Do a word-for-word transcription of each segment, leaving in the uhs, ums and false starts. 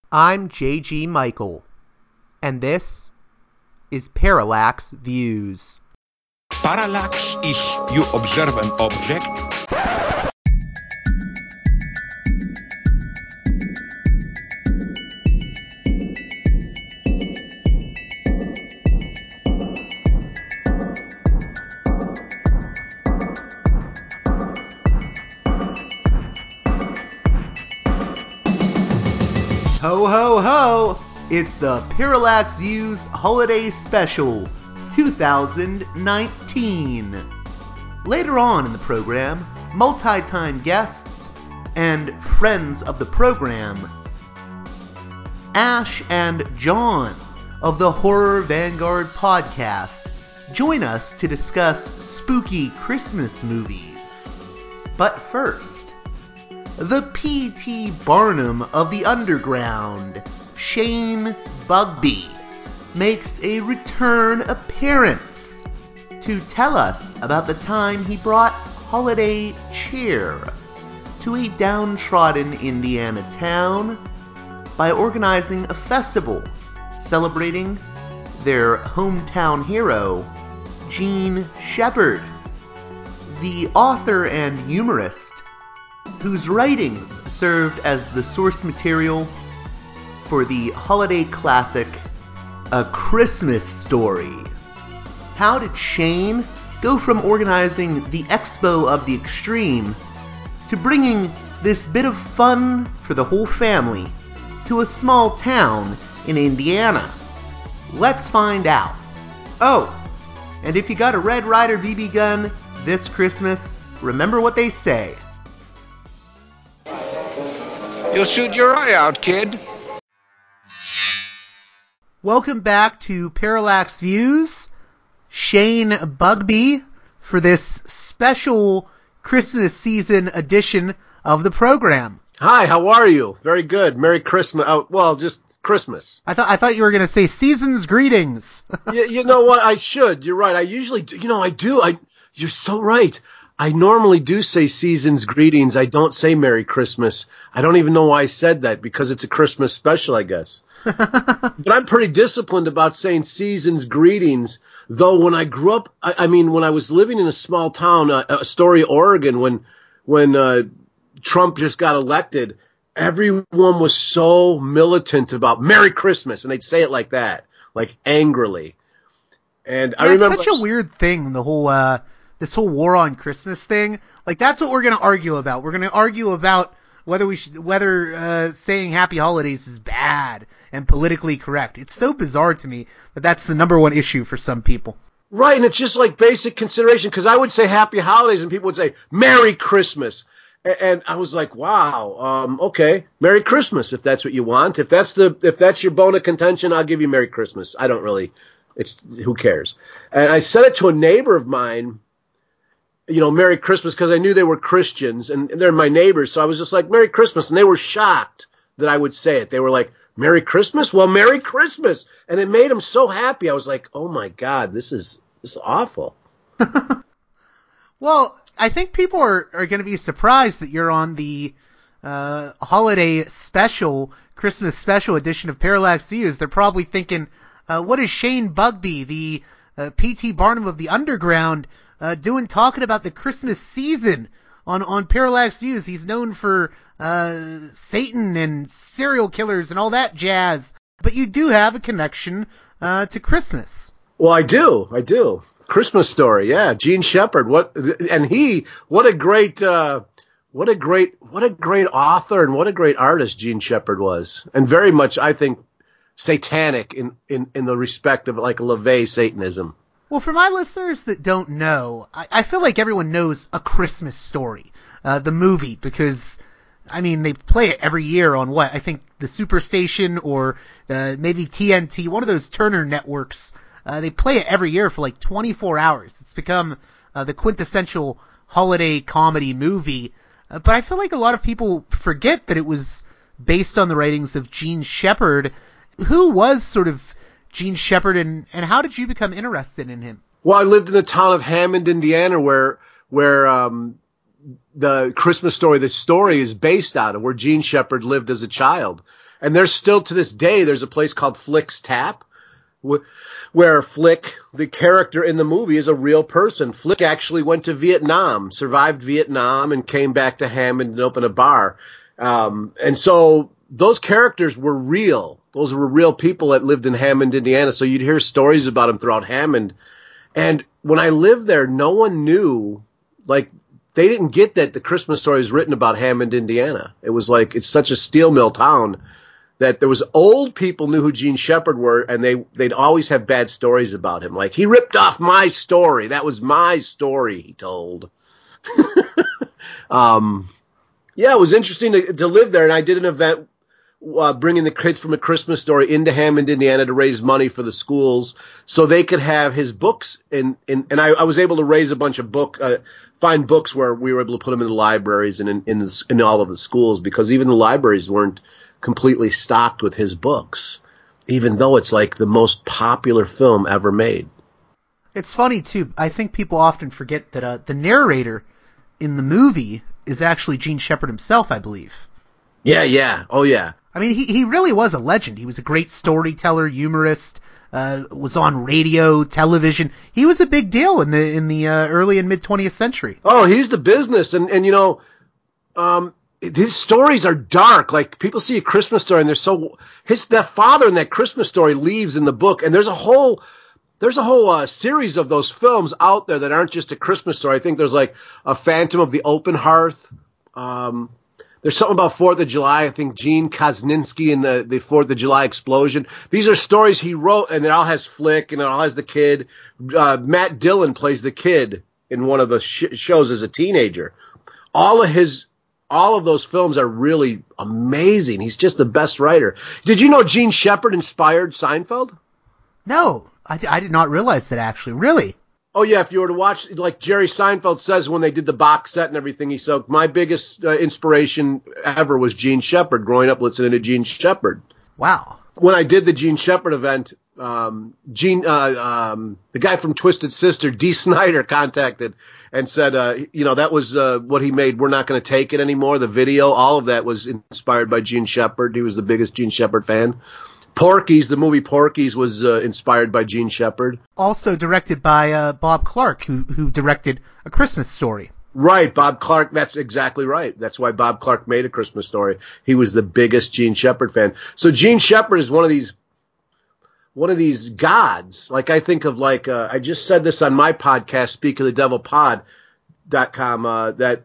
I'm J G Michael, and this is Parallax Views. Parallax is you observe an object. Ho ho ho! It's the Parallax Views Holiday Special two thousand nineteen. Later on in the program, multi-time guests and friends of the program, Ash and John of the Horror Vanguard podcast, join us to discuss spooky Christmas movies. But first, the P T Barnum of the Underground, Shane Bugbee, makes a return appearance to tell us about the time he brought holiday cheer to a downtrodden Indiana town by organizing a festival celebrating their hometown hero, Jean Shepherd, the author and humorist whose writings served as the source material for the holiday classic A Christmas Story. How did Shane go from organizing the Expo of the Extreme to bringing this bit of fun for the whole family to a small town in Indiana? Let's find out. Oh, and if you got a Red Ryder B B gun this Christmas, remember what they say. You'll shoot your eye out, kid. Welcome back to Parallax Views. Shane Bugbee for this special Christmas season edition of the program. Hi, how are you? Very good. Merry Christmas. Oh, well, just Christmas. I thought I thought you were going to say season's greetings. you, you know what? I should. You're right. I usually do. You know, I do. I. You're so right. I normally do say season's greetings. I don't say Merry Christmas. I don't even know why I said that, because it's a Christmas special, I guess. But I'm pretty disciplined about saying season's greetings, though when I grew up, I, I mean, when I was living in a small town, uh, Astoria, Oregon, when when uh, Trump just got elected, everyone was so militant about Merry Christmas, and they'd say it like that, like angrily. And yeah, I remember it's such a weird thing, the whole uh, this whole war on Christmas thing. Like, that's what we're going to argue about. We're going to argue about whether we should, whether uh, saying Happy Holidays is bad and politically correct. It's so bizarre to me that that's the number one issue for some people. Right, and it's just like basic consideration, because I would say Happy Holidays and people would say Merry Christmas. And, and I was like, wow, um, okay, Merry Christmas if that's what you want. If that's the if that's your bone of contention, I'll give you Merry Christmas. I don't really, it's who cares. And I said it to a neighbor of mine, you know, Merry Christmas, because I knew they were Christians, and they're my neighbors, so I was just like, Merry Christmas, and they were shocked that I would say it. They were like, Merry Christmas? Well, Merry Christmas! And it made them so happy. I was like, oh my God, this is this is awful. Well, I think people are, are going to be surprised that you're on the uh, holiday special, Christmas special edition of Parallax Views. They're probably thinking, uh, what is Shane Bugbee, the uh, P T Barnum of the Underground, Uh, doing talking about the Christmas season on, on Parallax Views? He's known for uh, Satan and serial killers and all that jazz. But you do have a connection uh, to Christmas. Well, I do. I do. Christmas Story, yeah. Jean Shepherd. What and he? What a great, uh, what a great, what a great author and what a great artist Jean Shepherd was, and very much, I think, satanic in in, in the respect of like LaVey Satanism. Well, for my listeners that don't know, I, I feel like everyone knows A Christmas Story, uh, the movie, because, I mean, they play it every year on what? I think the Superstation or uh, maybe T N T, one of those Turner networks. Uh, they play it every year for like twenty-four hours. It's become uh, the quintessential holiday comedy movie. Uh, but I feel like a lot of people forget that it was based on the writings of Jean Shepherd. Who was sort of Jean Shepherd, and, and how did you become interested in him? Well, I lived in the town of Hammond, Indiana, where where um, the Christmas Story, the story is based out of, where Gene Shepard lived as a child. And there's still, to this day, there's a place called Flick's Tap, wh- where Flick, the character in the movie, is a real person. Flick actually went to Vietnam, survived Vietnam, and came back to Hammond and opened a bar. Um, and so those characters were real. Those were real people that lived in Hammond, Indiana. So you'd hear stories about them throughout Hammond. And when I lived there, no one knew, like, they didn't get that the Christmas Story was written about Hammond, Indiana. It was like, it's such a steel mill town that there was old people knew who Gene Shepard were, and they, they'd always have bad stories about him. Like, he ripped off my story. That was my story, he told. um, yeah, it was interesting to, to live there, and I did an event uh, bringing the kids from A Christmas Story into Hammond, Indiana to raise money for the schools so they could have his books. In, in, and I, I was able to raise a bunch of book, uh, find books where we were able to put them in the libraries and in, in, the, in all of the schools, because even the libraries weren't completely stocked with his books, even though it's like the most popular film ever made. It's funny, too. I think people often forget that uh, the narrator in the movie is actually Gene Shepard himself, I believe. Yeah, yeah. Oh, yeah. I mean, he, he really was a legend. He was a great storyteller, humorist, uh, was on radio, television. He was a big deal in the in the uh, early and mid-twentieth century. Oh, he's the business. And, and you know, um, his stories are dark. Like, people see A Christmas Story and they're so, his, that father in that Christmas Story leaves in the book. And there's a whole, there's a whole uh, series of those films out there that aren't just A Christmas Story. I think there's like a Phantom of the Open Hearth. Um, there's something about Fourth of July. I think Gene Kosninski and the, the Fourth of July explosion. These are stories he wrote, and it all has Flick and it all has the kid. Uh, Matt Dillon plays the kid in one of the sh- shows as a teenager. All of his, all of those films are really amazing. He's just the best writer. Did you know Gene Shepard inspired Seinfeld? No, I, I did not realize that, actually. Really? Oh, yeah, if you were to watch, like Jerry Seinfeld says when they did the box set and everything, he said, my biggest uh, inspiration ever was Gene Shepard, growing up listening to Gene Shepard. Wow. When I did the Gene Shepard event, um, Gene, uh, um, the guy from Twisted Sister, Dee Snider, contacted and said, uh, you know, that was uh, what he made. We're not going to take it anymore. The video, all of that was inspired by Gene Shepard. He was the biggest Gene Shepard fan. Porky's, the movie Porky's, was uh, inspired by Gene Shepard. Also directed by uh, Bob Clark, who who directed A Christmas Story. Right, Bob Clark, that's exactly right. That's why Bob Clark made A Christmas Story. He was the biggest Gene Shepard fan. So Gene Shepard is one of these one of these gods. Like, I think of, like, uh, I just said this on my podcast, speak of the devil pod dot com, uh, that,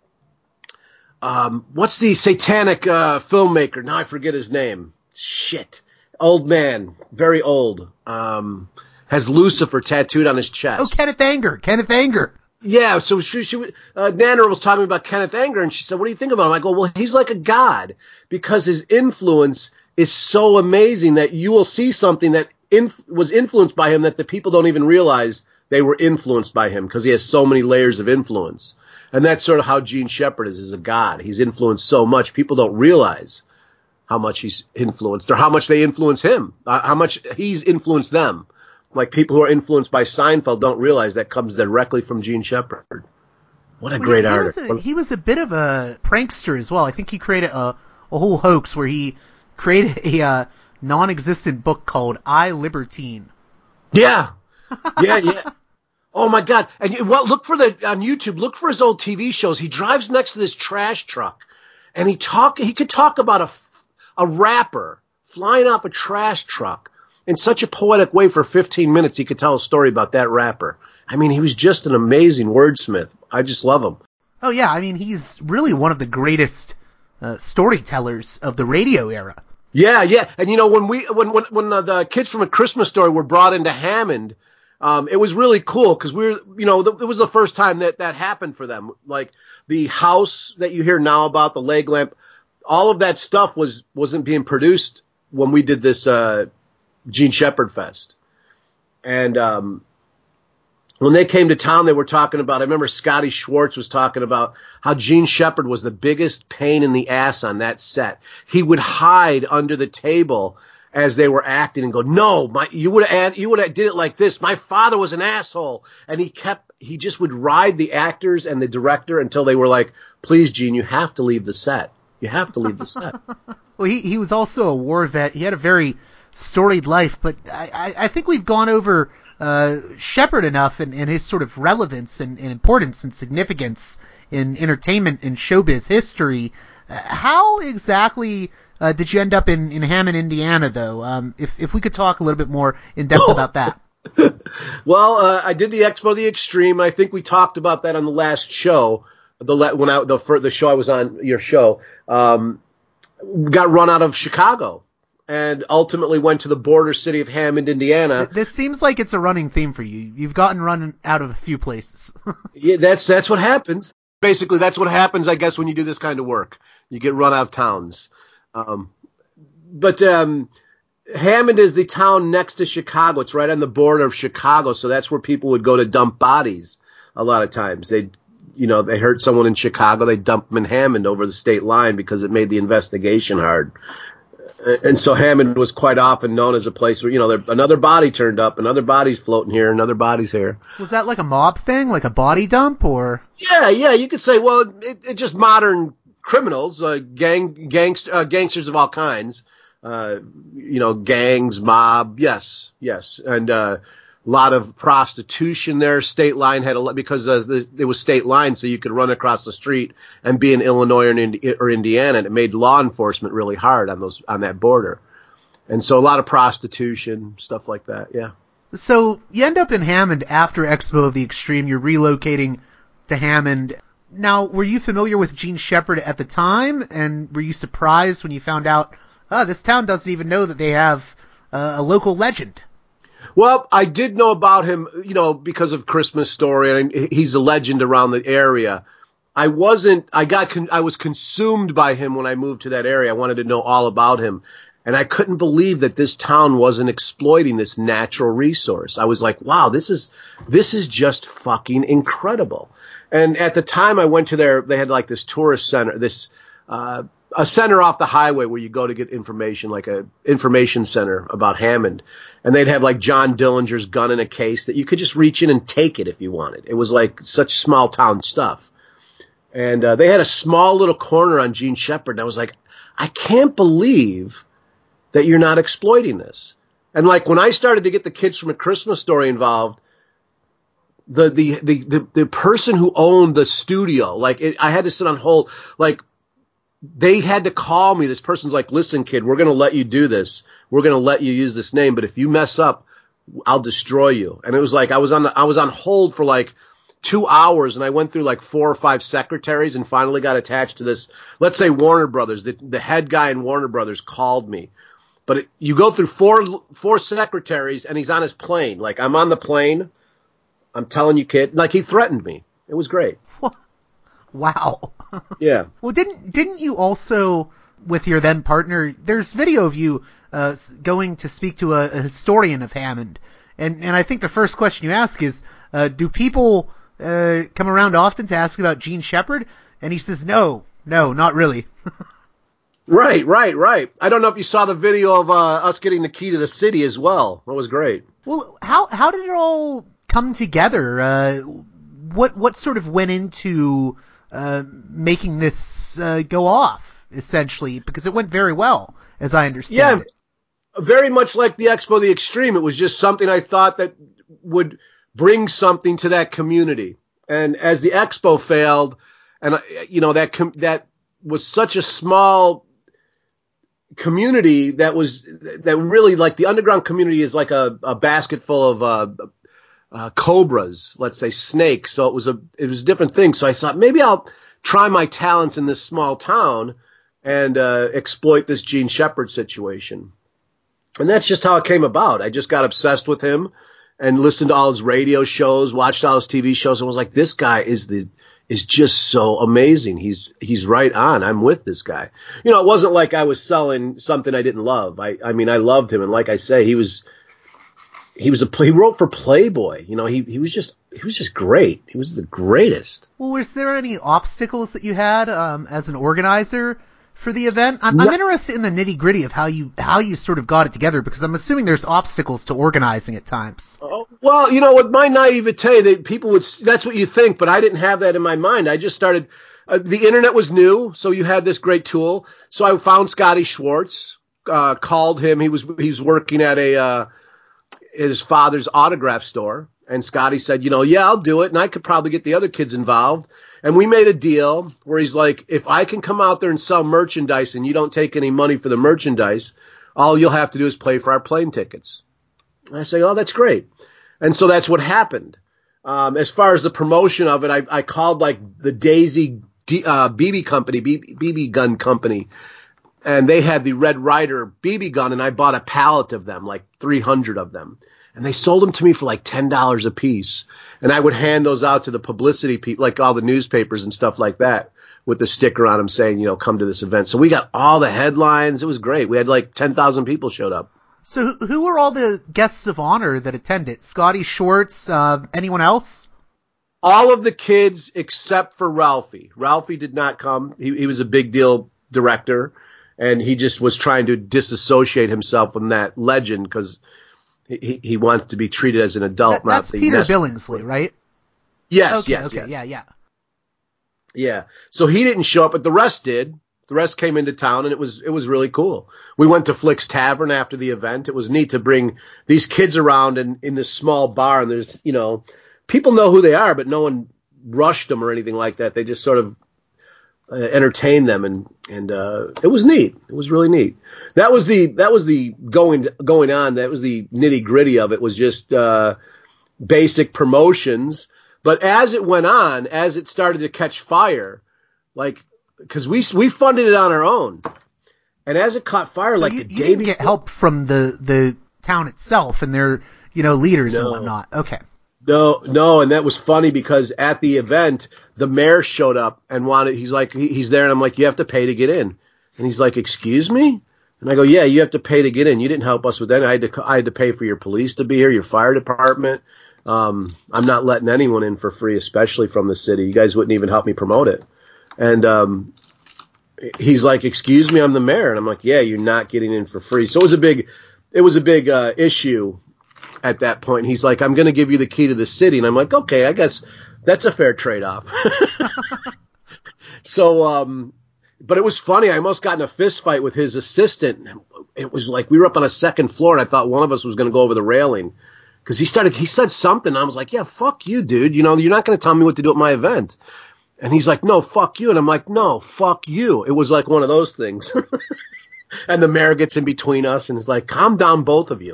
um, what's the satanic uh, filmmaker? Now I forget his name. Shit. Old man, very old, um, has Lucifer tattooed on his chest. Oh, Kenneth Anger, Kenneth Anger. Yeah, so she, she uh, Nana was talking about Kenneth Anger, and she said, what do you think about him? I go, well, he's like a god, because his influence is so amazing that you will see something that inf- was influenced by him that the people don't even realize they were influenced by him, because he has so many layers of influence. And that's sort of how Gene Shepard is, as a god. He's influenced so much, people don't realize how much he's influenced, or how much they influence him, uh, how much he's influenced them. Like, people who are influenced by Seinfeld don't realize that comes directly from Gene Shepard. What a well, great he, he artist. Was a, he was a bit of a prankster as well. I think he created a, a whole hoax where he created a uh, non-existent book called I, Libertine. Yeah. Yeah, yeah. Oh, my God. And you, well, look for the, on YouTube, look for his old T V shows. He drives next to this trash truck, and he talk, he could talk about a A rapper flying off a trash truck in such a poetic way for fifteen minutes. He could tell a story about that rapper. I mean, he was just an amazing wordsmith. I just love him. Oh, yeah. I mean, he's really one of the greatest uh, storytellers of the radio era. Yeah, yeah. And, you know, when we when when, when the, the kids from A Christmas Story were brought into Hammond, um, it was really cool, because we were, you know, it was the first time that that happened for them. Like, the house that you hear now about, the leg lamp, all of that stuff was, wasn't being produced when we did this uh, Gene Shepard Fest. And um, when they came to town, they were talking about, I remember Scotty Schwartz was talking about how Gene Shepard was the biggest pain in the ass on that set. He would hide under the table as they were acting and go, no, my, you would have, you would have did it like this. My father was an asshole. And he kept, he just would ride the actors and the director until they were like, please, Gene, you have to leave the set. You have to leave the set. Well, he, he was also a war vet. He had a very storied life, but I, I think we've gone over uh, Shepard enough and, and his sort of relevance and, and importance and significance in entertainment and showbiz history. Uh, how exactly uh, did you end up in, in Hammond, Indiana, though? Um, if if we could talk a little bit more in depth about that. Well, uh, I did the Expo of the Extreme. I think we talked about that on the last show. The when I the for the show I was on, your show, um, got run out of Chicago and ultimately went to the border city of Hammond, Indiana. This seems like it's a running theme for you. You've gotten run out of a few places. Yeah, that's that's what happens. Basically, that's what happens, I guess, when you do this kind of work. You get run out of towns. Um, but um, Hammond is the town next to Chicago. It's right on the border of Chicago, so that's where people would go to dump bodies a lot of times. They'd You know, they hurt someone in Chicago, they dumped them in Hammond over the state line because it made the investigation hard. And so Hammond was quite often known as a place where, you know, there, another body turned up, another body's floating here, another body's here. Was that like a mob thing, like a body dump, or? Yeah, yeah, you could say, well, it, it just modern criminals, uh, gang, gangst, uh, gangsters of all kinds, uh, you know, gangs, mob, yes, yes. And, uh, a lot of prostitution there. State line had a because uh, it was state line, so you could run across the street and be in Illinois or, in Indi- or Indiana, and it made law enforcement really hard on those on that border. And so a lot of prostitution, stuff like that. Yeah. So you end up in Hammond after Expo of the Extreme. You're relocating to Hammond. Now, were you familiar with Gene Shepard at the time, and were you surprised when you found out, oh, this town doesn't even know that they have uh, a local legend? Well, I did know about him, you know, because of Christmas Story, and he's a legend around the area. I wasn't, I got, con- I was consumed by him when I moved to that area. I wanted to know all about him. And I couldn't believe that this town wasn't exploiting this natural resource. I was like, wow, this is, this is just fucking incredible. And at the time I went to their, they had like this tourist center, this, uh, a center off the highway where you go to get information, like a information center about Hammond. And they'd have like John Dillinger's gun in a case that you could just reach in and take it if you wanted. It was like such small town stuff. And uh, they had a small little corner on Gene Shepard. And I was like, I can't believe that you're not exploiting this. And like when I started to get the kids from A Christmas Story involved, the the the the, the person who owned the studio, like it, I had to sit on hold, like they had to call me. This person's like, listen, kid, we're going to let you do this. We're going to let you use this name. But if you mess up, I'll destroy you. And it was like I was on the, I was on hold for like two hours. And I went through like four or five secretaries and finally got attached to this. Let's say Warner Brothers. The, the head guy in Warner Brothers called me. But it, you go through four four secretaries and he's on his plane. Like, I'm on the plane. I'm telling you, kid. Like, he threatened me. It was great. Wow. Yeah. Well, didn't didn't you also, with your then partner, there's video of you uh, going to speak to a, a historian of Hammond, and and I think the first question you ask is, uh, do people uh, come around often to ask about Gene Shepard? And he says, no, no, not really. Right, right, right. I don't know if you saw the video of uh, us getting the key to the city as well. That was great. Well, how how did it all come together? Uh, what what sort of went into Uh, making this uh, go off, essentially, because it went very well, as I understand yeah, it. Very much like the Expo of the Extreme. It was just something I thought that would bring something to that community. And as the Expo failed, and you know that com- that was such a small community that was that really like the underground community is like a, a basket full of uh, Uh, cobras, let's say snakes. So it was a, it was a different thing. So I thought maybe I'll try my talents in this small town and, uh, exploit this Gene Shepard situation. And that's just how it came about. I just got obsessed with him and listened to all his radio shows, watched all his T V shows, and was like, this guy is the, is just so amazing. He's, he's right on. I'm with this guy. You know, it wasn't like I was selling something I didn't love. I, I mean, I loved him. And like I say, he was, He was a he wrote for Playboy. You know, he he was just he was just great. He was the greatest. Well, was there any obstacles that you had um, as an organizer for the event? I'm, no. I'm interested in the nitty gritty of how you how you sort of got it together, because I'm assuming there's obstacles to organizing at times. Oh, well, you know, with my naivete, they, people would, that's what you think, but I didn't have that in my mind. I just started, uh, the internet was new, so you had this great tool. So I found Scotty Schwartz, uh, called him. He was, he was working at a, uh, his father's autograph store. And Scotty said, you know, yeah, I'll do it. And I could probably get the other kids involved. And we made a deal where he's like, if I can come out there and sell merchandise and you don't take any money for the merchandise, all you'll have to do is pay for our plane tickets. And I say, oh, that's great. And so that's what happened. Um, as far as the promotion of it, I, I called like the Daisy D, uh, B B company, B B gun company. And they had the Red Ryder B B gun, and I bought a pallet of them, like three hundred of them. And they sold them to me for like ten dollars a piece. And I would hand those out to the publicity people, like all the newspapers and stuff like that, with the sticker on them saying, you know, come to this event. So we got all the headlines. It was great. We had like ten thousand people showed up. So who were all the guests of honor that attended? Scotty Schwartz, uh, anyone else? All of the kids except for Ralphie. Ralphie did not come. He, he was a big deal director, and he just was trying to disassociate himself from that legend because He, he wants to be treated as an adult, that, not that's the Peter nest- Billingsley, right? Yes, okay, yes, okay, yes. yeah, yeah. Yeah. So he didn't show up, but the rest did. The rest came into town, and it was it was really cool. We went to Flick's Tavern after the event. It was neat to bring these kids around in, in this small bar, and there's, you know, people know who they are, but no one rushed them or anything like that. They just sort of uh, entertained them, and and uh, it was neat. It was really neat. That was the that was the going going on. That was the nitty gritty of it. Was just uh, basic promotions. But as it went on, as it started to catch fire, like because we we funded it on our own, and as it caught fire, So like you, the you day didn't before, get help from the, the town itself and their, you know, leaders and No. whatnot. Okay. No, no, and that was funny because at the event, the mayor showed up and wanted. He's like, he, he's there, and I'm like, you have to pay to get in, and he's like, excuse me, and I go, yeah, you have to pay to get in. You didn't help us with that. I had to, I had to pay for your police to be here, your fire department. Um, I'm not letting anyone in for free, especially from the city. You guys wouldn't even help me promote it. And um, he's like, excuse me, I'm the mayor, and I'm like, yeah, you're not getting in for free. So it was a big, it was a big uh, issue. At that point, he's like, I'm going to give you the key to the city. And I'm like, okay, I guess that's a fair trade-off. so, um, but it was funny. I almost got in a fist fight with his assistant. It was like we were up on a second floor, and I thought one of us was going to go over the railing because he started, he said something. And I was like, yeah, fuck you, dude. You know, you're not going to tell me what to do at my event. And he's like, no, fuck you. And I'm like, no, fuck you. It was like one of those things. And the mayor gets in between us and is like, calm down, both of you.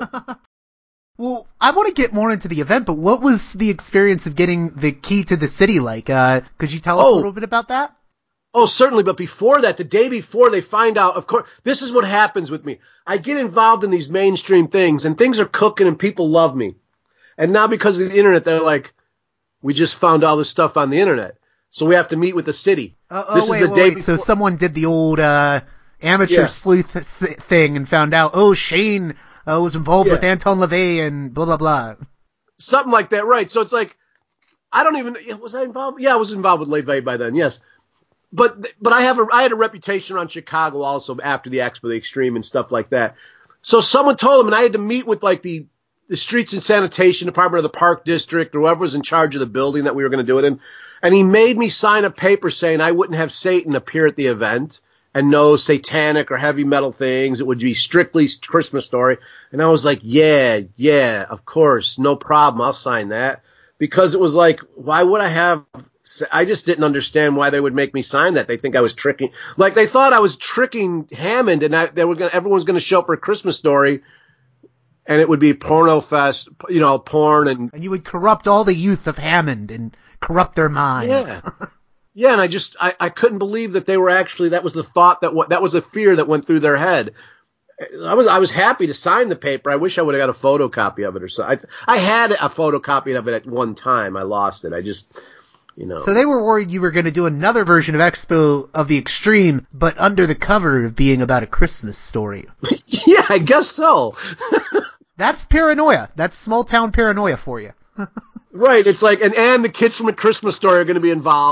Well, I want to get more into the event, but what was the experience of getting the key to the city like? Uh, could you tell us Oh. a little bit about that? Oh, certainly. But before that, the day before they find out, of course, this is what happens with me. I get involved in these mainstream things, and things are cooking, and people love me. And now because of the internet, they're like, we just found all this stuff on the internet, so we have to meet with the city. Uh, oh, this wait, is the wait, day wait. before. So someone did the old uh, amateur Yeah. sleuth th- thing and found out, oh, Shane uh, was involved Yeah. with Anton LaVey and blah, blah, blah. Something like that, right? So it's like, I don't even, yeah, was I involved? Yeah, I was involved with LaVey by then, yes. But but I have a I had a reputation around Chicago also after the Expo, the Extreme, and stuff like that. So someone told him, and I had to meet with like the the streets and sanitation department of the park district, or whoever was in charge of the building that we were going to do it in, and he made me sign a paper saying I wouldn't have Satan appear at the event and no satanic or heavy metal things. It would be strictly Christmas Story. And I was like, yeah, yeah, of course, no problem, I'll sign that, because it was like, why would I have? I just didn't understand why they would make me sign that. They think I was tricking, like they thought I was tricking Hammond, and I, they were going, everyone's going to show up for a Christmas Story, and it would be porno fest, you know, porn, and And you would corrupt all the youth of Hammond and corrupt their minds. yeah, yeah. And I just, I, I couldn't believe that they were actually, that was the thought that what, that was a fear that went through their head. I was, I was happy to sign the paper. I wish I would have got a photocopy of it or something. I, I had a photocopy of it at one time. I lost it. I just. You know. So they were worried you were going to do another version of Expo of the Extreme, but under the cover of being about a Christmas Story. Yeah, I guess so. That's paranoia. That's small town paranoia for you. Right. It's like, and, and the kids from A Christmas Story are going to be involved.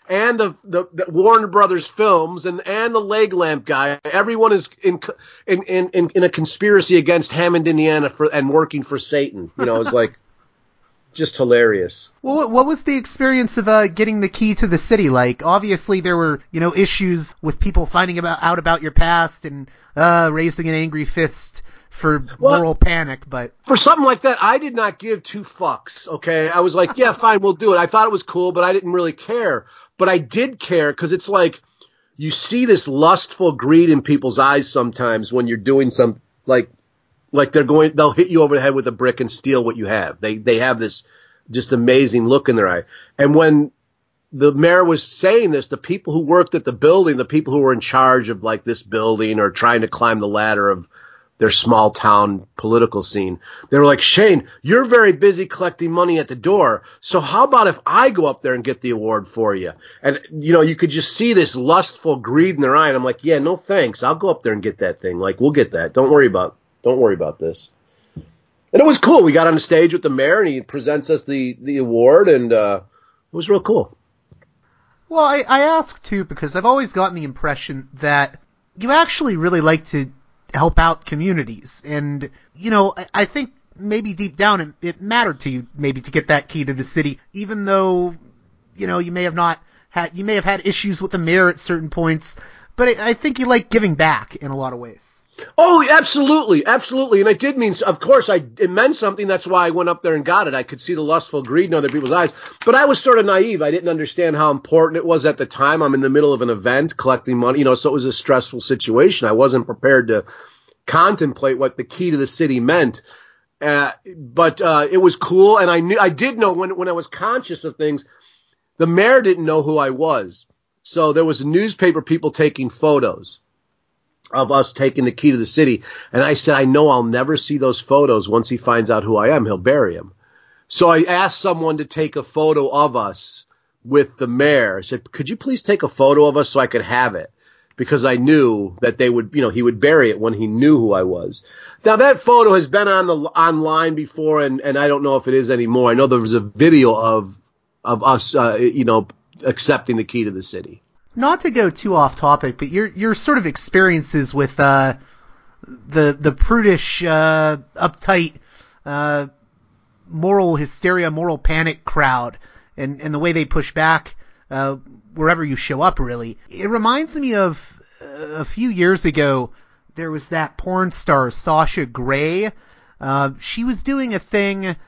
and the, the, the Warner Brothers films and, and the leg lamp guy. Everyone is in in, in, in a conspiracy against Hammond, Indiana for, and working for Satan. You know, it's like just hilarious. Well, what was the experience of uh, getting the key to the city like? Obviously, there were, you know, issues with people finding about, out about your past and uh, raising an angry fist for well, moral panic, but for something like that, I did not give two fucks. Okay, I was like, yeah, fine, we'll do it. I thought it was cool, but I didn't really care. But I did care because it's like you see this lustful greed in people's eyes sometimes when you're doing some like like they're going, they'll hit you over the head with a brick and steal what you have. They they have this just amazing look in their eye. And when the mayor was saying this, the people who worked at the building, the people who were in charge of like this building or trying to climb the ladder of their small town political scene, they were like, Shane, you're very busy collecting money at the door. So how about if I go up there and get the award for you? And, you know, you could just see this lustful greed in their eye. And I'm like, yeah, no thanks. I'll go up there and get that thing. Like, we'll get that. Don't worry about, don't worry about this. And it was cool. We got on the stage with the mayor and he presents us the, the award and, uh, it was real cool. Well, I, I ask too, because I've always gotten the impression that you actually really like to help out communities. And, you know, I, I think maybe deep down it, it mattered to you maybe to get that key to the city, even though, you know, you may have not had, you may have had issues with the mayor at certain points, but I, I think you like giving back in a lot of ways. Oh, absolutely. Absolutely. And it did mean, of course, I, it meant something. That's why I went up there and got it. I could see the lustful greed in other people's eyes, but I was sort of naive. I didn't understand how important it was at the time. I'm in the middle of an event collecting money, you know, so it was a stressful situation. I wasn't prepared to contemplate what the key to the city meant. Uh, but, uh, it was cool. And I knew, I did know when, when I was conscious of things, the mayor didn't know who I was. So there was newspaper people taking photos of us taking the key to the city. And I said, I know I'll never see those photos. Once he finds out who I am, he'll bury him. So I asked someone to take a photo of us with the mayor. I said, could you please take a photo of us so I could have it? Because I knew that they would, you know, he would bury it when he knew who I was. Now that photo has been on the online before, and, and I don't know if it is anymore. I know there was a video of, of us, uh, you know, accepting the key to the city. Not to go too off topic, but your your sort of experiences with uh, the the prudish, uh, uptight, uh, moral hysteria, moral panic crowd, and, and the way they push back uh, wherever you show up, really. It reminds me of uh, a few years ago, there was that porn star, Sasha Grey. Uh, she was doing a thing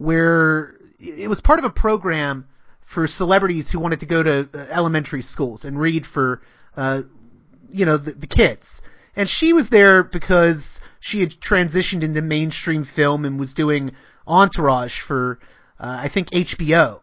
where it was part of a program for celebrities who wanted to go to elementary schools and read for, uh, you know, the, the kids. And she was there because she had transitioned into mainstream film and was doing Entourage for, uh, I think, H B O.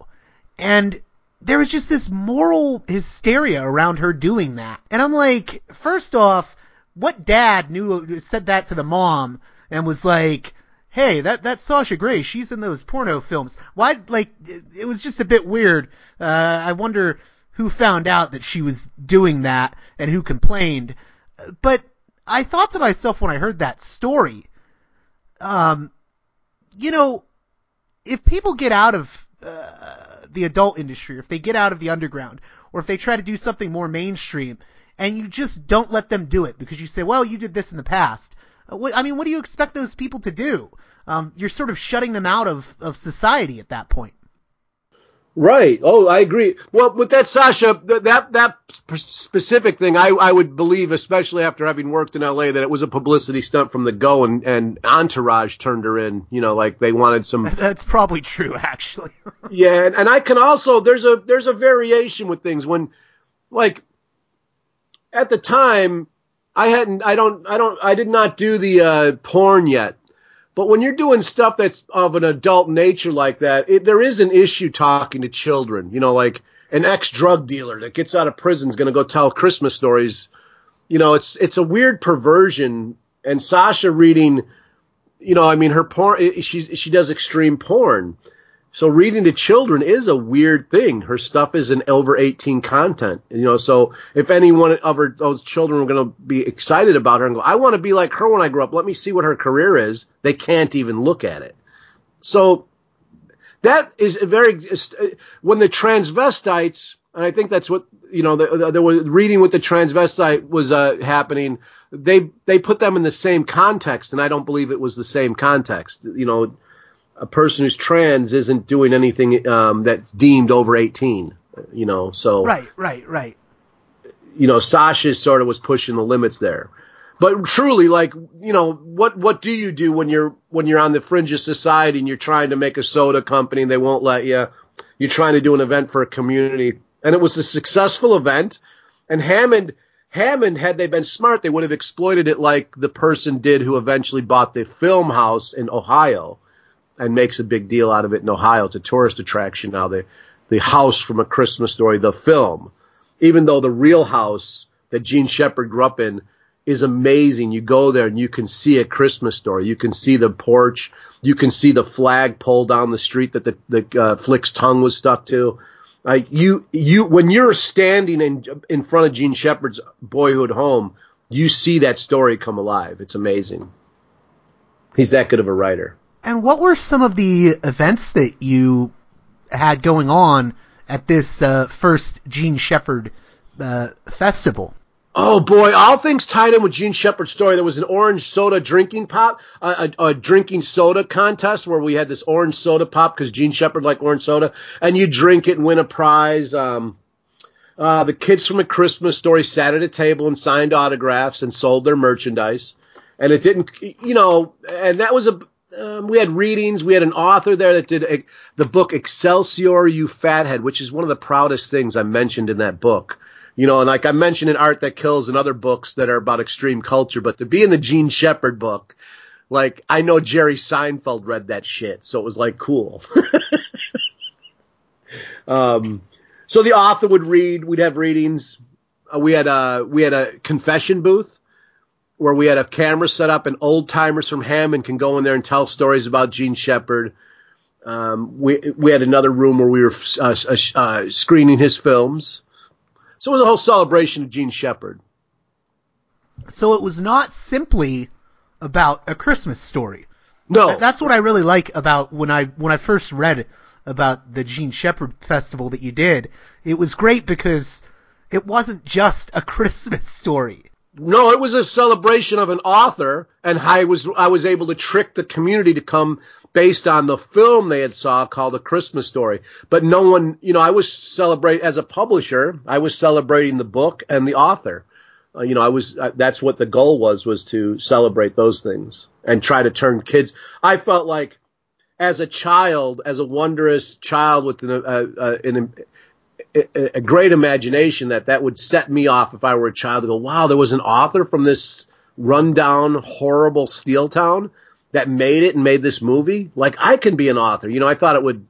And there was just this moral hysteria around her doing that. And I'm like, first off, what dad knew, said that to the mom and was like, hey, that, that's Sasha Grey. She's in those porno films. Why, like, it, it was just a bit weird. Uh, I wonder who found out that she was doing that and who complained. But I thought to myself when I heard that story, um, you know, if people get out of uh, the adult industry, or if they get out of the underground, or if they try to do something more mainstream, and you just don't let them do it because you say, well, you did this in the past. What, I mean, what do you expect those people to do? Um, you're sort of shutting them out of, of society at that point. Right. Oh, I agree. Well, with that, Sasha, th- that that specific thing, I, I would believe, especially after having worked in L A, that it was a publicity stunt from the go, and, and Entourage turned her in. You know, like they wanted some. That's probably true, actually. Yeah, and, and I can also there's a there's a variation with things when, like, at the time. I hadn't, I don't, I don't, I did not do the uh, porn yet. But when you're doing stuff that's of an adult nature like that, it, there is an issue talking to children. You know, like an ex-drug dealer that gets out of prison is going to go tell Christmas stories. You know, it's it's a weird perversion. And Sasha reading, you know, I mean, her porn, she she does extreme porn. So reading to children is a weird thing. Her stuff is an over eighteen content, you know. So if any one of her those children were going to be excited about her and go, I want to be like her when I grow up. Let me see what her career is. They can't even look at it. So that is a very when the transvestites And I think that's what, you know, the, there was reading with the transvestite was uh, happening. They they put them in the same context, and I don't believe it was the same context. You know, a person who's trans isn't doing anything um, that's deemed over eighteen, you know, so. Right, right, right. You know, Sasha sort of was pushing the limits there. But truly, like, you know, what what do you do when you're when you're on the fringe of society and you're trying to make a soda company and they won't let you? You're trying to do an event for a community. And it was a successful event. And Hammond, Hammond, had they been smart, they would have exploited it like the person did who eventually bought the film house in Ohio and makes a big deal out of it in Ohio. It's a tourist attraction now, the, the house from A Christmas Story, the film. Even though the real house that Gene Shepard grew up in is amazing. You go there and you can see A Christmas Story. You can see the porch. You can see the flag pole down the street that the, the uh, Flick's tongue was stuck to. Like you, you, when you're standing in in front of Gene Shepard's boyhood home, you see that story come alive. It's amazing. He's that good of a writer. And what were some of the events that you had going on at this uh, first Gene Shepard uh, festival? Oh boy, all things tied in with Gene Shepard's story. There was an orange soda drinking pop, a, a, a drinking soda contest where we had this orange soda pop because Gene Shepard liked orange soda, and you drink it and win a prize. Um, uh, the kids from A Christmas Story sat at a table and signed autographs and sold their merchandise, and it didn't, you know, and that was a. Um, we had readings. We had an author there that did a, the book Excelsior, You Fathead, which is one of the proudest things I mentioned in that book. You know, and like I mentioned in Art That Kills and other books that are about extreme culture, but to be in the Gene Shepard book, like I know Jerry Seinfeld read that shit, so it was like cool. um, so the author would read, we'd have readings. Uh, we had a we had a confession booth where we had a camera set up, and old timers from Hammond can go in there and tell stories about Gene Shepard. Um, we we had another room where we were uh, uh, screening his films. So it was a whole celebration of Gene Shepard. So it was not simply about A Christmas Story. No. That's what I really like about when I when I first read about the Gene Shepard festival that you did. It was great because it wasn't just A Christmas Story. No, it was a celebration of an author, and I was I was able to trick the community to come based on the film they had saw called A Christmas Story. But no one, you know, I was celebrate as a publisher, I was celebrating the book and the author. Uh, you know, I was uh, that's what the goal was was to celebrate those things and try to turn kids. I felt like as a child, as a wondrous child with an, uh, uh, an a great imagination, that that would set me off if I were a child to go, wow, there was an author from this rundown, horrible steel town that made it and made this movie. Like, I can be an author. You know, I thought it would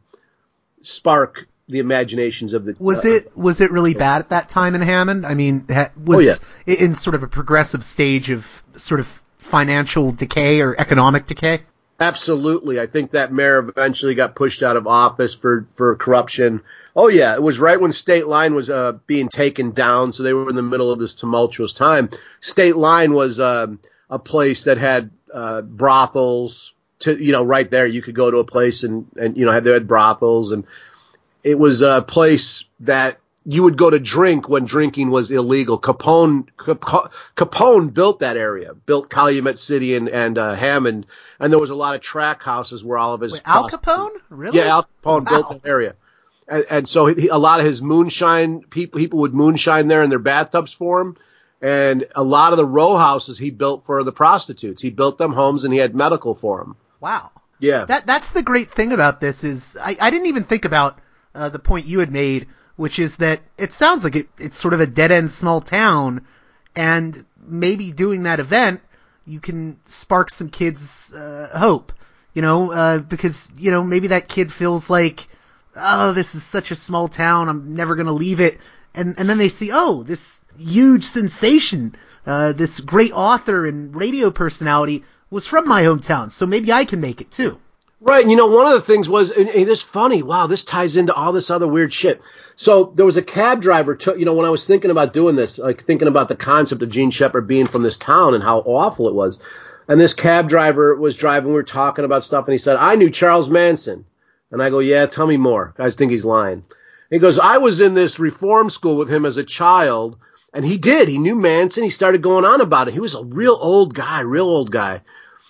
spark the imaginations of the... Was uh, it was it really bad at that time in Hammond? I mean, ha- was oh, yeah. in sort of a progressive stage of sort of financial decay or economic decay? Absolutely. I think that mayor eventually got pushed out of office for, for corruption. Oh, yeah. It was right when State Line was uh, being taken down, so they were in the middle of this tumultuous time. State Line was uh, a place that had uh, brothels. To, you know, right there, you could go to a place and, and you know, they had brothels. And it was a place that you would go to drink when drinking was illegal. Capone Cap- Capone built that area, built Calumet City and, and uh, Hammond, and there was a lot of track houses where all of his... Wait, Al Capone? Really? Yeah, Al Capone Wow. built that area. And, and so he, a lot of his moonshine, people, people would moonshine there in their bathtubs for him. And a lot of the row houses he built for the prostitutes. He built them homes and he had medical for them. Wow. Yeah. That That's the great thing about this is I, I didn't even think about uh, the point you had made, which is that it sounds like it, it's sort of a dead-end small town, and maybe doing that event, you can spark some kids' uh, hope, you know, uh, because, you know, maybe that kid feels like, oh, this is such a small town, I'm never going to leave it, and, and then they see, oh, this huge sensation, uh, this great author and radio personality was from my hometown, so maybe I can make it too. Right, and you know, one of the things was, and, and it's funny, wow, this ties into all this other weird shit. So there was a cab driver, to, you know, when I was thinking about doing this, like thinking about the concept of Gene Shepard being from this town and how awful it was, and this cab driver was driving, we were talking about stuff, and he said, I knew Charles Manson. And I go, yeah, tell me more. I think he's lying. He goes, I was in this reform school with him as a child, and he did. He knew Manson. He started going on about it. He was a real old guy, real old guy.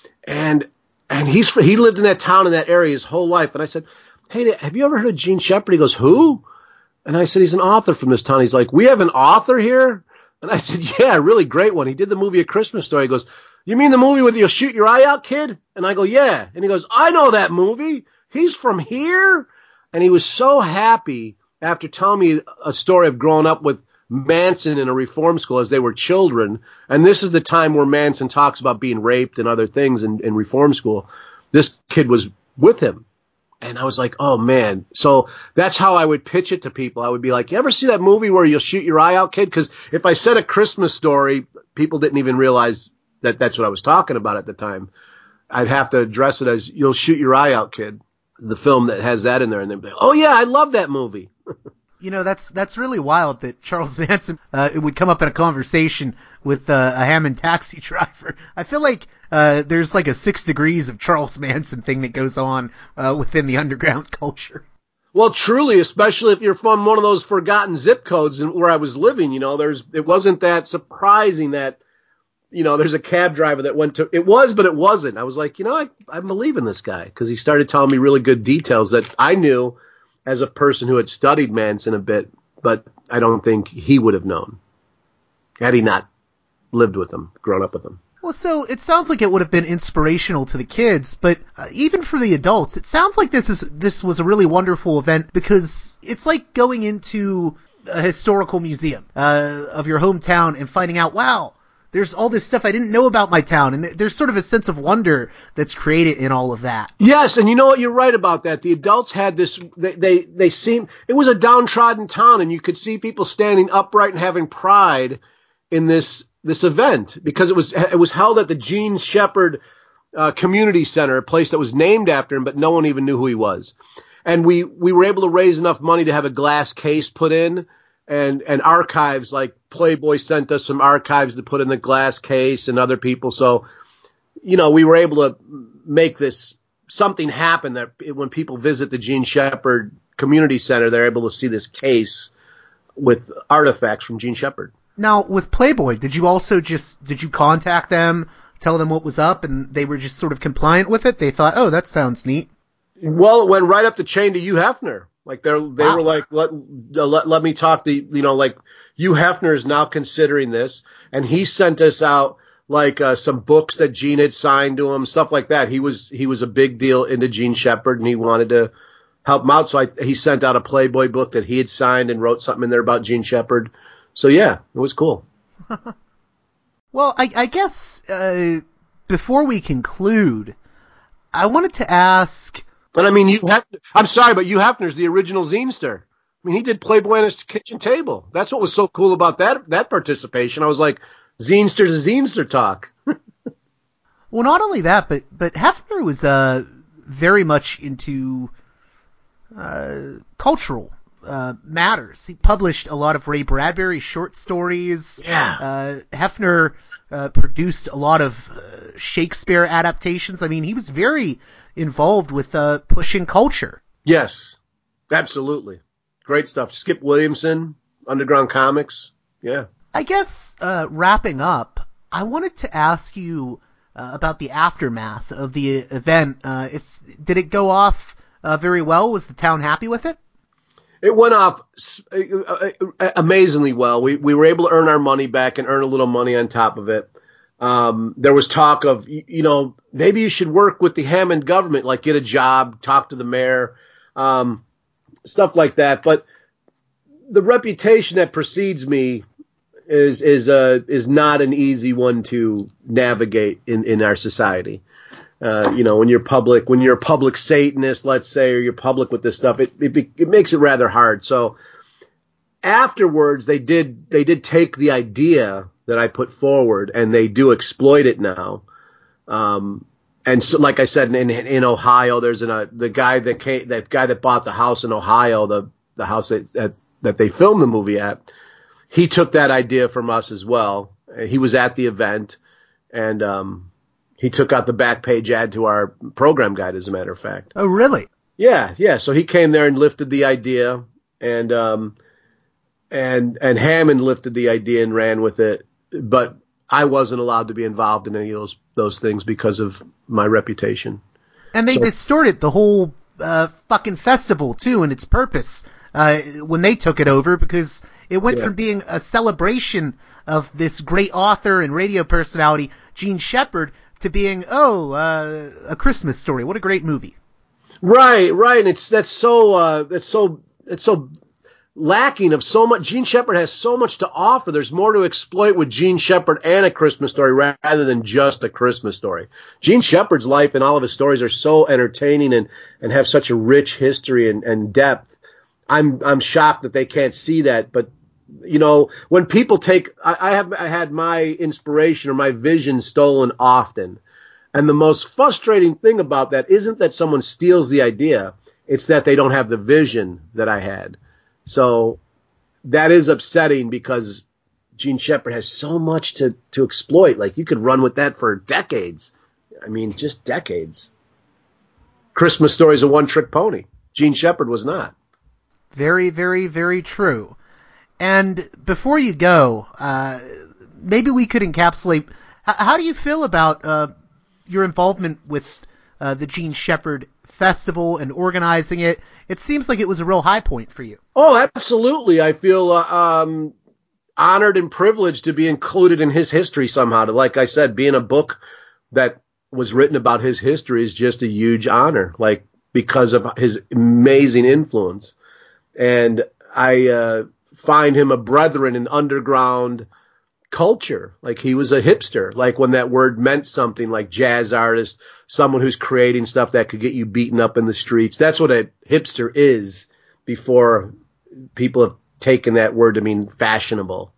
And and he's he lived in that town, in that area his whole life. And I said, hey, have you ever heard of Gene Shepard? He goes, who? And I said, he's an author from this town. He's like, we have an author here? And I said, yeah, really great one. He did the movie A Christmas Story. He goes, you mean the movie with You'll Shoot Your Eye Out Kid? And I go, yeah. And he goes, I know that movie. He's from here? And he was so happy after telling me a story of growing up with Manson in a reform school as they were children. And this is the time where Manson talks about being raped and other things in, in reform school. This kid was with him. And I was like, oh, man. So that's how I would pitch it to people. I would be like, you ever see that movie where You'll Shoot Your Eye Out Kid? Because if I said A Christmas Story, people didn't even realize that that's what I was talking about at the time. I'd have to address it as You'll Shoot Your Eye Out Kid, the film that has that in there. And they'd be like, oh, yeah, I love that movie. You know, that's that's really wild that Charles Manson uh, it would come up in a conversation with uh, a Hammond taxi driver. I feel like uh, there's like a six degrees of Charles Manson thing that goes on uh, within the underground culture. Well, truly, especially if you're from one of those forgotten zip codes where I was living, you know, there's it wasn't that surprising that, you know, there's a cab driver that went to, it was, but it wasn't. I was like, you know, I, I believe in this guy because he started telling me really good details that I knew as a person who had studied Manson a bit, but I don't think he would have known had he not lived with him, grown up with him. Well, so it sounds like it would have been inspirational to the kids, but uh, even for the adults, it sounds like this is this was a really wonderful event because it's like going into a historical museum uh, of your hometown and finding out, wow, there's all this stuff I didn't know about my town, and there's sort of a sense of wonder that's created in all of that. Yes, and you know what? You're right about that. The adults had this, they, they, they seemed, it was a downtrodden town, and you could see people standing upright and having pride in this this event because it was it was held at the Gene Shepard uh, Community Center, a place that was named after him, but no one even knew who he was. And we, we were able to raise enough money to have a glass case put in, and, and archives, like Playboy sent us some archives to put in the glass case and other people. So, you know, we were able to make this something happen that when people visit the Gene Shepard Community Center, they're able to see this case with artifacts from Gene Shepard. Now, with Playboy, did you also just, did you contact them, tell them what was up, and they were just sort of compliant with it? They thought, oh, that sounds neat. Well, it went right up the chain to Hugh Hefner. Like they they wow. were like, let, let let me talk to, you know, like Hugh Hefner is now considering this, and he sent us out like uh, some books that Gene had signed to him, stuff like that. He was he was a big deal into Gene Shepard, and he wanted to help him out. So I, he sent out a Playboy book that he had signed and wrote something in there about Gene Shepard. So yeah, it was cool. Well, I, I guess uh, before we conclude, I wanted to ask. But I mean, you have, I'm sorry, but Hugh Hefner's the original zinester. I mean, he did Playboy on his kitchen table. That's what was so cool about that that participation. I was like, zinster's a zinester talk. Well, not only that, but but Hefner was uh, very much into uh, cultural uh, matters. He published a lot of Ray Bradbury short stories. Yeah. Uh, Hefner uh, produced a lot of uh, Shakespeare adaptations. I mean, he was very involved with uh, pushing culture. Yes, absolutely. Great stuff. Skip Williamson, Underground Comics. Yeah. I guess uh, wrapping up, I wanted to ask you uh, about the aftermath of the event. Uh, it's did it go off uh, very well? Was the town happy with it? It went off amazingly well. We we were able to earn our money back and earn a little money on top of it. Um, there was talk of, you know, maybe you should work with the Hammond government, like get a job, talk to the mayor, um, stuff like that. But the reputation that precedes me is is uh, is not an easy one to navigate in, in our society. Uh, you know, when you're public, when you're a public Satanist, let's say, or you're public with this stuff, it it, it makes it rather hard. So afterwards, they did they did take the idea that I put forward, and they do exploit it now. Um, and so, like I said, in in Ohio, there's an, uh, the guy that came, that guy that bought the house in Ohio, the the house that, that that they filmed the movie at. He took that idea from us as well. He was at the event, and um, he took out the back page ad to our program guide, as a matter of fact. Oh, really? Yeah, yeah. So he came there and lifted the idea, and um, and and Hammond lifted the idea and ran with it, but I wasn't allowed to be involved in any of those those things because of my reputation. And they so, distorted the whole uh, fucking festival too, and its purpose uh, when they took it over, because it went yeah. from being a celebration of this great author and radio personality, Gene Shepard, to being oh uh, a Christmas Story. What a great movie! Right, right. And it's that's so uh, that's so it's so lacking of so much. Gene Shepard has so much to offer. There's more to exploit with Gene Shepard and A Christmas Story rather than just A Christmas Story. Gene Shepard's life and all of his stories are so entertaining and, and have such a rich history and, and depth. I'm I'm shocked that they can't see that. But you know, when people take, I, I have I had my inspiration or my vision stolen often, and the most frustrating thing about that isn't that someone steals the idea; it's that they don't have the vision that I had. So that is upsetting because Gene Shepard has so much to, to exploit. Like, you could run with that for decades. I mean, just decades. Christmas Story is a one-trick pony. Gene Shepard was not. Very, very, very true. And before you go, uh, maybe we could encapsulate, h- how do you feel about uh, your involvement with uh, the Gene Shepard Festival and organizing it? It seems like it was a real high point for you. Oh, absolutely. I feel uh, um, honored and privileged to be included in his history somehow. To, like I said, being a book that was written about his history is just a huge honor, like because of his amazing influence. And I uh, find him a brethren in underground culture. Like, he was a hipster, like when that word meant something, like jazz artist, someone who's creating stuff that could get you beaten up in the streets. That's what a hipster is before people have taken that word to mean fashionable,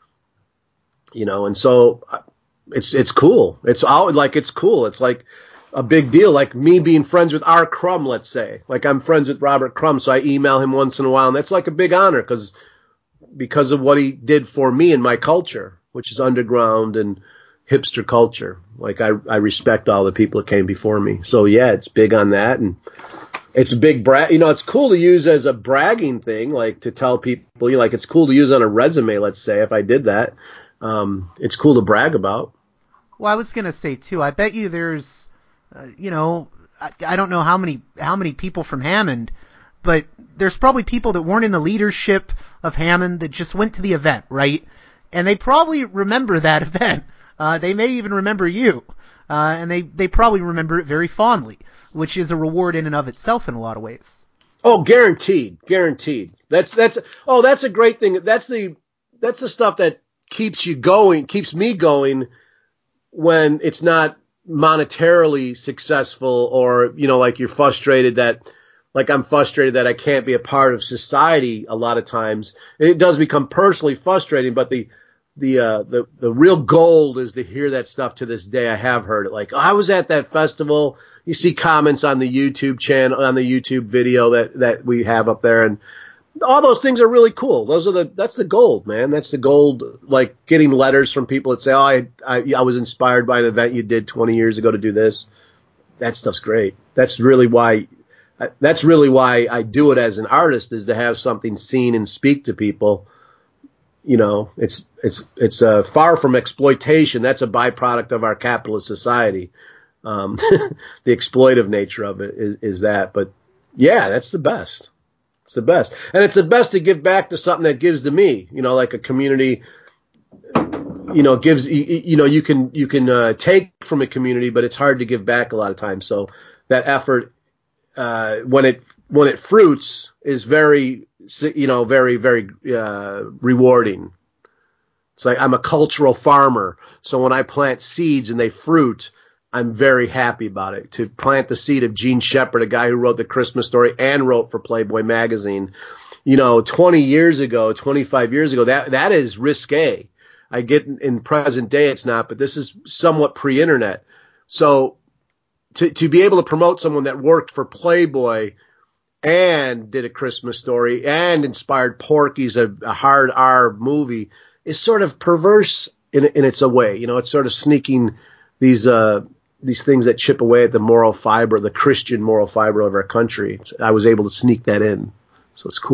you know. And so it's it's cool. It's all like it's cool. It's like a big deal. Like me being friends with R. Crumb, let's say. Like, I'm friends with Robert Crumb, so I email him once in a while, and that's like a big honor because because of what he did for me and my culture, which is underground and hipster culture. Like, I, I respect all the people that came before me. So yeah, it's big on that. And it's a big brag, you know, it's cool to use as a bragging thing, like to tell people, you know, like it's cool to use on a resume, let's say, if I did that. Um, it's cool to brag about. Well, I was going to say too, I bet you there's, uh, you know, I, I don't know how many, how many people from Hammond, but there's probably people that weren't in the leadership of Hammond that just went to the event, right? And they probably remember that event. Uh, they may even remember you. Uh, and they, they probably remember it very fondly, which is a reward in and of itself in a lot of ways. Oh, guaranteed. Guaranteed. That's, that's, oh, that's a great thing. That's the, that's the stuff that keeps you going, keeps me going when it's not monetarily successful, or, you know, like you're frustrated that, like I'm frustrated that I can't be a part of society a lot of times. And it does become personally frustrating, but the, the, uh, the, the real gold is to hear that stuff to this day. I have heard it. Like, oh, I was at that festival. You see comments on the YouTube channel, on the YouTube video that, that we have up there. And all those things are really cool. Those are the, that's the gold, man. That's the gold, like getting letters from people that say, oh, I, I, I was inspired by an event you did twenty years ago to do this. That stuff's great. That's really why, that's really why I do it as an artist, is to have something seen and speak to people. You know, it's, it's, it's uh, far from exploitation. That's a byproduct of our capitalist society. Um, the exploitive nature of it is, is that, but yeah, that's the best. It's the best. And it's the best to give back to something that gives to me, you know, like a community, you know, gives, you, you know, you can, you can uh, take from a community, but it's hard to give back a lot of times. So that effort, uh, when it, when it fruits is very, you know, very, very uh, rewarding. It's like I'm a cultural farmer. So when I plant seeds and they fruit, I'm very happy about it. To plant the seed of Gene Shepard, a guy who wrote The Christmas Story and wrote for Playboy magazine, you know, twenty years ago, twenty-five years ago, that, that is risque. I get in, in present day it's not, but this is somewhat pre-internet. So to, to be able to promote someone that worked for Playboy and did A Christmas Story and inspired Porky's, a, a hard R movie, is sort of perverse in, in its a way. You know, it's sort of sneaking these, uh, these things that chip away at the moral fiber, the Christian moral fiber of our country. I was able to sneak that in. So it's cool.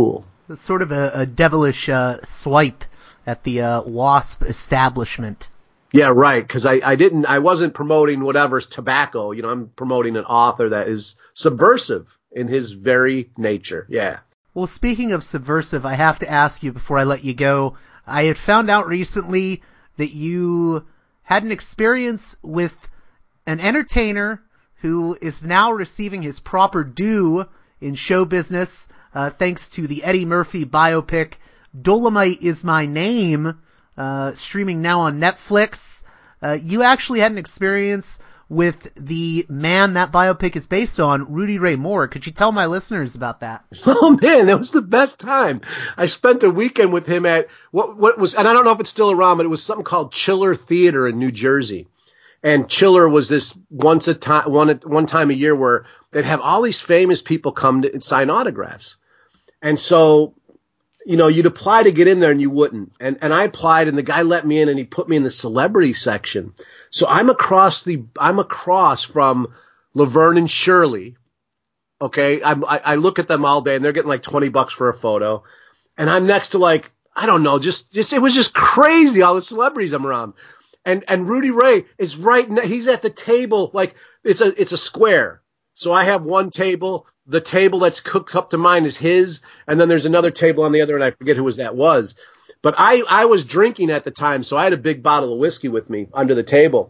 It's sort of a, a devilish uh, swipe at the uh, WASP establishment. Yeah, right. Because I, I didn't, I wasn't promoting whatever's tobacco. You know, I'm promoting an author that is subversive in his very nature. Yeah. Well, speaking of subversive, I have to ask you before I let you go. I had found out recently that you had an experience with an entertainer who is now receiving his proper due in show business, uh, thanks to the Eddie Murphy biopic, Dolomite Is My Name, uh, streaming now on Netflix. Uh, you actually had an experience with the man that biopic is based on, Rudy Ray Moore. Could you tell my listeners about that? Oh man, that was the best time. I spent a weekend with him at what what was, and I don't know if it's still around, but it was something called Chiller Theater in New Jersey. And Chiller was this once a time, one one time a year where they'd have all these famous people come to sign autographs. And so, you know, you'd apply to get in there and you wouldn't. And and I applied, and the guy let me in, and he put me in the celebrity section. So I'm across the I'm across from Laverne and Shirley. Okay, I'm, I I look at them all day, and they're getting like twenty bucks for a photo, and I'm next to like I don't know, just just it was just crazy all the celebrities I'm around. And and Rudy Ray is right. Ne- he's at the table, like it's a it's a square. So I have one table. The table that's cooked up to mine is his, and then there's another table on the other, and I forget who was that was. But I I was drinking at the time, so I had a big bottle of whiskey with me under the table,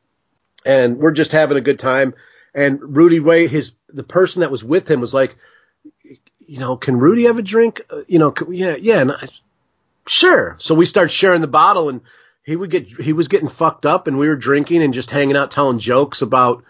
and we're just having a good time. And Rudy Ray, his the person that was with him, was like, you know, can Rudy have a drink? Uh, you know, can, yeah, yeah, and I, sure. So we start sharing the bottle, and he would get he was getting fucked up, and we were drinking and just hanging out, telling jokes about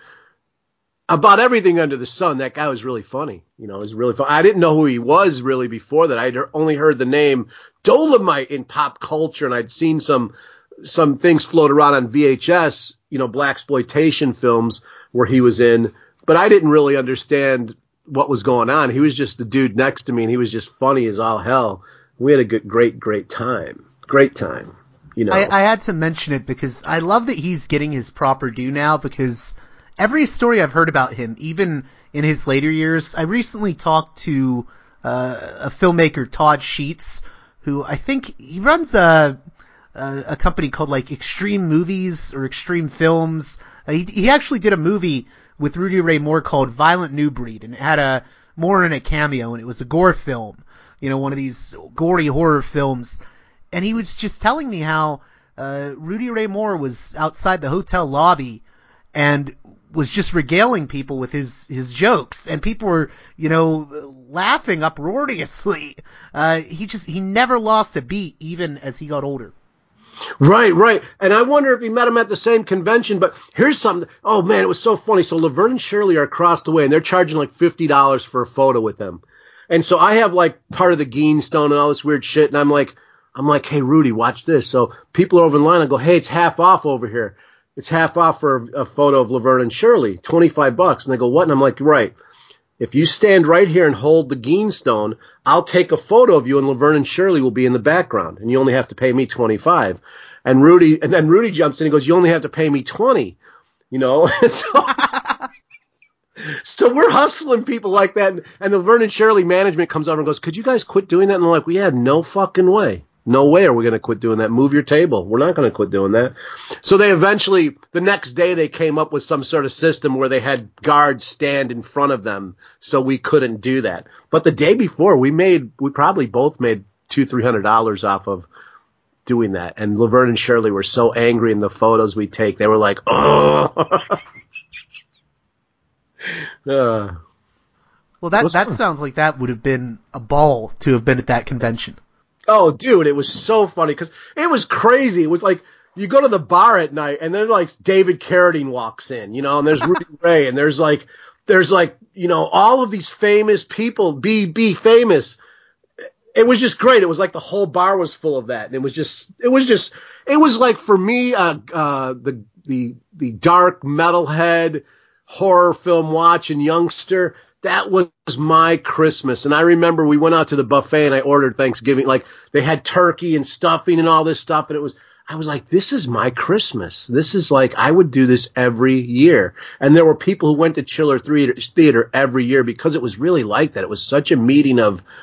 about everything under the sun. That guy was really funny. You know, it was really fun. I didn't know who he was really before that. I'd only heard the name Dolomite in pop culture, and I'd seen some some things float around on V H S, you know, blaxploitation films where he was in, but I didn't really understand what was going on. He was just the dude next to me, and he was just funny as all hell. We had a good, great, great time. Great time. You know, I, I had to mention it because I love that he's getting his proper due now, because every story I've heard about him, even in his later years, I recently talked to uh, a filmmaker, Todd Sheets, who I think he runs a, a, a company called like Extreme Movies or Extreme Films. Uh, he, he actually did a movie with Rudy Ray Moore called Violent New Breed, and it had a Moore in a cameo, and it was a gore film, you know, one of these gory horror films. And he was just telling me how uh, Rudy Ray Moore was outside the hotel lobby and was just regaling people with his, his jokes, and people were, you know, laughing uproariously. Uh, he just, he never lost a beat, even as he got older. Right, right. And I wonder if he met him at the same convention, but here's something. Oh man, it was so funny. So Laverne and Shirley are across the way, and they're charging like fifty dollars for a photo with them. And so I have like part of the Geenstone and all this weird shit, and I'm like, I'm like, hey, Rudy, watch this. So people are over in line. I go, hey, it's half off over here. It's half off for a, a photo of Laverne and Shirley, twenty-five bucks. And they go, what? And I'm like, right. If you stand right here and hold the Geenstone, I'll take a photo of you, and Laverne and Shirley will be in the background, and you only have to pay me twenty-five. And Rudy, and then Rudy jumps in and goes, you only have to pay me twenty. You know? so, so we're hustling people like that. And, and the Laverne and Shirley management comes over and goes, could you guys quit doing that? And they're like, we had no fucking way. No way are we going to quit doing that. Move your table. We're not going to quit doing that. So they eventually, the next day, they came up with some sort of system where they had guards stand in front of them, so we couldn't do that. But the day before, we made, we probably both made two, three hundred dollars off of doing that. And Laverne and Shirley were so angry in the photos we take. They were like, oh. uh, well, that that fun. Sounds like that would have been a ball to have been at that convention. Oh, dude, it was so funny because it was crazy. It was like you go to the bar at night, and then like David Carradine walks in, you know, and there's Rudy Ray, and there's like, there's like, you know, all of these famous people, be be famous. It was just great. It was like the whole bar was full of that, and it was just, it was just, it was like for me, uh, uh, the the the dark metalhead horror film watching youngster. That was my Christmas. And I remember we went out to the buffet and I ordered Thanksgiving. Like they had turkey and stuffing and all this stuff. And it was, I was like, this is my Christmas. This is like, I would do this every year. And there were people who went to Chiller Theater every year because it was really like that. It was such a meeting of,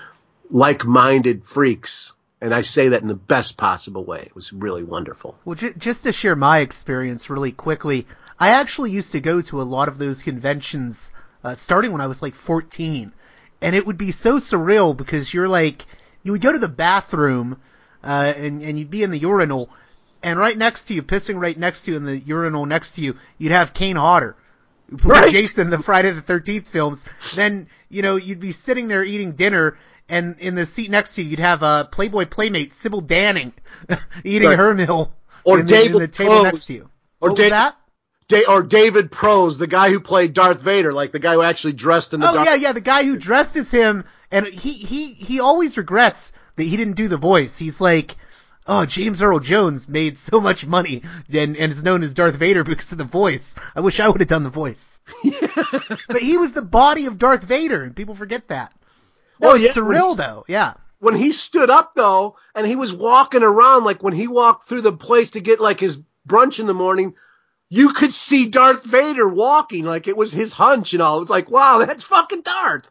like-minded freaks. And I say that in the best possible way. It was really wonderful. Well, j- just to share my experience really quickly, I actually used to go to a lot of those conventions uh, starting when I was like fourteen. And it would be so surreal because you're like, you would go to the bathroom uh, and, and you'd be in the urinal, and right next to you, pissing right next to you in the urinal next to you, you'd have Kane Hodder, who played Right. Jason in the Friday the thirteenth films. Then, you know, you'd be sitting there eating dinner, and in the seat next to you, you'd have uh, Playboy Playmate Sybil Danning eating Right. her meal Or in, the, in David the table Prose. next to you. Or What Da- was that? Da- or David Prose, the guy who played Darth Vader, like the guy who actually dressed in the Oh, Darth yeah, yeah, the guy who dressed as him, and he, he, he always regrets that he didn't do the voice. He's like, oh, James Earl Jones made so much money and, and is known as Darth Vader because of the voice. I wish I would have done the voice. But he was the body of Darth Vader, and people forget that. No, Oh, it's yeah. surreal, though, yeah. When he stood up, though, and he was walking around, like when he walked through the place to get like his brunch in the morning, you could see Darth Vader walking, like it was his hunch and all. It was like, wow, that's fucking Darth.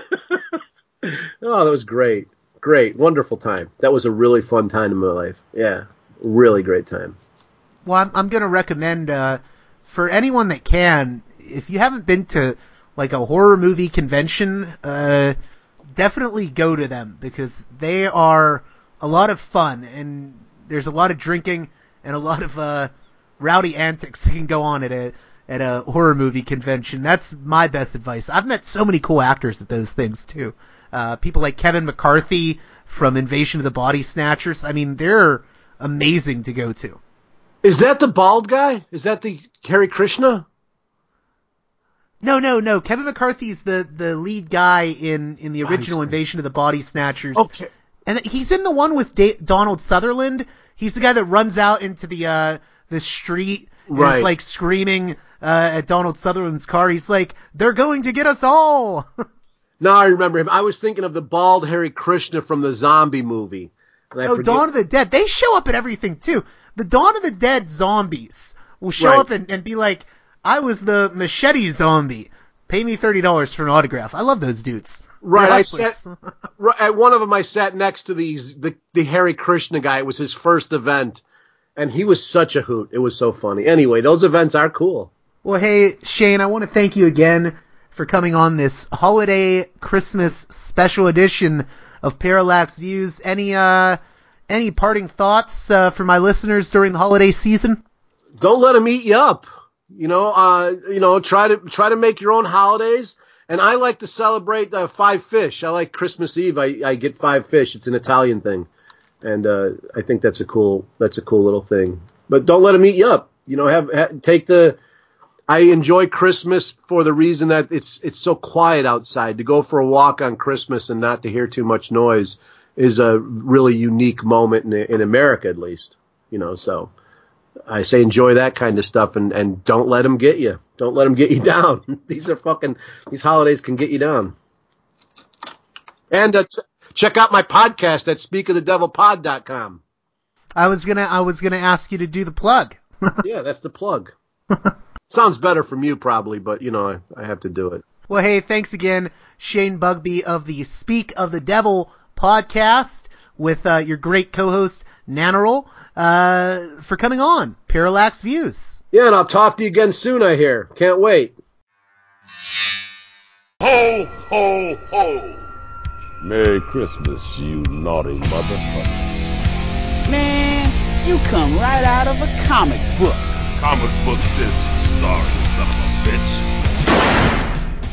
Oh, that was great. Great. Wonderful time. That was a really fun time in my life. Yeah. Really great time. Well, I'm, I'm going to recommend, uh, for anyone that can, if you haven't been to, like, a horror movie convention, uh, definitely go to them, because they are a lot of fun, and there's a lot of drinking and a lot of, uh, rowdy antics that can go on at a, at a horror movie convention. That's my best advice. I've met so many cool actors at those things, too. Uh, people like Kevin McCarthy from Invasion of the Body Snatchers. I mean, they're amazing to go to. Is that the bald guy? Is that the Hare Krishna? No, no, no. Kevin McCarthy's the, the lead guy in, in the original Body Invasion of the Body Snatchers. Okay. And he's in the one with da- Donald Sutherland. He's the guy that runs out into the uh, the street and Right. is like screaming uh, at Donald Sutherland's car. He's like, "They're going to get us all." Now I remember him. I was thinking of the bald Hare Krishna from the zombie movie. And I Oh, forget- Dawn of the Dead. They show up at everything, too. The Dawn of the Dead zombies will show Right. up and, and be like, I was the machete zombie. Pay me thirty dollars for an autograph. I love those dudes. Right, They're I hustlers. sat, right, at one of them I sat next to these the, the Hare Krishna guy. It was his first event, and he was such a hoot. It was so funny. Anyway, those events are cool. Well, hey, Shane, I want to thank you again for coming on this holiday Christmas special edition of Parallax Views. Any uh, any parting thoughts uh, for my listeners during the holiday season? Don't let them eat you up. You know, uh, you know, try to try to make your own holidays. And I like to celebrate uh, five fish. I like Christmas Eve. I, I get five fish. It's an Italian thing, and uh, I think that's a cool that's a cool little thing. But don't let them eat you up. You know, have, have take the. I enjoy Christmas for the reason that it's it's so quiet outside. To go for a walk on Christmas and not to hear too much noise is a really unique moment in in America, at least. You know, so I say enjoy that kind of stuff and, and don't let them get you. Don't let them get you down. These are fucking these holidays can get you down. And uh, ch- check out my podcast at speak of the devil pod dot com. I was gonna I was gonna ask you to do the plug. Yeah, that's the plug. Sounds better from you probably, but you know, I, I have to do it. Well, hey, thanks again, Shane Bugby of the Speak of the Devil podcast with uh, your great co-host, Nannerl, uh, for coming on Parallax Views. Yeah, and I'll talk to you again soon, I hear. Can't wait. Ho, ho, ho! Merry Christmas, you naughty motherfuckers. Man, you come right out of a comic book. Comic book this, you sorry son of a bitch.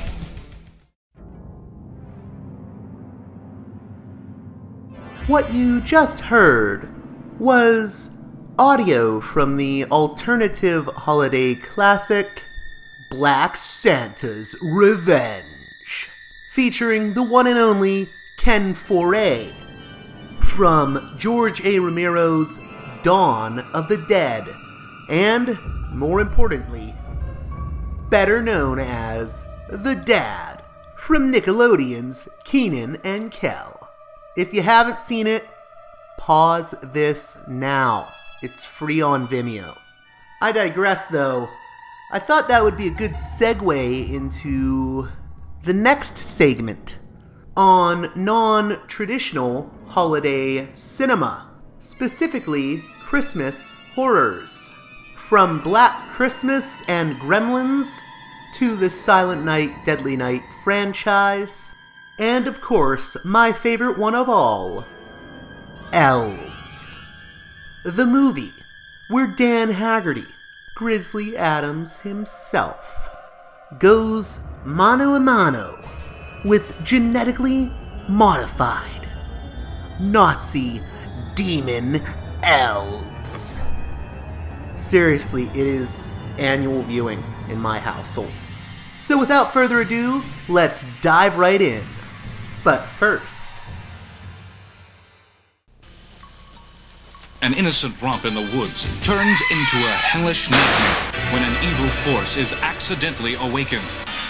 What you just heard was audio from the alternative holiday classic Black Santa's Revenge, featuring the one and only Ken Foray, from George A. Romero's Dawn of the Dead, and, more importantly, better known as The Dad, from Nickelodeon's Kenan and Kel. If you haven't seen it, pause this now. It's free on Vimeo. I digress, though. I thought that would be a good segue into the next segment on non-traditional holiday cinema, specifically Christmas horrors. From Black Christmas and Gremlins to the Silent Night, Deadly Night franchise, and of course, my favorite one of all, Elves. The movie where Dan Haggerty, Grizzly Adams himself, goes mano a mano with genetically modified Nazi demon elves. Seriously, it is annual viewing in my household. So without further ado, let's dive right in. But first... An innocent romp in the woods turns into a hellish nightmare when an evil force is accidentally awakened.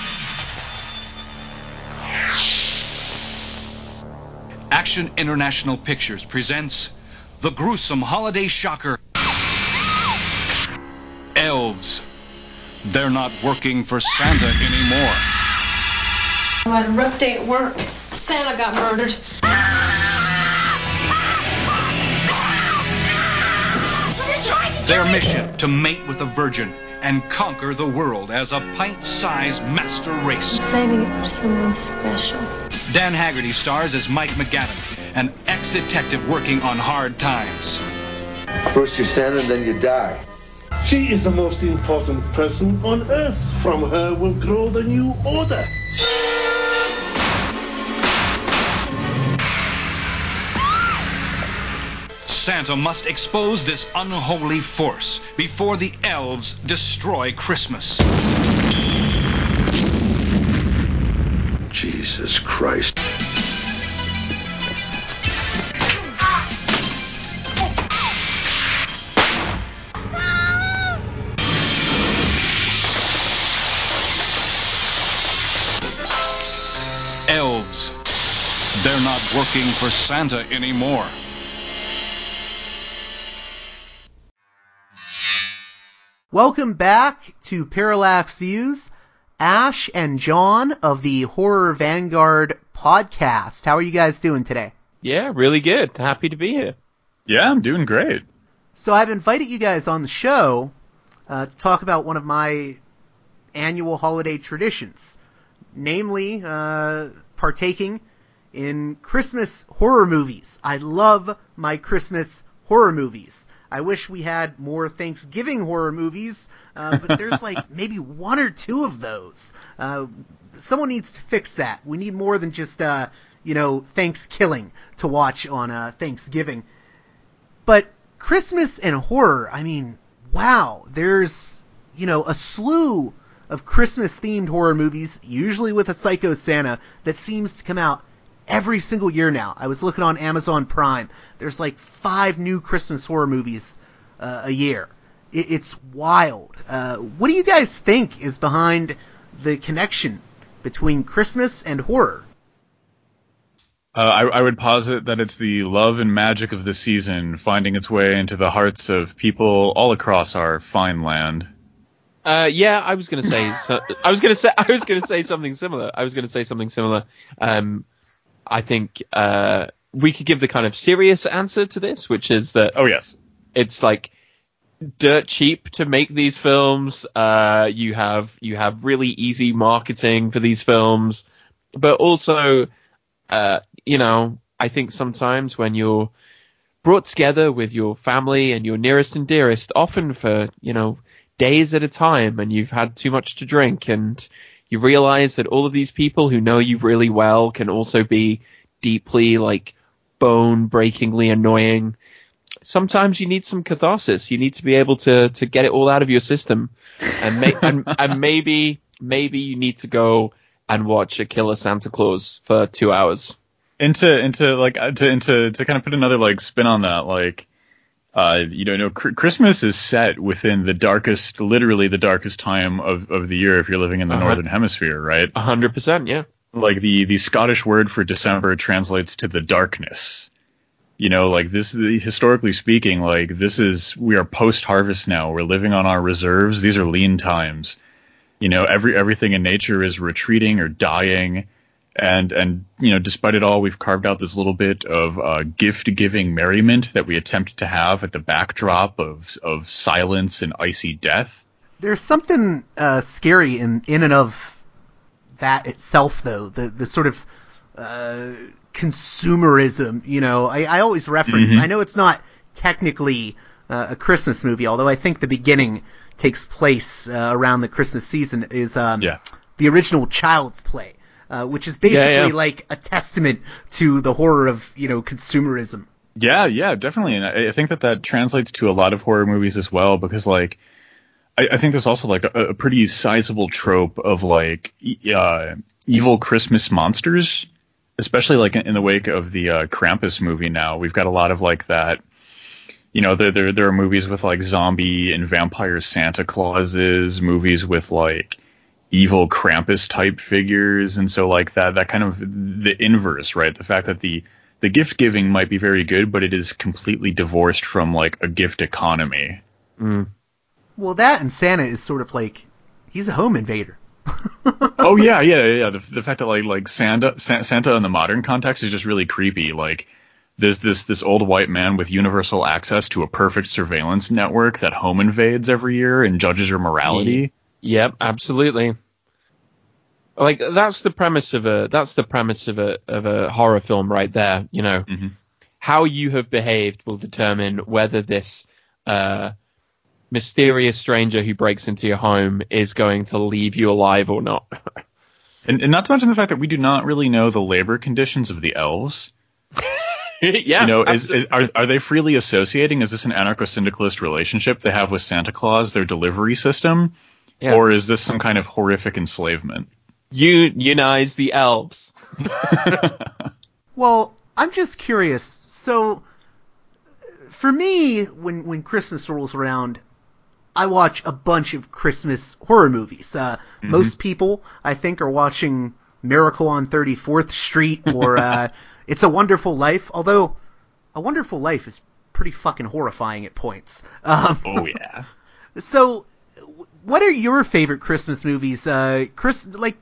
Action International Pictures presents the gruesome holiday shocker, Elves. They're not working for Santa anymore. I had a rough day at work. Santa got murdered. Their mission, to mate with a virgin and conquer the world as a pint-sized master race. I'm saving it for someone special. Dan Haggerty stars as Mike McGavin, an ex-detective working on hard times. First you're Santa, then you die. She is the most important person on Earth. From her will grow the new order. Santa must expose this unholy force before the elves destroy Christmas. Jesus Christ. Elves. They're not working for Santa anymore. Welcome back to Parallax Views, Ash and John of the Horror Vanguard podcast. How are you guys doing today? Yeah, really good. Happy to be here. Yeah, I'm doing great. So I've invited you guys on the show uh, to talk about one of my annual holiday traditions, namely uh, partaking in Christmas horror movies. I love my Christmas horror movies. I wish we had more Thanksgiving horror movies, uh, but there's like maybe one or two of those. Uh, someone needs to fix that. We need more than just, uh, you know, Thanksgiving to watch on uh, Thanksgiving. But Christmas and horror, I mean, wow, there's, you know, a slew of Christmas-themed horror movies, usually with a Psycho Santa, that seems to come out every single year now. I was looking on Amazon Prime. There's like five new Christmas horror movies uh, a year. It, it's wild. Uh, what do you guys think is behind the connection between Christmas and horror? Uh, I, I would posit that it's the love and magic of the season finding its way into the hearts of people all across our fine land. Uh, yeah, I was gonna say. So, I was gonna say. I was gonna say something similar. I was gonna say something similar. Um, I think uh, we could give the kind of serious answer to this, which is that oh yes, it's like dirt cheap to make these films. Uh, you have you have really easy marketing for these films, but also, uh, you know, I think sometimes when you're brought together with your family and your nearest and dearest, often for, you know, days at a time, and you've had too much to drink, and you realize that all of these people who know you really well can also be deeply, like, bone-breakingly annoying. Sometimes you need some catharsis. You need to be able to to get it all out of your system, and may, and, and maybe maybe you need to go and watch A Killer Santa Claus for two hours. Into into like to into to kind of put another like spin on that, like uh you know, no, cr- Christmas is set within the darkest, literally the darkest time of, of the year if you're living in the uh-huh. northern hemisphere, right? A hundred percent, yeah. Like the the Scottish word for December translates to the darkness. You know, like this, historically speaking, like this is, we are post-harvest now. We're living on our reserves. These are lean times. You know, every everything in nature is retreating or dying. And, and you know, despite it all, we've carved out this little bit of uh, gift-giving merriment that we attempt to have at the backdrop of of silence and icy death. There's something uh, scary in, in and of that itself, though. The the sort of uh, consumerism, you know. I, I always reference, mm-hmm. I know it's not technically uh, a Christmas movie, although I think the beginning takes place uh, around the Christmas season, is um, yeah. the original Child's Play. Uh, which is basically yeah, yeah. like a testament to the horror of, you know, consumerism. Yeah, yeah, definitely. And I, I think that that translates to a lot of horror movies as well, because, like, I, I think there's also, like, a, a pretty sizable trope of, like, uh, evil Christmas monsters, especially, like, in the wake of the uh, Krampus movie now. We've got a lot of, like, that, you know, there, there, there are movies with, like, zombie and vampire Santa Clauses, movies with, like, evil Krampus type figures, and so like that that kind of the inverse, right? The fact that the the gift giving might be very good, but it is completely divorced from like a gift economy. Mm. Well, that and Santa is sort of like he's a home invader. oh yeah, yeah, yeah. The, the fact that like like Santa Santa in the modern context is just really creepy. Like there's this this old white man with universal access to a perfect surveillance network that home invades every year and judges your morality. Yep, absolutely. Like that's the premise of a that's the premise of a of a horror film right there. You know, mm-hmm. how you have behaved will determine whether this uh, mysterious stranger who breaks into your home is going to leave you alive or not. and, and not to mention the fact that we do not really know the labor conditions of the elves. yeah, you know, is, is are are they freely associating? Is this an anarcho-syndicalist relationship they have with Santa Claus, their delivery system? Yeah. Or is this some kind of horrific enslavement? You unionize the elves. Well, I'm just curious. So, for me, when when Christmas rolls around, I watch a bunch of Christmas horror movies. Uh, mm-hmm. Most people, I think, are watching Miracle on thirty-fourth Street or uh, It's a Wonderful Life. Although, A Wonderful Life is pretty fucking horrifying at points. Um, oh yeah. So. What are your favorite Christmas movies? Uh, Chris, like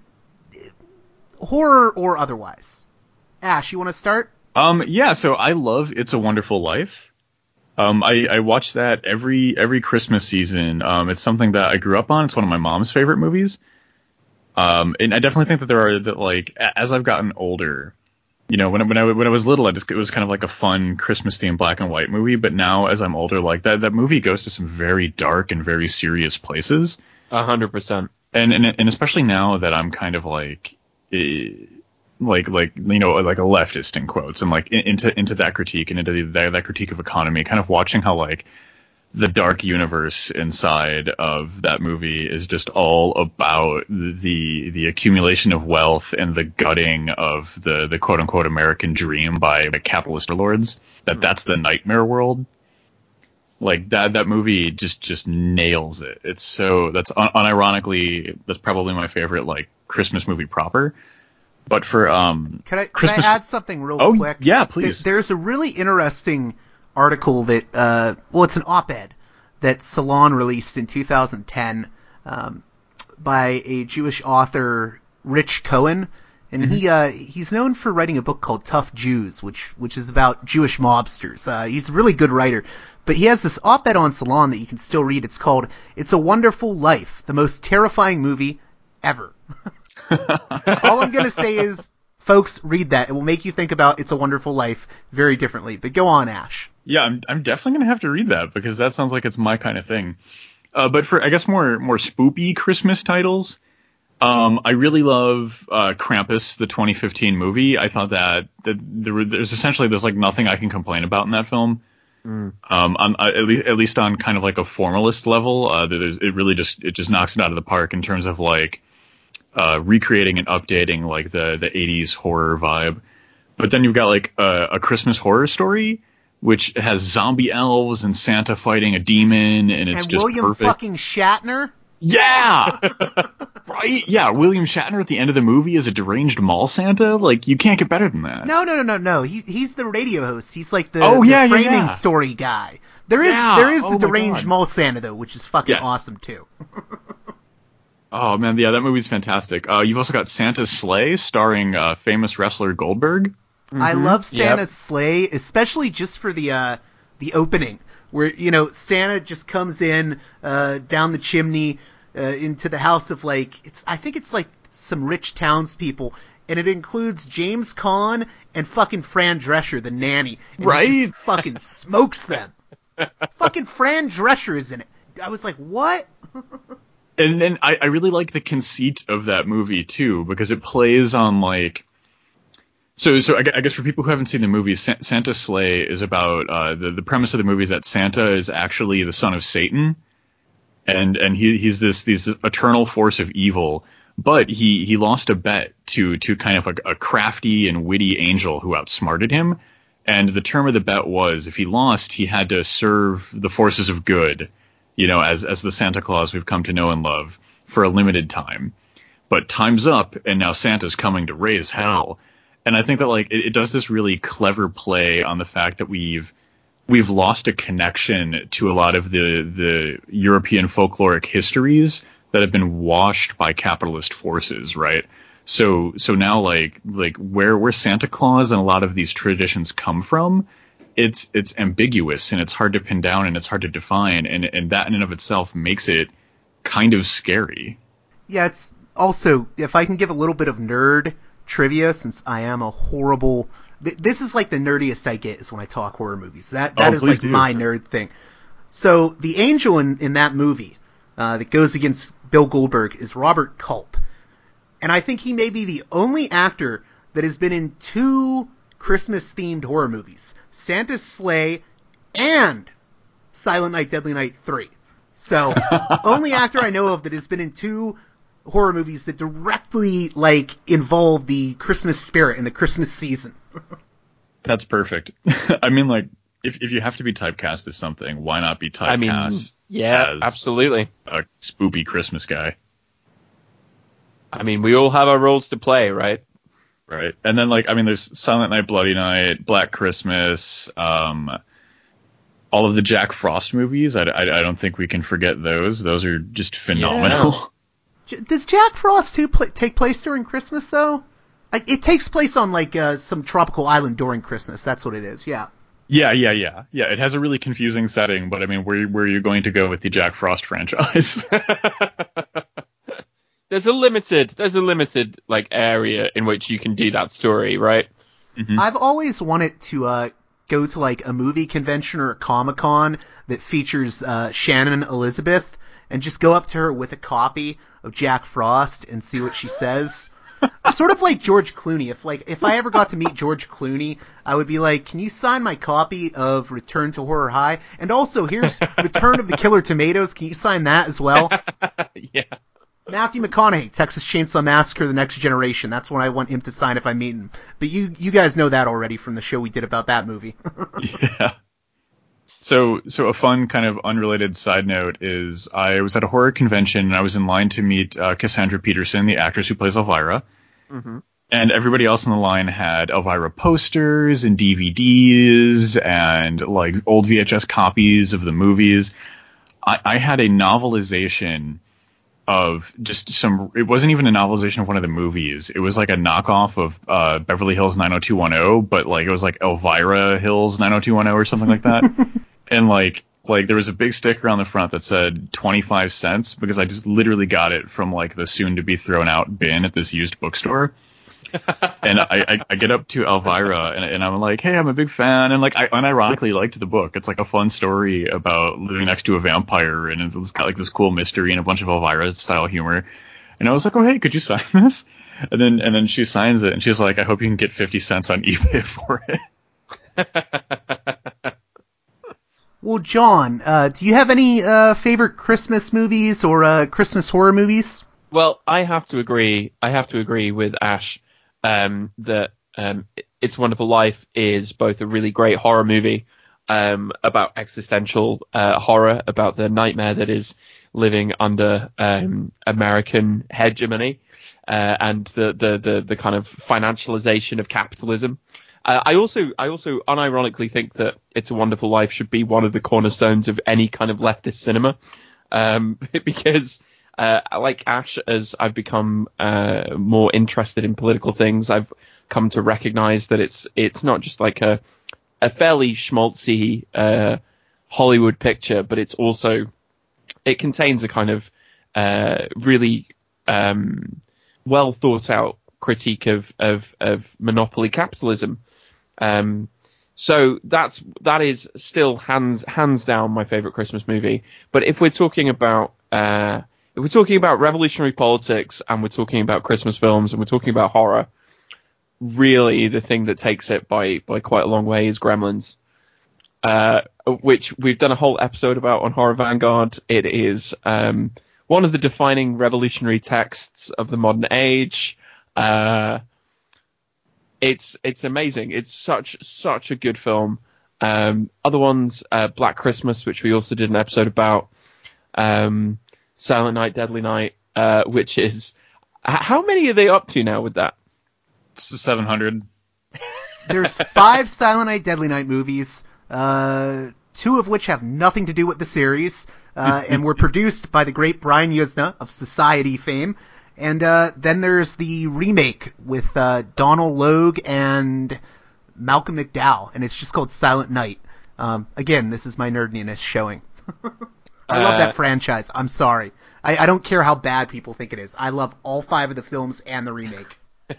horror or otherwise? Ash, you want to start? Um, yeah. So I love It's a Wonderful Life. Um, I, I watch that every every Christmas season. Um, it's something that I grew up on. It's one of my mom's favorite movies. Um, and I definitely think that there are that like as I've gotten older. You know, when I, when I when I was little, I just it was kind of like a fun Christmas themed black and white movie. But now, as I'm older, like that that movie goes to some very dark and very serious places. A hundred percent. And and and especially now that I'm kind of like, eh, like like you know like a leftist in quotes, and like in, into into that critique and into the, that, that critique of economy, kind of watching how like the dark universe inside of that movie is just all about the the accumulation of wealth and the gutting of the the quote unquote American dream by capitalist lords. That that's the nightmare world. Like that that movie just just nails it. It's so that's un- unironically that's probably my favorite like Christmas movie proper. But for um, can I Christmas... can I add something real oh, quick? Yeah, please. There's a really interesting article that uh well it's an op-ed that Salon released in two thousand ten um by a Jewish author, Rich Cohen, and mm-hmm. he uh he's known for writing a book called Tough Jews, which which is about Jewish mobsters. Uh he's a really good writer, but he has this op-ed on Salon that you can still read. It's called It's a Wonderful Life, the most terrifying movie ever. All I'm going to say is, folks, read that. It will make you think about It's a Wonderful Life very differently. But go on, Ash. Yeah, I'm I'm definitely going to have to read that because that sounds like it's my kind of thing. Uh, but for, I guess, more more spoopy Christmas titles, um, I really love uh, Krampus, the twenty fifteen movie. I thought that, that there, there's essentially there's like nothing I can complain about in that film. Mm. Um, on, uh, at least at least on kind of like a formalist level, uh, it really just it just knocks it out of the park in terms of like uh, recreating and updating like the the eighties horror vibe. But then you've got like a, a Christmas Horror Story, which has zombie elves and Santa fighting a demon, and it's and just William perfect. fucking Shatner. Yeah, right. Yeah, William Shatner at the end of the movie is a deranged mall Santa. Like, you can't get better than that. No, no, no, no, no. He he's the radio host. He's like the, oh, the yeah, framing yeah, yeah. story guy. There is yeah. there is the oh deranged mall Santa though, which is fucking yes. awesome too. Oh man, yeah, that movie's fantastic. Uh, you've also got Santa's Sleigh, starring uh, famous wrestler Goldberg. Mm-hmm. I love Santa's yep. Sleigh, especially just for the uh, the opening, where you know Santa just comes in uh, down the chimney uh, into the house of like it's I think it's like some rich townspeople, and it includes James Caan and fucking Fran Drescher, the nanny, and right? He just fucking smokes them. Fucking Fran Drescher is in it. I was like, what? And then I, I really like the conceit of that movie too, because it plays on like. So, so I guess for people who haven't seen the movie, Santa's Sleigh is about uh, the the premise of the movie is that Santa is actually the son of Satan, and and he he's this this eternal force of evil. But he he lost a bet to to kind of a, a crafty and witty angel who outsmarted him, and the term of the bet was if he lost, he had to serve the forces of good, you know, as as the Santa Claus we've come to know and love for a limited time. But time's up, and now Santa's coming to raise hell. And I think that like it, it does this really clever play on the fact that we've we've lost a connection to a lot of the the European folkloric histories that have been washed by capitalist forces, right? So so now like like where where Santa Claus and a lot of these traditions come from, it's it's ambiguous and it's hard to pin down and it's hard to define, and and that in and of itself makes it kind of scary. Yeah, it's also, if I can give a little bit of nerd trivia, since I am a horrible th- this is like the nerdiest I get is when I talk horror movies. That that oh, is like do. my nerd thing. So the angel in, in that movie uh, that goes against Bill Goldberg is Robert Culp. And I think he may be the only actor that has been in two Christmas-themed horror movies, Santa's Sleigh and Silent Night, Deadly Night three. So, only actor I know of that has been in two horror movies that directly, like, involve the Christmas spirit and the Christmas season. That's perfect. I mean, like, if if you have to be typecast as something, why not be typecast I mean, yeah, as absolutely. a spoopy Christmas guy? I mean, we all have our roles to play, right? Right. And then, like, I mean, there's Silent Night, Bloody Night, Black Christmas, um, all of the Jack Frost movies. I, I, I don't think we can forget those. Those are just phenomenal. Yeah. Does Jack Frost two pl- take place during Christmas, though? Like, it takes place on, like, uh, some tropical island during Christmas. That's what it is, yeah. Yeah, yeah, yeah. Yeah, it has a really confusing setting, but, I mean, where, where are you going to go with the Jack Frost franchise? There's a limited, there's a limited like area in which you can do that story, right? Mm-hmm. I've always wanted to uh, go to like a movie convention or a Comic-Con that features uh, Shannon Elizabeth and just go up to her with a copy of Jack Frost and see what she says. Sort of like George Clooney. If like if I ever got to meet George Clooney, I would be like, "Can you sign my copy of Return to Horror High? And also here's Return of the Killer Tomatoes. Can you sign that as well?" Yeah. Matthew McConaughey, Texas Chainsaw Massacre: The Next Generation. That's what I want him to sign if I meet him. But you you guys know that already from the show we did about that movie. Yeah. So so a fun kind of unrelated side note is I was at a horror convention and I was in line to meet uh, Cassandra Peterson, the actress who plays Elvira. Mm-hmm. And everybody else in the line had Elvira posters and D V Ds and like old V H S copies of the movies. I, I had a novelization of just some, it wasn't even a novelization of one of the movies. It was like a knockoff of uh, Beverly Hills nine oh two one oh, but like it was like Elvira Hills nine oh two one oh or something like that. And like, like there was a big sticker on the front that said twenty-five cents because I just literally got it from like the soon to be thrown out bin at this used bookstore. And I, I, I get up to Elvira and, and I'm like, hey, I'm a big fan. And like, I unironically liked the book. It's like a fun story about living next to a vampire. And it's got like this cool mystery and a bunch of Elvira style humor. And I was like, oh, hey, could you sign this? And then, and then she signs it and she's like, I hope you can get fifty cents on eBay for it. Well, John, uh, do you have any uh, favorite Christmas movies or uh, Christmas horror movies? Well, I have to agree. I have to agree with Ash um, that um, It's a Wonderful Life is both a really great horror movie um, about existential uh, horror, about the nightmare that is living under um, American hegemony uh, and the, the, the, the kind of financialization of capitalism. Uh, I also I also unironically think that It's a Wonderful Life should be one of the cornerstones of any kind of leftist cinema um, because uh, like Ash, as I've become uh, more interested in political things, I've come to recognize that it's it's not just like a a fairly schmaltzy uh, Hollywood picture, but it's also it contains a kind of uh, really um, well thought out critique of of, of monopoly capitalism. Um, so that's that is still hands hands down my favorite Christmas movie. But if we're talking about uh, if we're talking about revolutionary politics and we're talking about Christmas films and we're talking about horror, really the thing that takes it by by quite a long way is Gremlins, uh, which we've done a whole episode about on Horror Vanguard. It is um, one of the defining revolutionary texts of the modern age. Uh, it's it's amazing. It's such such a good film. Um, other ones, uh, Black Christmas, which we also did an episode about. Um, Silent Night, Deadly Night, uh, which is how many are they up to now with that? seven hundred. There's five Silent Night, Deadly Night movies, uh, two of which have nothing to do with the series, uh, and were produced by the great Brian Yuzna of Society fame. And uh, then there's the remake with uh, Donald Logue and Malcolm McDowell, and it's just called Silent Night. Um, again, this is my nerdiness showing. I love Uh, that franchise. I'm sorry. I, I don't care how bad people think it is. I love all five of the films and the remake.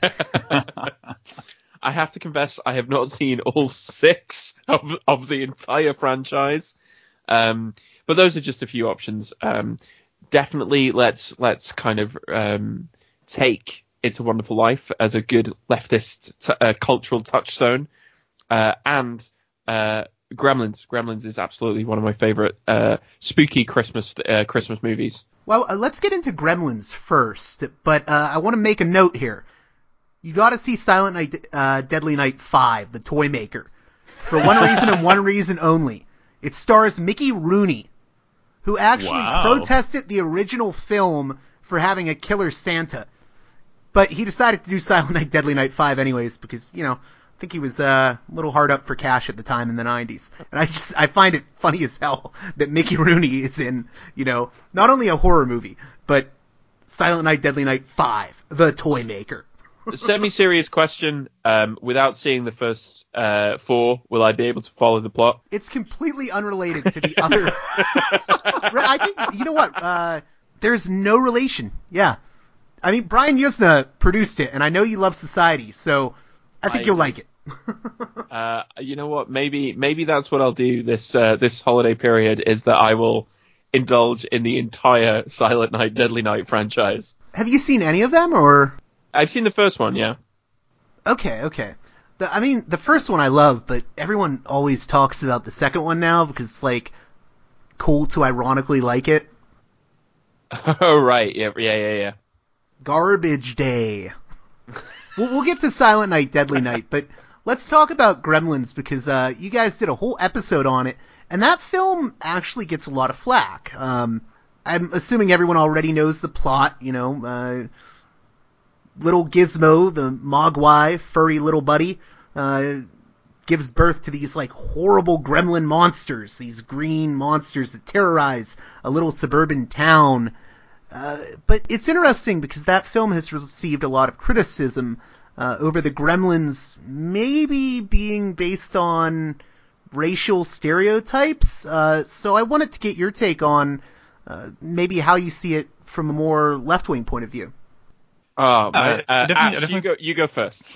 I have to confess, I have not seen all six of of the entire franchise, um, but those are just a few options. Um, definitely, let's let's kind of um, take It's a Wonderful Life as a good leftist t- uh, cultural touchstone, uh, and uh, Gremlins. Gremlins is absolutely one of my favorite uh, spooky Christmas uh, Christmas movies. Well, uh, let's get into Gremlins first, but uh, I want to make a note here. You got to see Silent Night, uh, Deadly Night five, The Toy Maker, for one reason and one reason only. It stars Mickey Rooney, who actually Wow. protested the original film for having a killer Santa. But he decided to do Silent Night, Deadly Night five anyways because, you know, I think he was uh, a little hard up for cash at the time in the nineties. And I just, I find it funny as hell that Mickey Rooney is in, you know, not only a horror movie, but Silent Night, Deadly Night five, The Toy Maker. Semi-serious question. Um, without seeing the first uh, four, will I be able to follow the plot? It's completely unrelated to the other. I think, you know what? Uh, there's no relation. Yeah. I mean, Brian Yuzna produced it, and I know you love Society, so I think I- you'll like it. Uh, you know what? Maybe maybe that's what I'll do this uh, this holiday period. Is that I will indulge in the entire Silent Night, Deadly Night franchise. Have you seen any of them, or? I've seen the first one, yeah. Okay, okay. The, I mean, the first one I love, but everyone always talks about the second one now because it's, like, cool to ironically like it. Oh, right. Yeah, yeah, yeah, yeah. Garbage Day. we'll, we'll get to Silent Night, Deadly Night, but let's talk about Gremlins because uh, you guys did a whole episode on it, and that film actually gets a lot of flack. Um, I'm assuming everyone already knows the plot, you know, uh... Little Gizmo, the Mogwai furry little buddy, uh, gives birth to these, like, horrible gremlin monsters, these green monsters that terrorize a little suburban town. Uh, but it's interesting because that film has received a lot of criticism uh, over the gremlins maybe being based on racial stereotypes. Uh, so I wanted to get your take on uh, maybe how you see it from a more left-wing point of view. Oh, man. Uh, Uh, definitely- Ash, definitely- you go, you go first.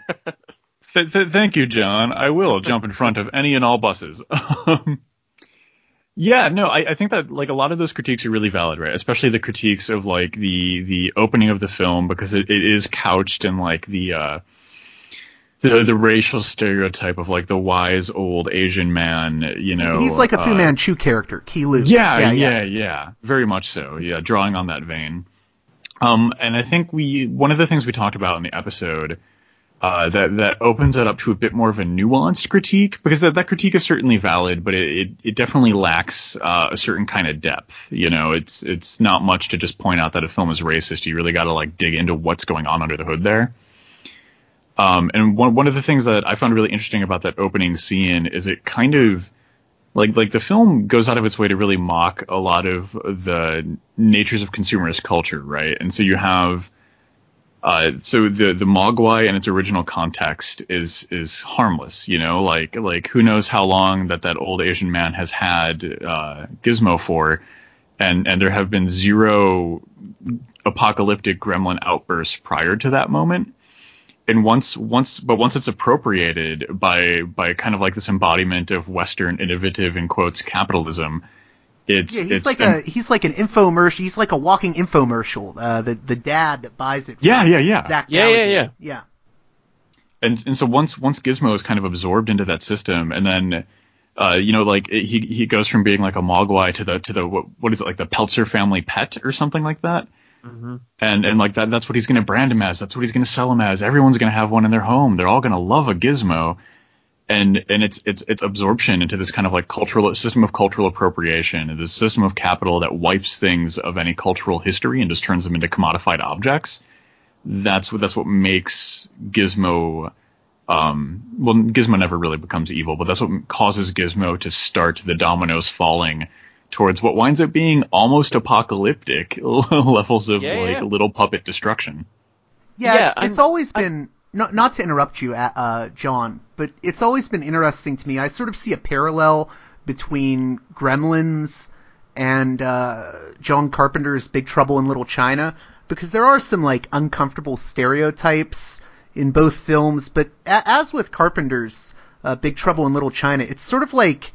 Th- th- thank you, John. I will jump in front of any and all buses. Um, yeah, no, I, I think that like a lot of those critiques are really valid, right? Especially the critiques of like the the opening of the film because it, it is couched in like the uh, the the racial stereotype of like the wise old Asian man. You know, He's like a Fu uh, Manchu character, Ki-Lu. Yeah, yeah, yeah, yeah, very much so. Yeah, drawing on that vein. Um, and I think we one of the things we talked about in the episode uh, that that opens it up to a bit more of a nuanced critique because that, that critique is certainly valid, but it it, it definitely lacks uh, a certain kind of depth. You know, it's it's not much to just point out that a film is racist. You really got to like dig into what's going on under the hood there. Um, and one one of the things that I found really interesting about that opening scene is it kind of like like the film goes out of its way to really mock a lot of the natures of consumerist culture, right? And so you have uh so the the Mogwai in its original context is is harmless, you know, like like who knows how long that that old Asian man has had uh Gizmo for, and and there have been zero apocalyptic gremlin outbursts prior to that moment. And once, once, but once it's appropriated by, by kind of like this embodiment of Western innovative, in quotes, capitalism, it's, yeah, he's it's, like and, a, he's like an infomercial. He's like a walking infomercial. Uh, the, the dad that buys it. From yeah, yeah, yeah. Zach yeah, yeah, yeah. Yeah. And, and so once, once Gizmo is kind of absorbed into that system, and then, uh, you know, like it, he, he goes from being like a Mogwai to the, to the, what, what is it, like the Peltzer family pet or something like that. Mm-hmm. And and like that that's what he's going to brand him as. That's what he's going to sell him as. Everyone's going to have one in their home. They're all going to love a Gizmo. And and it's it's it's absorption into this kind of like cultural system of cultural appropriation, this system of capital that wipes things of any cultural history and just turns them into commodified objects. That's what that's what makes Gizmo. Um, well, Gizmo never really becomes evil, but that's what causes Gizmo to start the dominoes falling towards what winds up being almost apocalyptic levels of yeah, like yeah. little puppet destruction. Yeah, Yeah, it's, it's always been, not, not to interrupt you, uh, John, but it's always been interesting to me. I sort of see a parallel between Gremlins and uh, John Carpenter's Big Trouble in Little China, because there are some like uncomfortable stereotypes in both films, but a- as with Carpenter's uh, Big Trouble in Little China, it's sort of like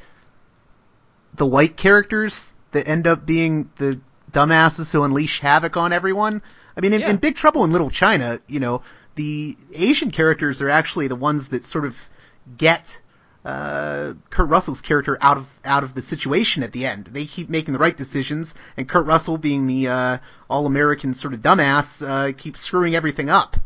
the white characters that end up being the dumbasses who unleash havoc on everyone. I mean, in, Yeah. in Big Trouble in Little China, you know, the Asian characters are actually the ones that sort of get uh, Kurt Russell's character out of out of the situation at the end. They keep making the right decisions, and Kurt Russell, being the uh, all-American sort of dumbass, uh, keeps screwing everything up.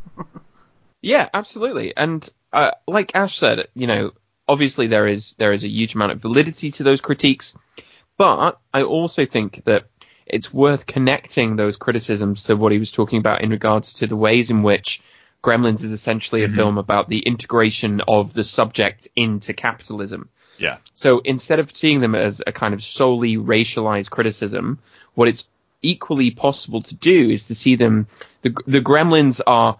Yeah, absolutely. And uh, like Ash said, you know, obviously there is there is a huge amount of validity to those critiques, but I also think that it's worth connecting those criticisms to what he was talking about in regards to the ways in which Gremlins is essentially a Mm-hmm. film about the integration of the subject into capitalism. Yeah. So instead of seeing them as a kind of solely racialized criticism, what it's equally possible to do is to see them, the, the Gremlins are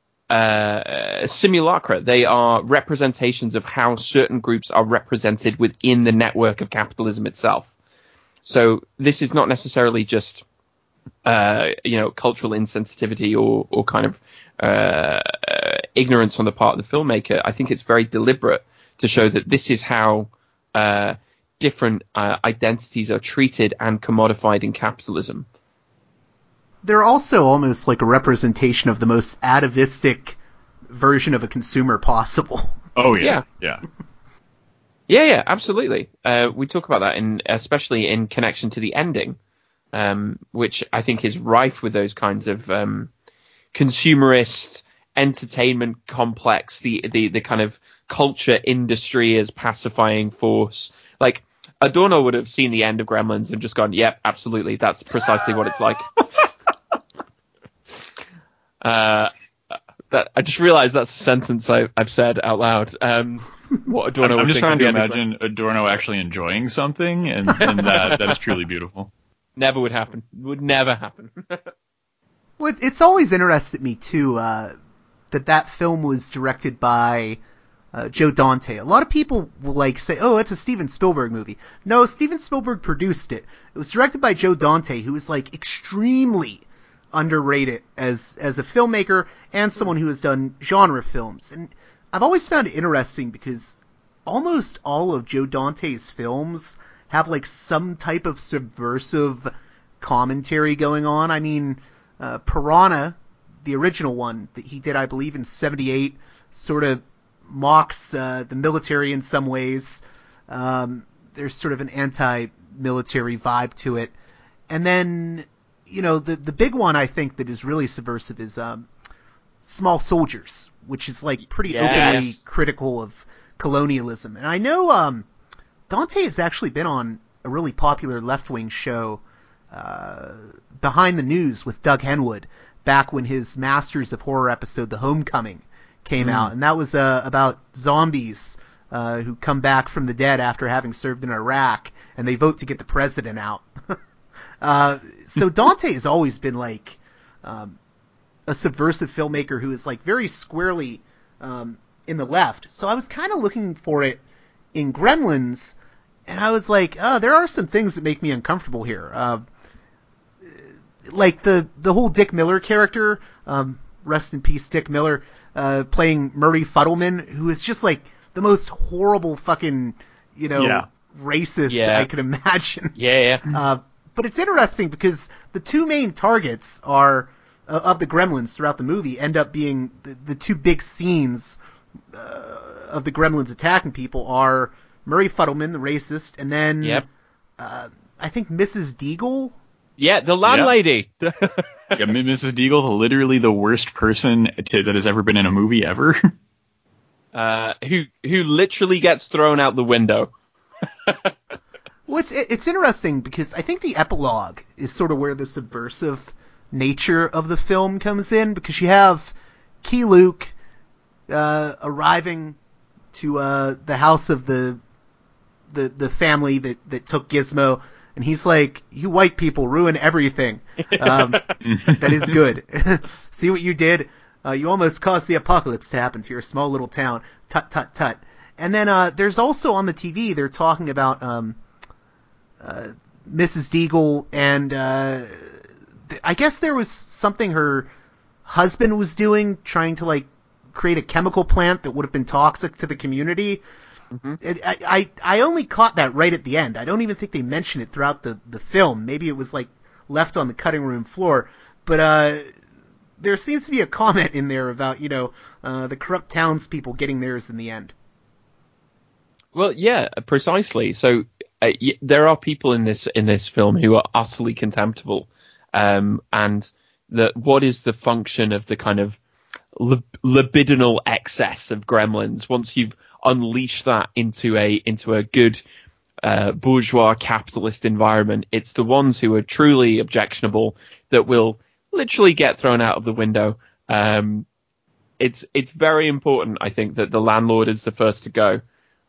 uh, simulacra. They are representations of how certain groups are represented within the network of capitalism itself. So this is not necessarily just, uh, you know, cultural insensitivity or, or kind of uh, uh, ignorance on the part of the filmmaker. I think it's very deliberate to show that this is how uh, different uh, identities are treated and commodified in capitalism. They're also almost like a representation of the most atavistic version of a consumer possible. Oh yeah. Yeah. Yeah. Yeah, yeah, absolutely. Uh, we talk about that in, especially in connection to the ending, um, which I think is rife with those kinds of um, consumerist entertainment complex, the, the the kind of culture industry as pacifying force. Like Adorno would have seen the end of Gremlins and just gone, "Yep, absolutely, that's precisely what it's like." uh, that I just realized that's a sentence I, I've said out loud. Um, what Adorno I'm, would I'm just think of trying the to end of imagine Adorno actually enjoying something, and, and that that is truly beautiful. Never would happen. Would never happen. Well, it's always interested me too uh, that that film was directed by uh, Joe Dante. A lot of people will like say, "Oh, it's a Steven Spielberg movie." No, Steven Spielberg produced it. It was directed by Joe Dante, who is like extremely underrated as as a filmmaker and someone who has done genre films. And I've always found it interesting because almost all of Joe Dante's films have like some type of subversive commentary going on. I mean, uh, Piranha, the original one that he did, I believe, in seventy-eight, sort of mocks uh, the military in some ways. Um, there's sort of an anti-military vibe to it. And then, you know, the the big one I think that is really subversive is um, Small Soldiers, which is like pretty Yes. openly critical of colonialism. And I know um, Dante has actually been on a really popular left-wing show, uh, Behind the News with Doug Henwood, back when his Masters of Horror episode, The Homecoming, came Mm. out. And that was uh, about zombies uh, who come back from the dead after having served in Iraq, and they vote to get the president out. uh, so Dante has always been like um, a subversive filmmaker who is like very squarely um, in the left. So I was kind of looking for it in Gremlins, and I was like, oh, there are some things that make me uncomfortable here. Uh, like the the whole Dick Miller character, um, rest in peace, Dick Miller, uh, playing Murray Fuddleman, who is just like the most horrible fucking, you know, yeah. racist yeah. I could imagine. Yeah, yeah. Uh, but it's interesting because the two main targets are uh, of the Gremlins throughout the movie end up being the, the two big scenes uh, of the Gremlins attacking people are Murray Fuddleman, the racist, and then yep. uh, I think Missus Deagle. Yeah, the landlady. Yep. yeah, Missus Deagle, literally the worst person to, that has ever been in a movie ever. uh, who who literally gets thrown out the window. Well, it's it's interesting because I think the epilogue is sort of where the subversive nature of the film comes in, because you have Key Luke uh, arriving to uh, the house of the the the family that, that took Gizmo. And he's like, you white people ruin everything. Um, that is good. See what you did? Uh, you almost caused the apocalypse to happen to your small little town. Tut, tut, tut. And then uh, there's also on the T V, they're talking about um, uh, Missus Deagle, and uh, th- I guess there was something her husband was doing, trying to like create a chemical plant that would have been toxic to the community. Mm-hmm. It, I, I I only caught that right at the end. I don't even think they mentioned it throughout the, the film. Maybe it was like left on the cutting room floor. But uh, there seems to be a comment in there about, you know, uh, the corrupt townspeople getting theirs in the end. Well, yeah, precisely. So uh, y- there are people in this in this film who are utterly contemptible. Um, and the what is the function of the kind of lib- libidinal excess of Gremlins once you've unleash that into a into a good uh, bourgeois capitalist environment? It's the ones who are truly objectionable that will literally get thrown out of the window. Um, it's it's very important, I think, that the landlord is the first to go.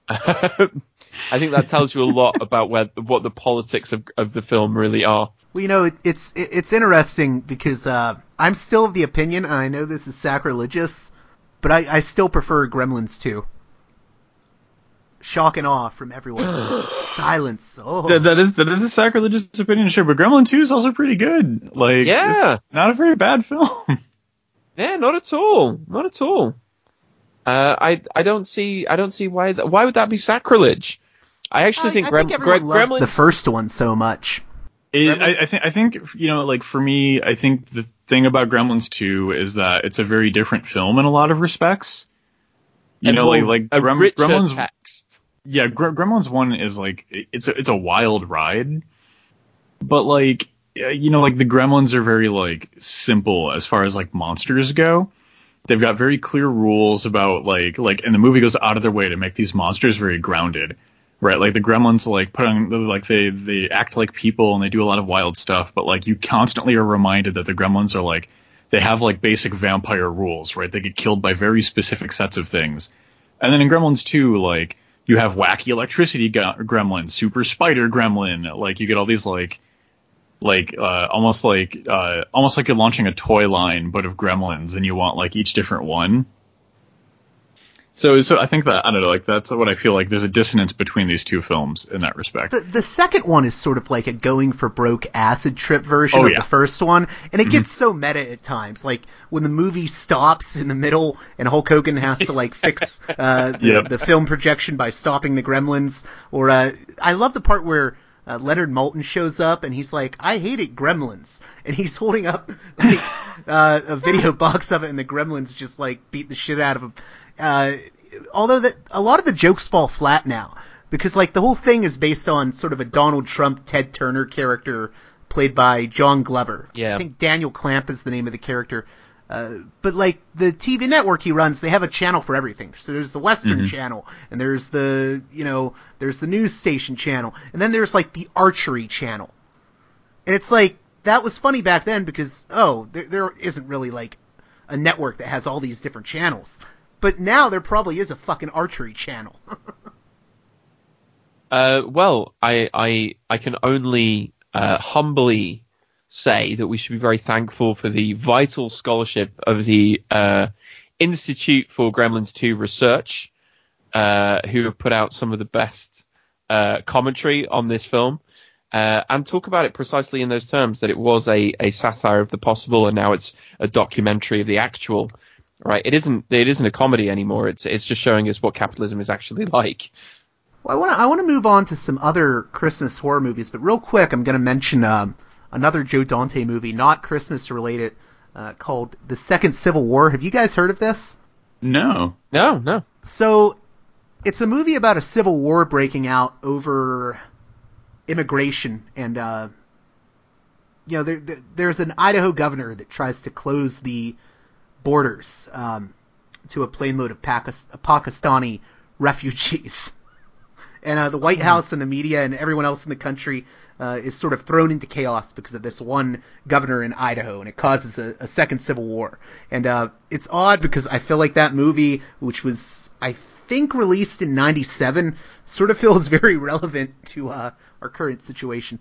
I think that tells you a lot about where what the politics of, of the film really are. Well, you know, it, it's it, it's interesting because uh, I'm still of the opinion, and I know this is sacrilegious, but I, I still prefer Gremlins two. Shock and awe from everyone. Silence. Oh, that, that is that is a sacrilegious opinion, sure. But Gremlin two is also pretty good. Like, yeah, it's not a very bad film. Yeah, not at all. Not at all. Uh, I I don't see I don't see why th- why would that be sacrilege? I actually I, think, I Grem- think everyone Grem- loves Gremlins the first one so much. It, I, I think I think you know, like for me, I think the thing about Gremlins two is that it's a very different film in a lot of respects. You and know, like like a Grem- richer Gremlins. text. Yeah, Gre- Gremlins one is like it's a it's a wild ride, but like you know, like the Gremlins are very like simple as far as like monsters go. They've got very clear rules about like like, and the movie goes out of their way to make these monsters very grounded, right? Like the Gremlins like put on like they they act like people and they do a lot of wild stuff, but like you constantly are reminded that the Gremlins are like they have like basic vampire rules, right? They get killed by very specific sets of things, and then in Gremlins two, like you have wacky electricity g- gremlin, super spider gremlin. Like you get all these like, like uh, almost like uh, almost like you're launching a toy line, but of gremlins, and you want like each different one. So, so I think that I don't know, like that's what I feel like. There's a dissonance between these two films in that respect. The, the second one is sort of like a going for broke acid trip version oh, of yeah. the first one, and it Mm-hmm. gets so meta at times. Like when the movie stops in the middle, and Hulk Hogan has to like fix uh, the, Yep. the film projection by stopping the Gremlins. Or uh, I love the part where uh, Leonard Maltin shows up, and he's like, "I hated Gremlins," and he's holding up like uh, a video box of it, and the Gremlins just like beat the shit out of him. Uh, although that a lot of the jokes fall flat now, because like the whole thing is based on sort of a Donald Trump, Ted Turner character played by John Glover. Yeah. I think Daniel Clamp is the name of the character. Uh, but like the T V network he runs, they have a channel for everything. So there's the Western Mm-hmm. channel, and there's the, you know, there's the news station channel, and then there's like the archery channel. And it's like, that was funny back then because, oh, there, there isn't really like a network that has all these different channels. but now there probably is a fucking archery channel. uh, well, I, I, I can only uh, humbly say that we should be very thankful for the vital scholarship of the uh, Institute for Gremlins two Research, uh, who have put out some of the best uh, commentary on this film, uh, and talk about it precisely in those terms, that it was a, a satire of the possible, and now it's a documentary of the actual. Right? It isn't. It isn't a comedy anymore. It's it's just showing us what capitalism is actually like. Well, I want to I want to move on to some other Christmas horror movies, but real quick, I'm going to mention um, another Joe Dante movie, not Christmas related, uh, called The Second Civil War. Have you guys heard of this? No. No, no. So, it's a movie about a civil war breaking out over immigration, and uh, you know, there, there, there's an Idaho governor that tries to close the borders um, to a plane load of Pakis- Pakistani refugees. And uh, the White House and the media and everyone else in the country uh, is sort of thrown into chaos because of this one governor in Idaho, and it causes a, a second civil war. And uh, it's odd because I feel like that movie, which was, I think, released in ninety-seven, sort of feels very relevant to uh, our current situation.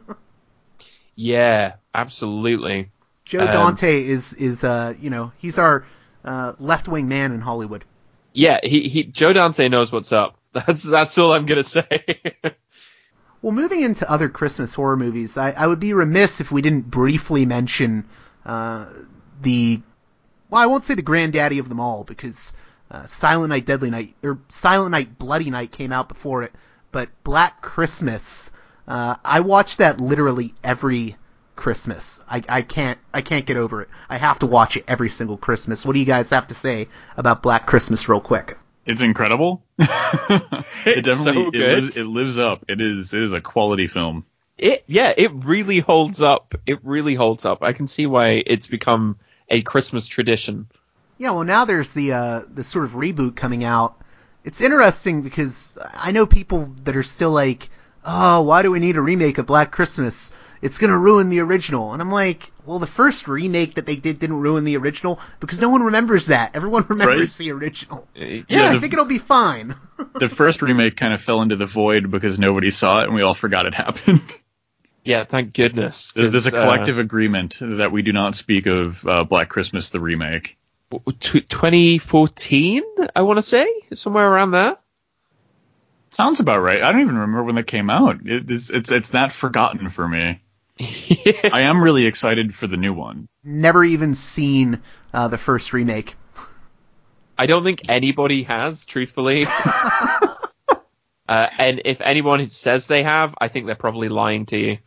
Yeah, absolutely. Joe um, Dante is, is uh, you know, he's our uh, left-wing man in Hollywood. Yeah, he, he Joe Dante knows what's up. That's that's all I'm going to say. Well, moving into other Christmas horror movies, I, I would be remiss if we didn't briefly mention uh, the, well, I won't say the granddaddy of them all, because uh, Silent Night, Deadly Night, or Silent Night, Bloody Night came out before it, but Black Christmas, uh, I watch that literally every Christmas. I, I can't I can't get over it. I have to watch it every single Christmas. What do you guys have to say about Black Christmas real quick? It's incredible. it definitely so it, lives, it lives up. It is it is a quality film. It yeah, it really holds up. It really holds up. I can see why it's become a Christmas tradition. Yeah, well now there's the uh, the sort of reboot coming out. It's interesting because I know people that are still like, oh, why do we need a remake of Black Christmas? It's going to ruin the original. And I'm like, well, the first remake that they did didn't ruin the original because no one remembers that. Everyone remembers right? the original. Yeah, yeah I think it'll be fine. The first remake kind of fell into the void because nobody saw it and we all forgot it happened. Yeah, thank goodness. There's, there's a collective uh, agreement that we do not speak of uh, Black Christmas, the remake. twenty fourteen, I want to say? Somewhere around there? Sounds about right. I don't even remember when that came out. It, it's, it's, it's that forgotten for me. Yeah. I am really excited for the new one. Never even seen uh, the first remake. I don't think anybody has, truthfully. uh, and if anyone says they have, I think they're probably lying to you.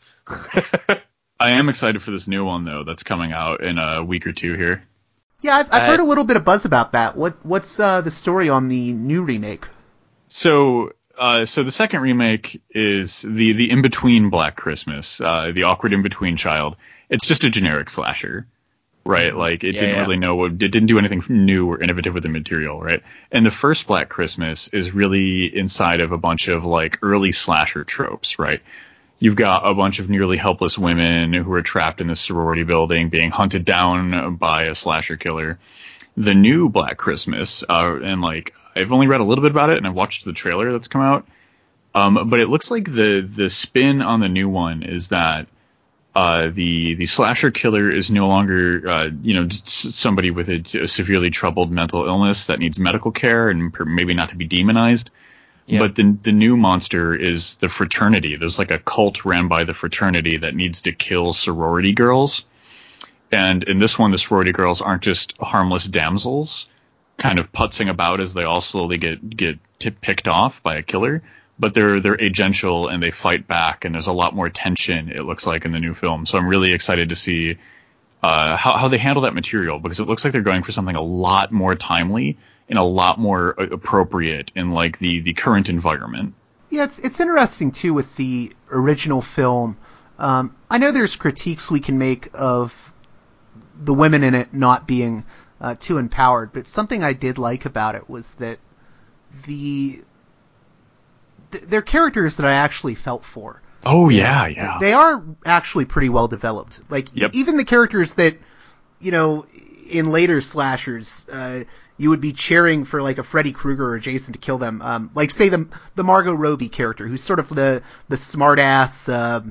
I am excited for this new one, though, that's coming out in a week or two here. Yeah, I've, I've uh, heard a little bit of buzz about that. What What's uh, the story on the new remake? So... Uh, so the second remake is the, the in-between Black Christmas, uh, the awkward in-between child. It's just a generic slasher, right? Like it yeah, didn't yeah. really know what, it didn't do anything new or innovative with the material, right? And the first Black Christmas is really inside of a bunch of like early slasher tropes, right? You've got a bunch of nearly helpless women who are trapped in this sorority building being hunted down by a slasher killer. The new Black Christmas, uh, and like, I've only read a little bit about it, and I've watched the trailer that's come out. Um, but it looks like the the spin on the new one is that uh, the the slasher killer is no longer uh, you know somebody with a, a severely troubled mental illness that needs medical care and maybe not to be demonized. Yeah. But the the new monster is the fraternity. There's like a cult ran by the fraternity that needs to kill sorority girls. And in this one, the sorority girls aren't just harmless damsels kind of putzing about as they all slowly get get tip picked off by a killer, but they're they're agential and they fight back, and there's a lot more tension, it looks like, in the new film. So I'm really excited to see uh, how, how they handle that material, because it looks like they're going for something a lot more timely and a lot more appropriate in like the, the current environment. Yeah, it's it's interesting too with the original film. Um, I know there's critiques we can make of the women in it not being Uh, too empowered, but something I did like about it was that the th- they're characters that I actually felt for. Oh yeah, yeah. They are actually pretty well developed. Like yep. even the characters that, you know, in later slashers, uh, you would be cheering for like a Freddy Krueger or Jason to kill them. Um, like say the the Margot Robbie character, who's sort of the the smart ass uh,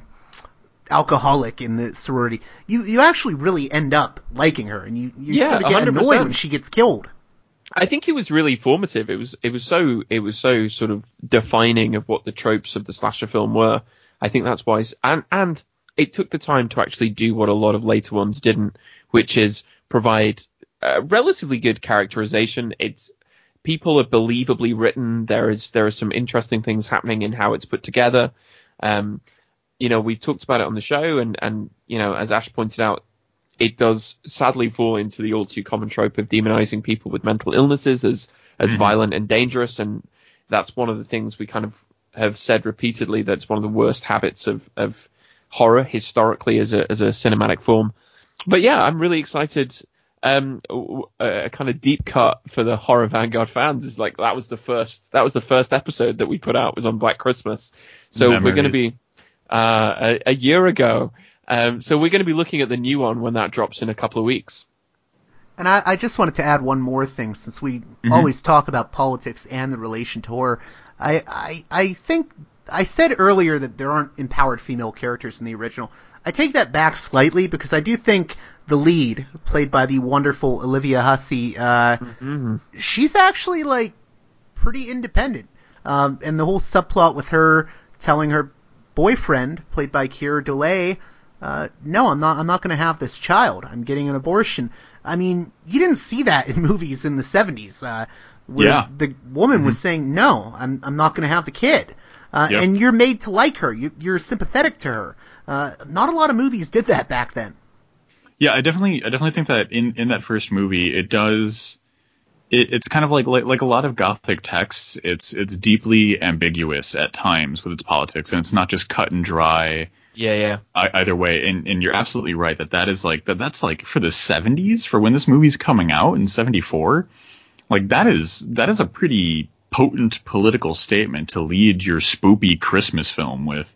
alcoholic in the sorority. You you actually really end up liking her, and you you Yeah, sort of get one hundred percent. annoyed when she gets killed. I think it was really formative. It was it was so it was so sort of defining of what the tropes of the slasher film were. I think that's why, and and it took the time to actually do what a lot of later ones didn't, which is provide a relatively good characterization. It's people are believably written. There is there are some interesting things happening in how it's put together. Um, you know, we've talked about it on the show, and and you know, as Ash pointed out, it does sadly fall into the all too common trope of demonizing people with mental illnesses as as Mm-hmm. violent and dangerous, and that's one of the things we kind of have said repeatedly, that it's one of the worst habits of of horror historically as a as a cinematic form. But yeah, I'm really excited. Um, a, a kind of deep cut for the Horror Vanguard fans is like that was the first that was the first episode that we put out was on Black Christmas, so Memories. we're going to be uh, a, a year ago. Um, so we're going to be looking at the new one when that drops in a couple of weeks. And I, I just wanted to add one more thing, since we Mm-hmm. always talk about politics and the relation to horror. I, I I think I said earlier that there aren't empowered female characters in the original. I take that back slightly, because I do think the lead, played by the wonderful Olivia Hussey, uh, Mm-hmm. she's actually like pretty independent. Um, and the whole subplot with her telling her boyfriend, played by Keira Dullea, uh, no, I'm not, I'm not going to have this child. I'm getting an abortion. I mean, you didn't see that in movies in the seventies, uh, where Yeah. the woman was saying, no, I'm, I'm not going to have the kid. Uh, Yep. and you're made to like her. You, you're sympathetic to her. Uh, not a lot of movies did that back then. Yeah, I definitely, I definitely think that in, in that first movie, it does, it, it's kind of like, like like a lot of Gothic texts. It's it's deeply ambiguous at times with its politics, and it's not just cut and dry. Yeah, yeah. I, either way, and, and you're absolutely right that that is like that. That's like for the seventies, for when this movie's coming out in seventy-four. Like that is that is a pretty potent political statement to lead your spoopy Christmas film with.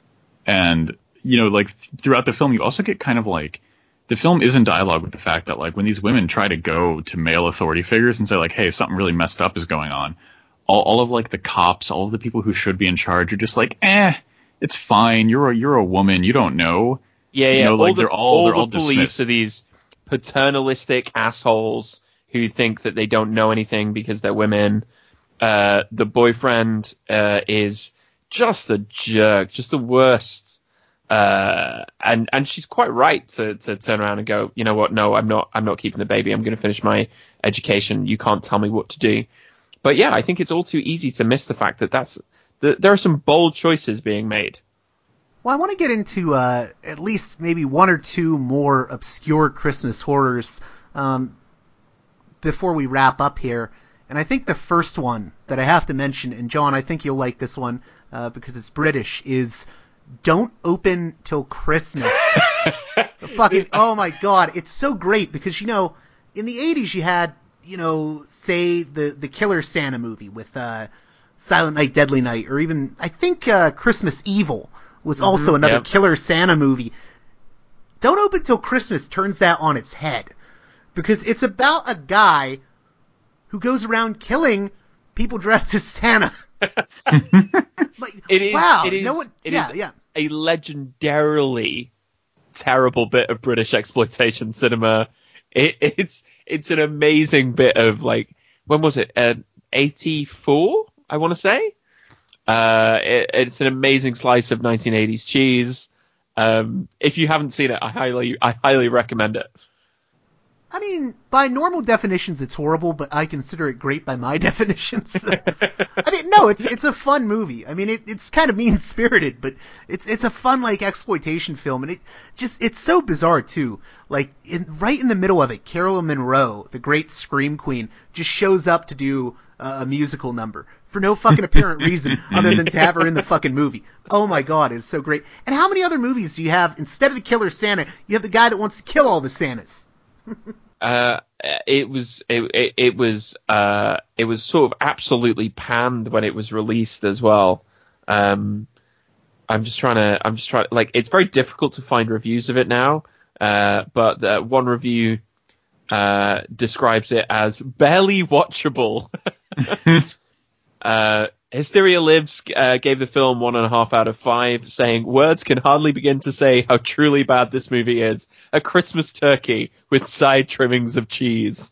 And you know, like throughout the film, you also get kind of like the film is in dialogue with the fact that like when these women try to go to male authority figures and say like, hey, something really messed up is going on, all, all of like the cops, all of the people who should be in charge are just like, eh. It's fine. You're a, you're a woman. You don't know. Yeah, yeah. You know, like all the, they're all, all they're the all police dismissed. are these paternalistic assholes who think that they don't know anything because they're women. Uh, the boyfriend uh, is just a jerk, just the worst. Uh, and and she's quite right to to turn around and go, you know what? No, I'm not. I'm not keeping the baby. I'm going to finish my education. You can't tell me what to do. But yeah, I think it's all too easy to miss the fact that that's. There are some bold choices being made. Well, I want to get into uh, at least maybe one or two more obscure Christmas horrors um, before we wrap up here. And I think the first one that I have to mention, and John, I think you'll like this one uh, because it's British, is Don't Open Till Christmas. Fucking, oh my God, it's so great because, you know, in the eighties you had, you know, say the, the Killer Santa movie with... Uh, Silent Night, Deadly Night, or even, I think, uh, Christmas Evil was also another yep. Killer Santa movie. Don't Open Till Christmas turns that on its head. Because it's about a guy who goes around killing people dressed as Santa. Like, It is, wow, it is, no one, it yeah, is yeah. a legendarily terrible bit of British exploitation cinema. It, it's it's an amazing bit of, like, when was it? Uh, eighty-four? I want to say. Uh, it, it's an amazing slice of nineteen eighties cheese. Um, if you haven't seen it, I highly, I highly recommend it. I mean, by normal definitions, it's horrible, but I consider it great by my definitions. I mean, no, it's it's a fun movie. I mean, it, it's kind of mean-spirited, but it's it's a fun, like, exploitation film, and it just, it's so bizarre, too. Like, in, right in the middle of it, Carolyn Monroe, the great Scream Queen, just shows up to do uh, a musical number for no fucking apparent reason other than to have her in the fucking movie. Oh my God, it's so great. And how many other movies do you have, instead of the Killer Santa, you have the guy that wants to kill all the Santas? Uh, it was it, it, it was uh it was sort of absolutely panned when it was released as well. Um, I'm just trying to I'm just trying like it's very difficult to find reviews of it now. Uh, but the one review uh, describes it as barely watchable. uh, Hysteria Lives uh, gave the film one and a half out of five, saying, "Words can hardly begin to say how truly bad this movie is. A Christmas turkey with side trimmings of cheese."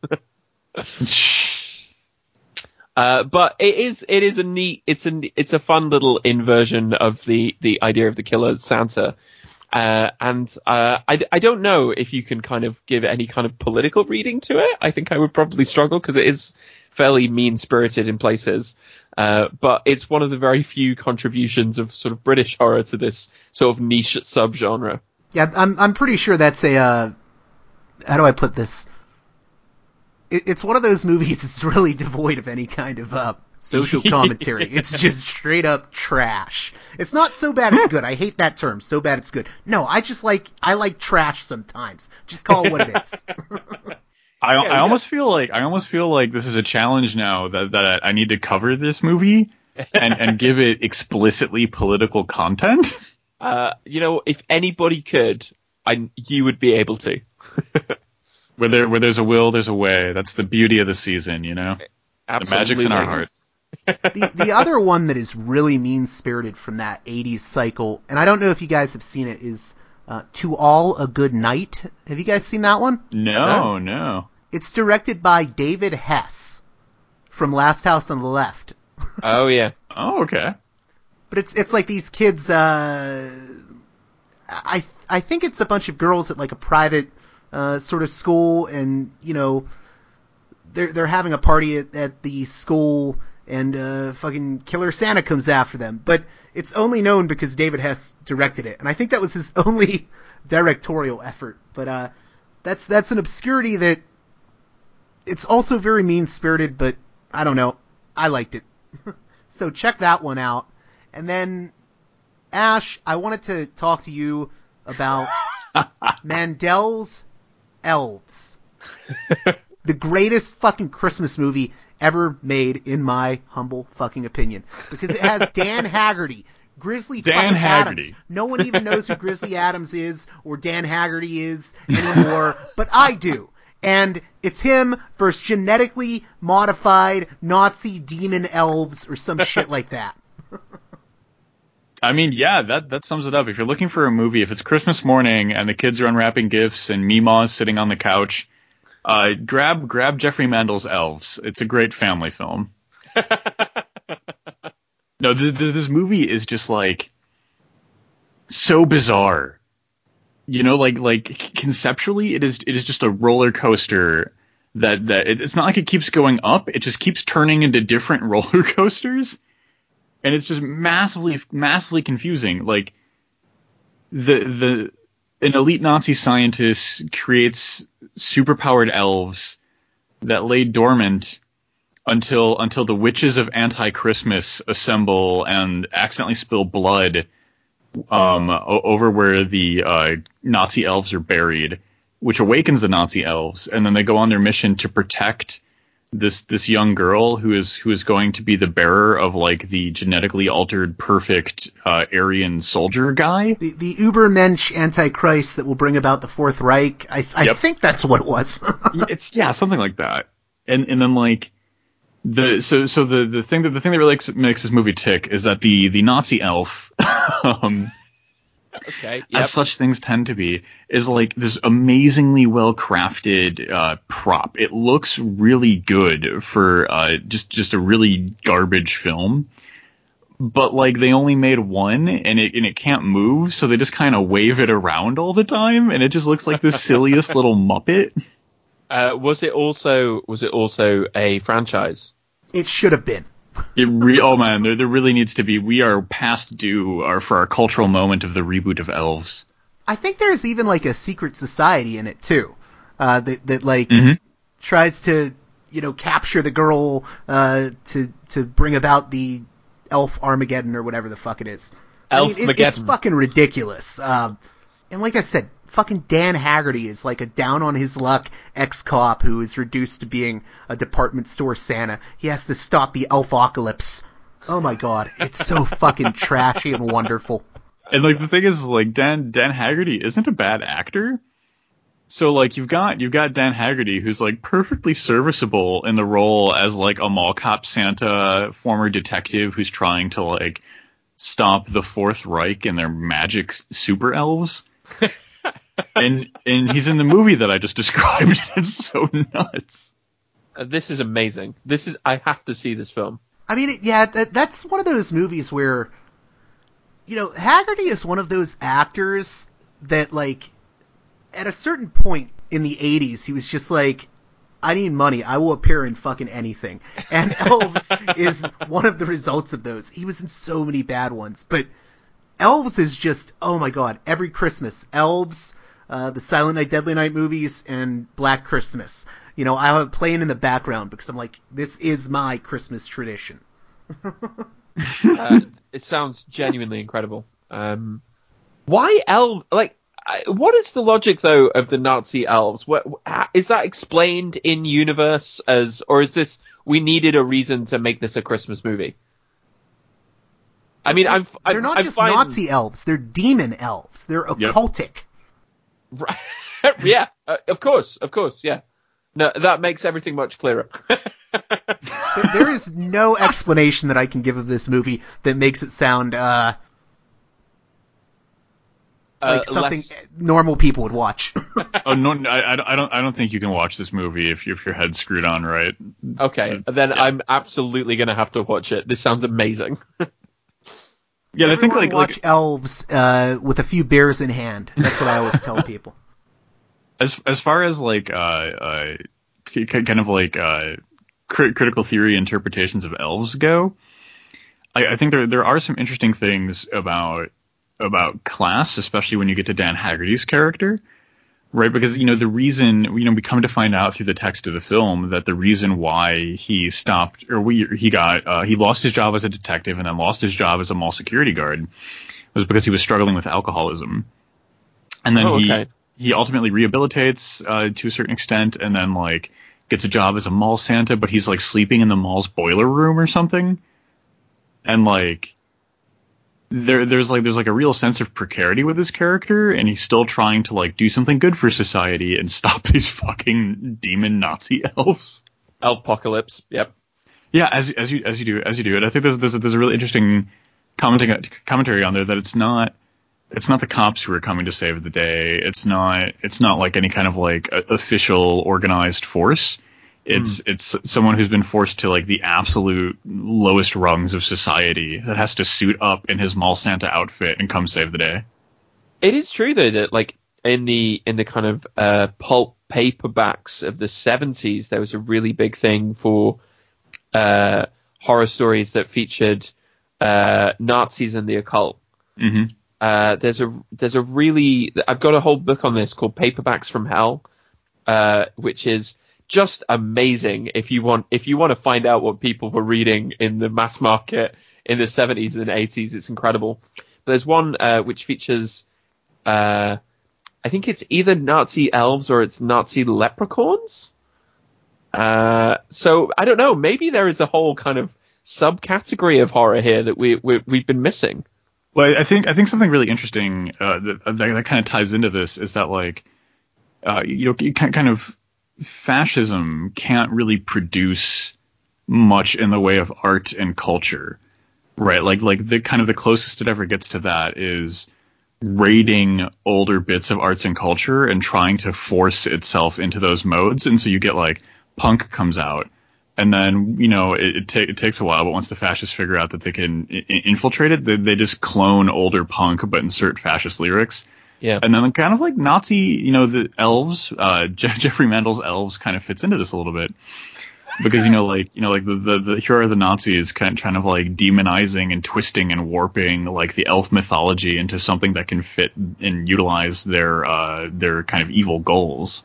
uh, but it is it is a neat it's a it's a fun little inversion of the the idea of the killer Santa. Uh, and uh, I, I don't know if you can kind of give any kind of political reading to it. I think I would probably struggle because it is fairly mean-spirited in places. Uh, but it's one of the very few contributions of sort of British horror to this sort of niche subgenre. Yeah, I'm I'm pretty sure that's a, uh, how do I put this? It, it's one of those movies that's really devoid of any kind of uh, social commentary. It's just straight up trash. It's not so bad it's good. I hate that term, so bad it's good. No, I just like, I like trash sometimes. Just call it what it is. I, Yeah, I yeah. almost feel like I almost feel like this is a challenge now that, that I need to cover this movie and, and give it explicitly political content. Uh, you know, if anybody could, I you would be able to. Where there where there's a will, there's a way. That's the beauty of the season, you know. Absolutely. The magic's in our hearts. the the other one that is really mean-spirited from that eighties cycle, and I don't know if you guys have seen it, is uh, To All a Good Night. Have you guys seen that one? No, no. It's directed by David Hess from Last House on the Left. Oh yeah. Oh, okay. But it's it's like these kids. Uh, I I think it's a bunch of girls at like a private uh, sort of school, and you know they're they're having a party at, at the school, and uh, fucking Killer Santa comes after them. But it's only known because David Hess directed it, and I think that was his only directorial effort. But uh, that's that's an obscurity that it's also very mean-spirited, but I don't know. I liked it. So check that one out. And then, Ash, I wanted to talk to you about Mandel's Elves. The greatest fucking Christmas movie ever made, in my humble fucking opinion. Because it has Dan Haggerty, Grizzly Dan fucking Haggerty. Adams. No one even knows who Grizzly Adams is or Dan Haggerty is anymore, but I do. And it's him versus genetically modified Nazi demon elves or some shit like that. I mean, yeah, that, that sums it up. If you're looking for a movie, if it's Christmas morning and the kids are unwrapping gifts and Meemaw's sitting on the couch, uh, grab grab Jeffrey Mandel's Elves. It's a great family film. No, th- th- this movie is just like so bizarre. You know, like like conceptually, it is it is just a roller coaster. That that it, it's not like it keeps going up; it just keeps turning into different roller coasters, and it's just massively massively confusing. Like the the an elite Nazi scientist creates superpowered elves that lay dormant until until the witches of Anti-Christmas assemble and accidentally spill blood um o- over where the uh, Nazi elves are buried, which awakens the Nazi elves, and then they go on their mission to protect this this young girl who is who is going to be the bearer of like the genetically altered perfect uh, Aryan soldier guy. The, the Ubermensch Antichrist that will bring about the Fourth Reich. I, I Yep. think that's what it was. It's yeah, something like that. And and then like the so so the the thing that the thing that really makes, makes this movie tick is that the the Nazi elf um Okay. Yep. as such things tend to be, is like this amazingly well crafted uh, prop. It looks really good for uh, just just a really garbage film, but like they only made one, and it and it can't move, so they just kind of wave it around all the time, and it just looks like the silliest little Muppet. Uh, was it also was it also a franchise? It should have been. It re- oh man, there there really needs to be. We are past due our, for our cultural moment of the reboot of Elves. I think there's even like a secret society in it too, uh, that that like Mm-hmm. tries to you know capture the girl uh, to to bring about the Elf Armageddon or whatever the fuck it is. I mean, it, it's Elfmageddon. fucking ridiculous. Um, and like I said, fucking Dan Haggerty is like a down on his luck ex-cop who is reduced to being a department store Santa. He has to stop the Elfocalypse. Oh my god, it's so fucking trashy and wonderful. And like the thing is, like Dan Dan Haggerty isn't a bad actor. So like you've got you've got Dan Haggerty, who's like perfectly serviceable in the role as like a mall cop Santa, former detective who's trying to like stop the Fourth Reich and their magic super elves. and and he's in the movie that I just described. It's so nuts. Uh, this is amazing. This is I have to see this film. I mean, yeah, that, that's one of those movies where, you know, Haggerty is one of those actors that like. At a certain point in the eighties, he was just like, I need money. I will appear in fucking anything. And Elves is one of the results of those. He was in so many bad ones. But Elves is just, oh my god, every Christmas. Elves, uh, the Silent Night, Deadly Night movies, and Black Christmas. You know, I have it playing in the background because I'm like, this is my Christmas tradition. uh, it sounds genuinely incredible. Um, why Elves? Like, what is the logic, though, of the Nazi elves? What, is that explained in universe as, or is this we needed a reason to make this a Christmas movie? I mean, I'm. They're I'm, not I'm just fine. Nazi elves; they're demon elves. They're occultic. Right. yeah, uh, of course, of course, yeah. No, that makes everything much clearer. There is no explanation that I can give of this movie that makes it sound. Uh, Like uh, something less... normal people would watch. oh no, I, I don't, I don't think you can watch this movie if, you, if your head's screwed on right. Okay, then yeah. I'm absolutely gonna have to watch it. This sounds amazing. yeah, Everyone I think like watch like, Elves uh, with a few beers in hand. That's what I always tell people. As as far as like uh, uh kind of like uh crit- critical theory interpretations of elves go, I, I think there there are some interesting things about. about class, especially when you get to Dan Haggerty's character, right? Because, you know, the reason, you know, we come to find out through the text of the film that the reason why he stopped, or we, he got, uh, he lost his job as a detective and then lost his job as a mall security guard was because he was struggling with alcoholism. And then oh, he, okay. he ultimately rehabilitates, uh, to a certain extent and then, like, gets a job as a mall Santa, but he's, like, sleeping in the mall's boiler room or something. And, like, There, there's like there's like a real sense of precarity with his character, and he's still trying to like do something good for society and stop these fucking demon Nazi elves. Elfpocalypse, yep. Yeah, as as you as you do as you do it. I think there's there's a, there's a really interesting commenting commentary on there that it's not it's not the cops who are coming to save the day. It's not it's not like any kind of like official organized force. It's mm. it's someone who's been forced to like the absolute lowest rungs of society that has to suit up in his mall Santa outfit and come save the day. It is true though that like in the in the kind of uh, pulp paperbacks of the seventies, there was a really big thing for uh, horror stories that featured uh, Nazis and the occult. Mm-hmm. Uh, there's a there's a really I've got a whole book on this called Paperbacks from Hell, uh, which is just amazing if you want if you want to find out what people were reading in the mass market in the seventies and eighties. It's incredible. But there's one uh, which features uh, I think it's either Nazi elves or it's Nazi leprechauns. Uh, so I don't know. Maybe there is a whole kind of subcategory of horror here that we, we we've been missing. Well, I think I think something really interesting uh, that, that that kind of ties into this is that like uh, you know you kind of fascism can't really produce much in the way of art and culture, right? Like like the kind of the closest it ever gets to that is raiding older bits of arts and culture and trying to force itself into those modes. And so you get like punk comes out, and then you know it it, ta- it takes a while, but once the fascists figure out that they can I- infiltrate it, they, they just clone older punk but insert fascist lyrics. Yeah, and then kind of like Nazi, you know, the elves, uh, Je- Jeffrey Mandel's Elves kind of fits into this a little bit because you know, like you know, like the the, the here are the Nazis kind of, kind of like demonizing and twisting and warping like the elf mythology into something that can fit and utilize their uh, their kind of evil goals.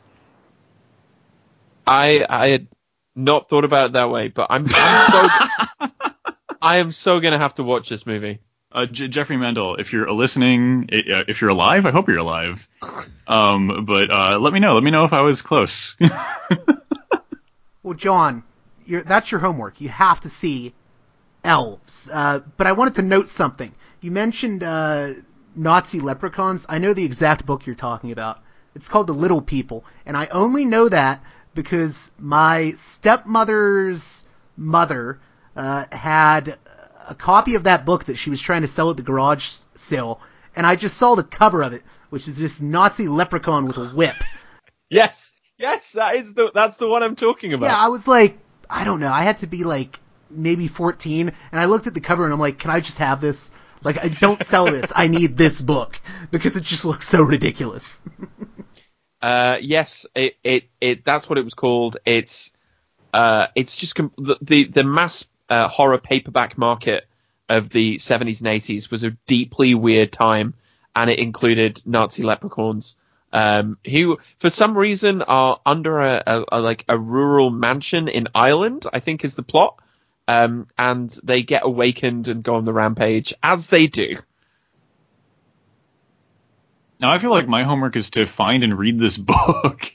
I I had not thought about it that way, but I'm, I'm so I am so gonna have to watch this movie. Uh, J- Jeffrey Mandel, if you're listening, if you're alive, I hope you're alive. Um, but uh, let me know. Let me know if I was close. Well, John, you're, that's your homework. You have to see Elves. Uh, but I wanted to note something. You mentioned uh, Nazi leprechauns. I know the exact book you're talking about. It's called The Little People, and I only know that because my stepmother's mother uh, had a copy of that book that she was trying to sell at the garage sale, and I just saw the cover of it, which is this Nazi leprechaun with a whip. Yes, yes, that is the that's the one I'm talking about. Yeah, I was like, I don't know, I had to be like maybe fourteen, and I looked at the cover and I'm like, can I just have this? Like, I don't sell this. I need this book because it just looks so ridiculous. uh, yes, it, it it that's what it was called. It's uh, it's just com- the, the the mass uh, horror paperback market of the seventies and eighties was a deeply weird time, and it included Nazi leprechauns um, who, for some reason, are under a, a, a like a rural mansion in Ireland, I think is the plot. Um, and they get awakened and go on the rampage, as they do. Now I feel like my homework is to find and read this book.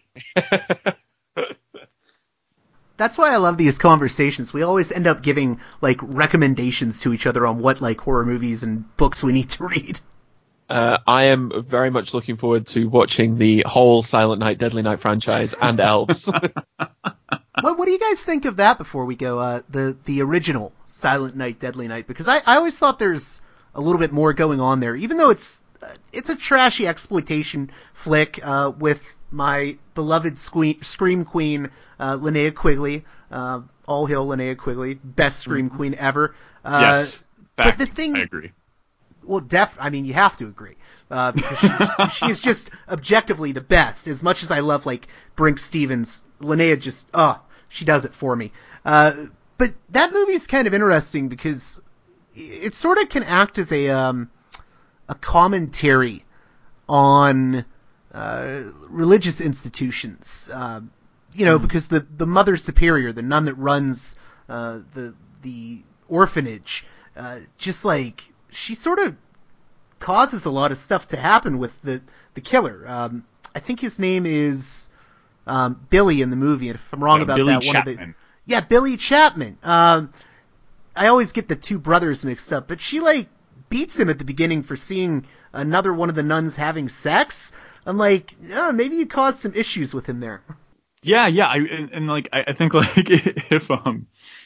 That's why I love these conversations. We always end up giving, like, recommendations to each other on what, like, horror movies and books we need to read. Uh, I am very much looking forward to watching the whole Silent Night, Deadly Night franchise and Elves. What, what do you guys think of that before we go, uh, the, the original Silent Night, Deadly Night? Because I, I always thought there's a little bit more going on there, even though it's, uh, it's a trashy exploitation flick, uh, with my beloved sque- Scream Queen, uh, Linnea Quigley, uh, all hail Linnea Quigley, best Scream Queen ever. Uh, yes, fact, but the thing, I agree. Well, def, I mean, you have to agree, uh, because she's, she's just objectively the best. As much as I love, like, Brink Stevens, Linnea just, oh, she does it for me. Uh, but that movie is kind of interesting because it sort of can act as a, um, a commentary on, uh, religious institutions. Uh, you know, mm. because the, the Mother Superior, the nun that runs, uh, the, the orphanage, uh, just like, she sort of causes a lot of stuff to happen with the, the killer. Um, I think his name is, um, Billy in the movie. And if I'm wrong yeah, about Billy that, Chapman. one of the, yeah, Billy Chapman. Um, I always get the two brothers mixed up, but she like beats him at the beginning for seeing another one of the nuns having sex. I'm like, oh, maybe you caused some issues with him there. Yeah, yeah. I, and, and like, I, I think like if, um,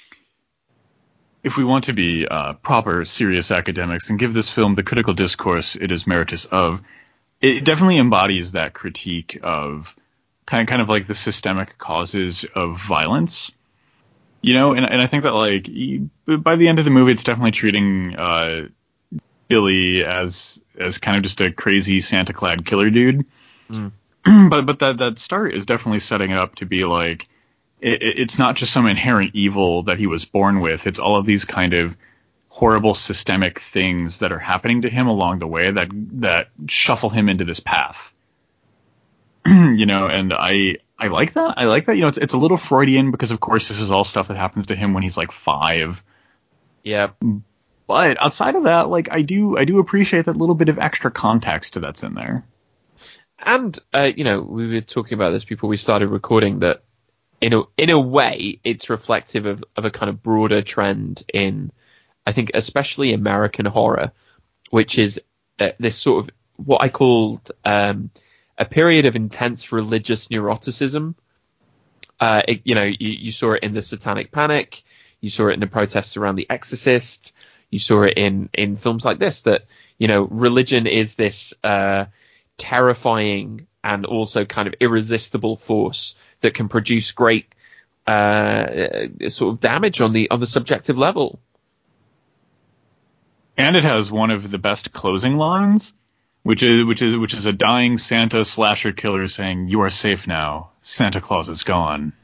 if we want to be uh, proper, serious academics and give this film the critical discourse it is meritorious of, it definitely embodies that critique of kind of, kind of like the systemic causes of violence, you know. And, and I think that like by the end of the movie, it's definitely treating uh, Billy as as kind of just a crazy Santa-clad killer dude. Mm. but but that that start is definitely setting it up to be like. It's not just some inherent evil that he was born with. It's all of these kind of horrible systemic things that are happening to him along the way that that shuffle him into this path. You know, and I I like that. I like that. You know, it's it's a little Freudian because of course this is all stuff that happens to him when he's like five. Yeah. But outside of that, like I do I do appreciate that little bit of extra context that's in there. And uh, you know, we were talking about this before we started recording that. In a, in a way, it's reflective of, of a kind of broader trend in, I think, especially American horror, which is uh, this sort of what I called um, a period of intense religious neuroticism. Uh, it, you know, you, you saw it in the Satanic Panic, you saw it in the protests around The Exorcist, you saw it in, in films like this, that, you know, religion is this uh, terrifying and also kind of irresistible force that can produce great uh, sort of damage on the on the subjective level. And it has one of the best closing lines, which is which is which is a dying Santa slasher killer saying, "You are safe now. Santa Claus is gone."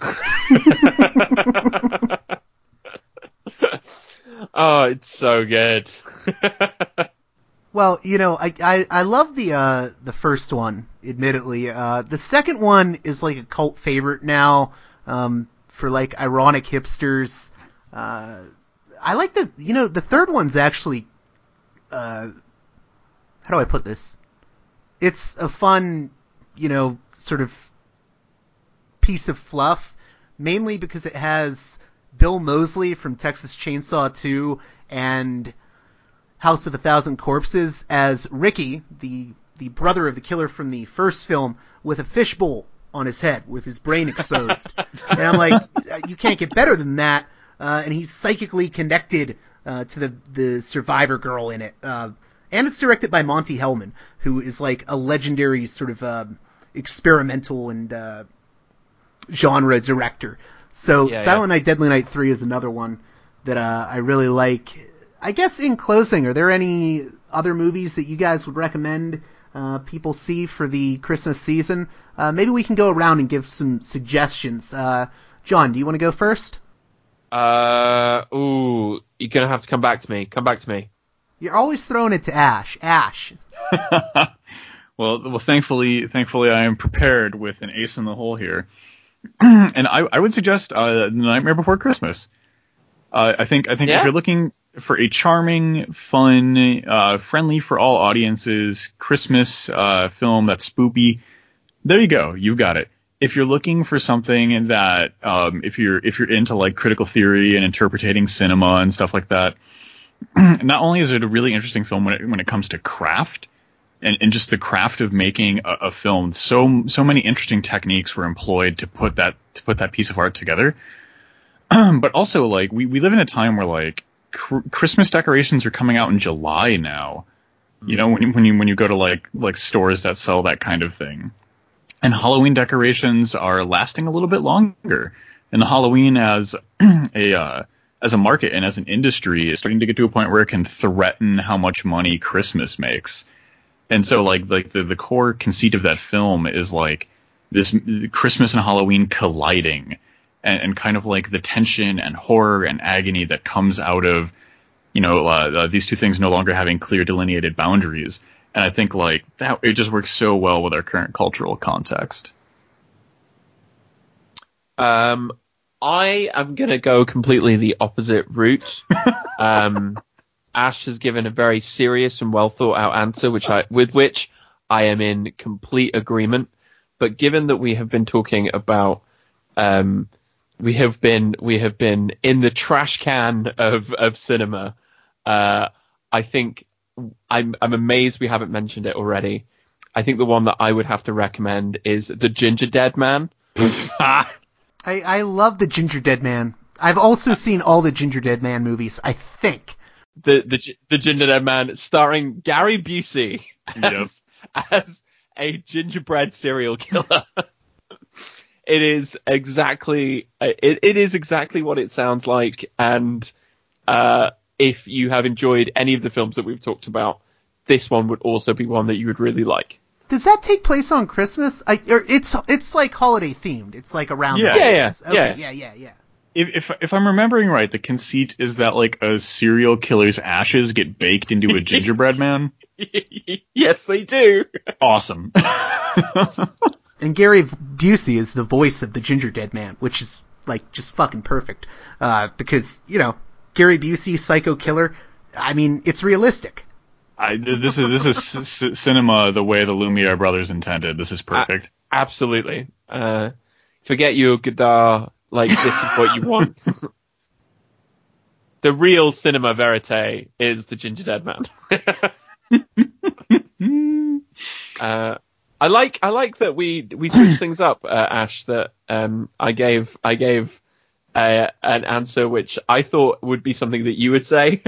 Oh, it's so good. Well, you know, I, I, I love the uh, the first one, admittedly. Uh, the second one is like a cult favorite now, um, for like ironic hipsters. Uh, I like the, you know, the third one's actually, uh, how do I put this? It's a fun, you know, sort of piece of fluff, mainly because it has Bill Moseley from Texas Chainsaw two and House of a Thousand Corpses as Ricky, the the brother of the killer from the first film with a fishbowl on his head with his brain exposed. And I'm like, you can't get better than that. Uh, and he's psychically connected uh, to the, the survivor girl in it. Uh, and it's directed by Monty Hellman, who is like a legendary sort of uh, experimental and uh, genre director. So yeah, Silent yeah. Night, Deadly Night three is another one that uh, I really like. I guess in closing, are there any other movies that you guys would recommend uh, people see for the Christmas season? Uh, maybe we can go around and give some suggestions. Uh, John, do you want to go first? Uh, ooh, you're gonna have to come back to me. Come back to me. You're always throwing it to Ash. Ash. well, well, thankfully, thankfully, I am prepared with an ace in the hole here, and I, I would suggest uh, The Nightmare Before Christmas. Uh, I think, I think Yeah? if you're looking for a charming, fun, uh, friendly for all audiences Christmas uh, film that's spoopy, there you go. You've got it. If you're looking for something that, um, if you're if you're into like critical theory and interpreting cinema and stuff like that, not only is it a really interesting film when it when it comes to craft and, and just the craft of making a, a film, so so many interesting techniques were employed to put that to put that piece of art together. But also, like we, we live in a time where like cr- Christmas decorations are coming out in July now. You know, when you, when you when you go to like like stores that sell that kind of thing. And Halloween decorations are lasting a little bit longer. And the Halloween as a uh, as a market and as an industry is starting to get to a point where it can threaten how much money Christmas makes. And so like like the, the core conceit of that film is like this Christmas and Halloween colliding and, and kind of like the tension and horror and agony that comes out of, you know, uh, uh, these two things no longer having clear delineated boundaries. And I think like that it just works so well with our current cultural context. Um, I am gonna go completely the opposite route. um, Ash has given a very serious and well thought out answer, which I with which I am in complete agreement. But given that we have been talking about, um, we have been we have been in the trash can of of cinema. Uh, I think. I'm I'm amazed we haven't mentioned it already. I think the one that I would have to recommend is The Ginger Dead Man. I, I love The Ginger Dead Man. I've also seen all the Ginger Dead Man movies, I think. The the the Ginger Dead Man, starring Gary Busey as, yep. as a gingerbread serial killer. It is exactly it, it is exactly what it sounds like, and uh if you have enjoyed any of the films that we've talked about, this one would also be one that you would really like. Does that take place on Christmas? I, or it's it's like holiday themed. It's like around. Yeah, the yeah, yeah, okay, yeah, yeah, yeah, yeah. If, if if I'm remembering right, the conceit is that like a serial killer's ashes get baked into a gingerbread man. Yes, they do. Awesome. And Gary Busey is the voice of the Ginger Dead Man, which is like just fucking perfect. Uh, because you know. Gary Busey, psycho killer. I mean, it's realistic. I, this is this is c- cinema the way the Lumiere brothers intended. This is perfect. Uh, absolutely. Uh, forget your Godard. Like this is what you want. The real cinema verite is The Ginger Dead Man. uh, I like I like that we we switched things up, uh, Ash. That um, I gave I gave. Uh, an answer which I thought would be something that you would say.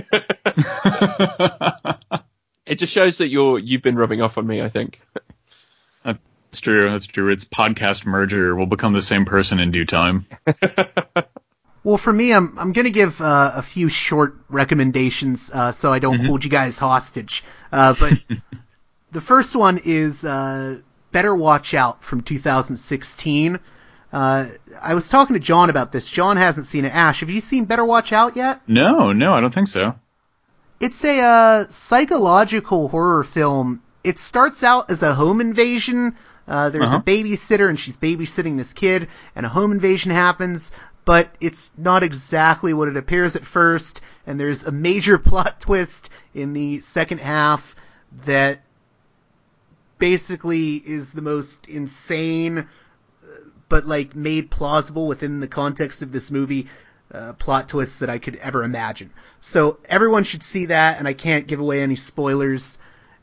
It just shows that you're you've been rubbing off on me, I think. That's true. That's true. It's podcast merger. We'll become the same person in due time. Well, for me, I'm I'm gonna give uh, a few short recommendations uh, so I don't mm-hmm. hold you guys hostage. Uh, but the first one is uh, Better Watch Out from two thousand sixteen. Uh, I was talking to John about this. John hasn't seen it. Ash, have you seen Better Watch Out yet? No, no, I don't think so. It's a uh, psychological horror film. It starts out as a home invasion. Uh, there's uh-huh. a babysitter, and she's babysitting this kid, and a home invasion happens, but it's not exactly what it appears at first, and there's a major plot twist in the second half that basically is the most insane but like made plausible within the context of this movie, uh, plot twists that I could ever imagine. So everyone should see that, and I can't give away any spoilers.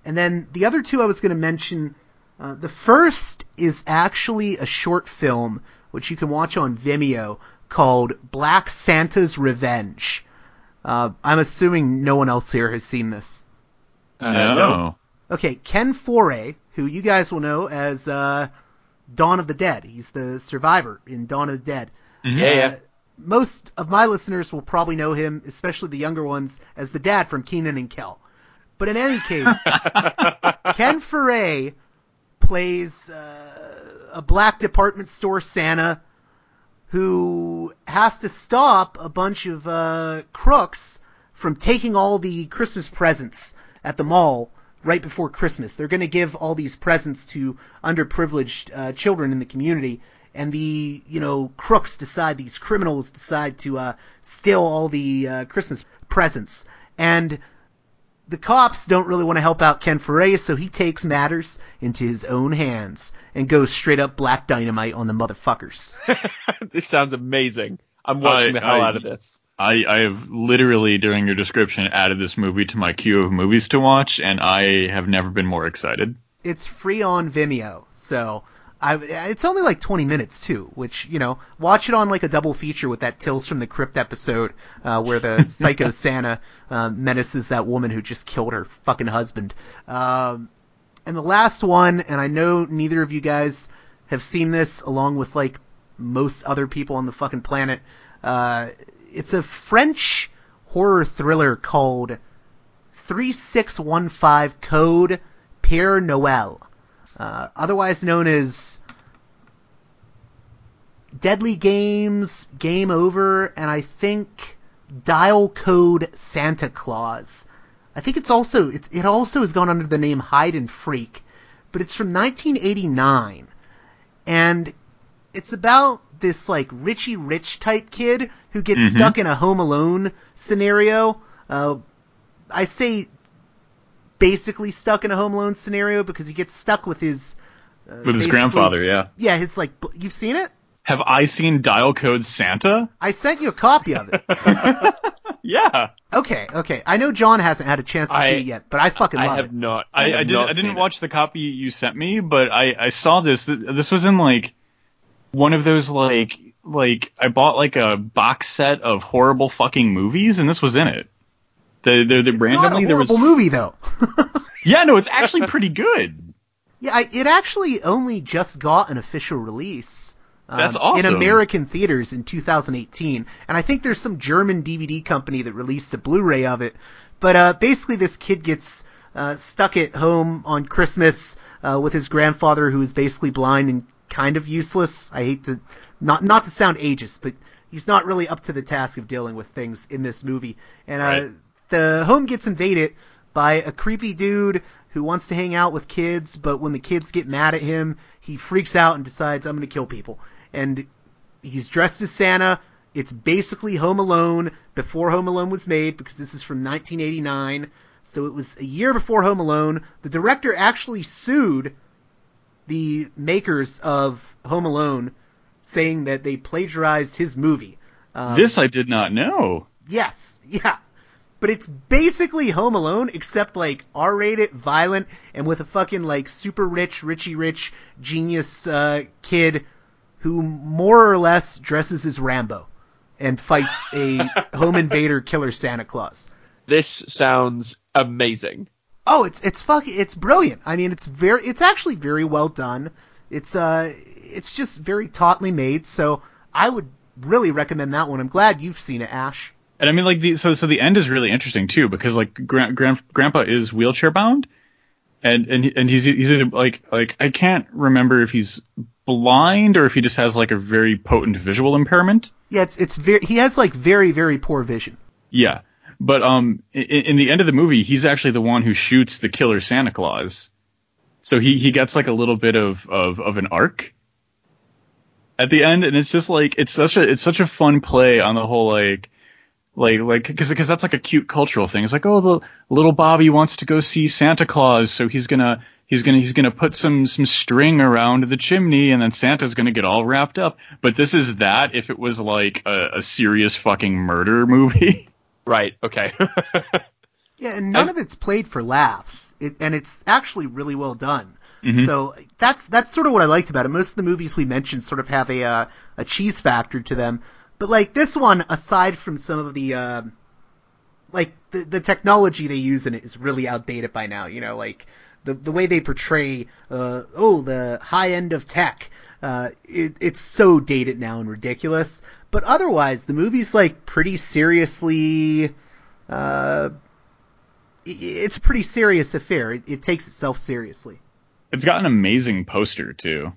And then the other two I was going to mention, uh, the first is actually a short film, which you can watch on Vimeo, called Black Santa's Revenge. Uh, I'm assuming no one else here has seen this. Uh, no. Okay, Ken Foree, who you guys will know as uh, Dawn of the Dead. He's the survivor in Dawn of the Dead. Mm-hmm. Yeah, yeah. Uh, most of my listeners will probably know him, especially the younger ones, as the dad from Kenan and Kel. But in any case, Ken Foree plays uh, a black department store Santa who has to stop a bunch of uh, crooks from taking all the Christmas presents at the mall right before Christmas. They're going to give all these presents to underprivileged uh, children in the community, and the, you know, crooks decide, these criminals decide to uh, steal all the uh, Christmas presents. And the cops don't really want to help out Ken Foree, so he takes matters into his own hands and goes straight up Black Dynamite on the motherfuckers. This sounds amazing. I'm watching I, the hell I, out of this. I, I have literally, during your description, added this movie to my queue of movies to watch, and I have never been more excited. It's free on Vimeo, so I, it's only like twenty minutes too, which, you know, watch it on like a double feature with that Tales from the Crypt episode uh, where the Psycho Santa uh, menaces that woman who just killed her fucking husband. Um, and the last one, and I know neither of you guys have seen this, along with like most other people on the fucking planet. Uh, it's a French horror thriller called three six one five Code Père Noël. Uh, otherwise known as Deadly Games, Game Over, and I think Dial Code Santa Claus. I think it's also it, it also has gone under the name Hide and Freak, but it's from nineteen eighty-nine, and it's about this like Richie Rich type kid who gets Mm-hmm. stuck in a Home Alone scenario. Uh, I say basically stuck in a Home Alone scenario because he gets stuck with his uh, With his grandfather, yeah. Yeah, his like bl- you've seen it? Have I seen Dial Code Santa? I sent you a copy of it. Yeah. Okay, okay. I know John hasn't had a chance to I- see it yet, but I fucking I love have it. not. I, have I, did, not I didn't seen watch the copy you sent me, but I, I saw this. This was in like one of those like like I bought like a box set of horrible fucking movies, and this was in it. The the, the It's randomly not a there was horrible movie though. yeah no, it's actually pretty good. Yeah, I, it actually only just got an official release. Um, That's awesome. In American theaters in two thousand eighteen. And I think there's some German D V D company that released a Blu-ray of it. But uh, basically this kid gets uh, stuck at home on Christmas uh, with his grandfather who is basically blind and kind of useless. I hate to, not not to sound ageist, but he's not really up to the task of dealing with things in this movie. And uh, Right. the home gets invaded by a creepy dude who wants to hang out with kids, but when the kids get mad at him, he freaks out and decides, I'm going to kill people. And he's dressed as Santa. It's basically Home Alone before Home Alone was made, because this is from nineteen eighty-nine. So it was a year before Home Alone. The director actually sued the makers of Home Alone, saying that they plagiarized his movie. Um, This I did not know. Yes, yeah. But it's basically Home Alone, except like R-rated, violent, and with a fucking like super rich, Richie Rich, genius uh, kid who more or less dresses as Rambo and fights a home invader killer Santa Claus. This sounds amazing. Oh, it's it's fucking it's brilliant. I mean, it's very it's actually very well done. It's uh it's just very tautly made. So I would really recommend that one. I'm glad you've seen it, Ash. And I mean, like the so so the end is really interesting too, because like gran, gran, Grandpa is wheelchair bound, and and and he's he's either like like I can't remember if he's blind or if he just has like a very potent visual impairment. Yeah, it's it's very he has like very very poor vision. Yeah, but um, in, in the end of the movie, he's actually the one who shoots the killer Santa Claus, so he he gets like a little bit of of of an arc at the end, and it's just like it's such a it's such a fun play on the whole like. Like, like, because because that's like a cute cultural thing. It's like, oh, the little Bobby wants to go see Santa Claus, so he's gonna he's gonna he's gonna put some some string around the chimney, and then Santa's gonna get all wrapped up. But this is that if it was like a, a serious fucking murder movie. Right. Okay. Yeah, and none I, of it's played for laughs, it, and it's actually really well done. Mm-hmm. So that's that's sort of what I liked about it. Most of the movies we mentioned sort of have a uh, a cheese factor to them, but like this one, aside from some of the uh, like the the technology they use in it is really outdated by now. You know, like the the way they portray uh, oh the high end of tech, uh, it, it's so dated now and ridiculous. But otherwise, the movie's like pretty seriously. Uh, it's a pretty serious affair. It, it takes itself seriously. It's got an amazing poster too.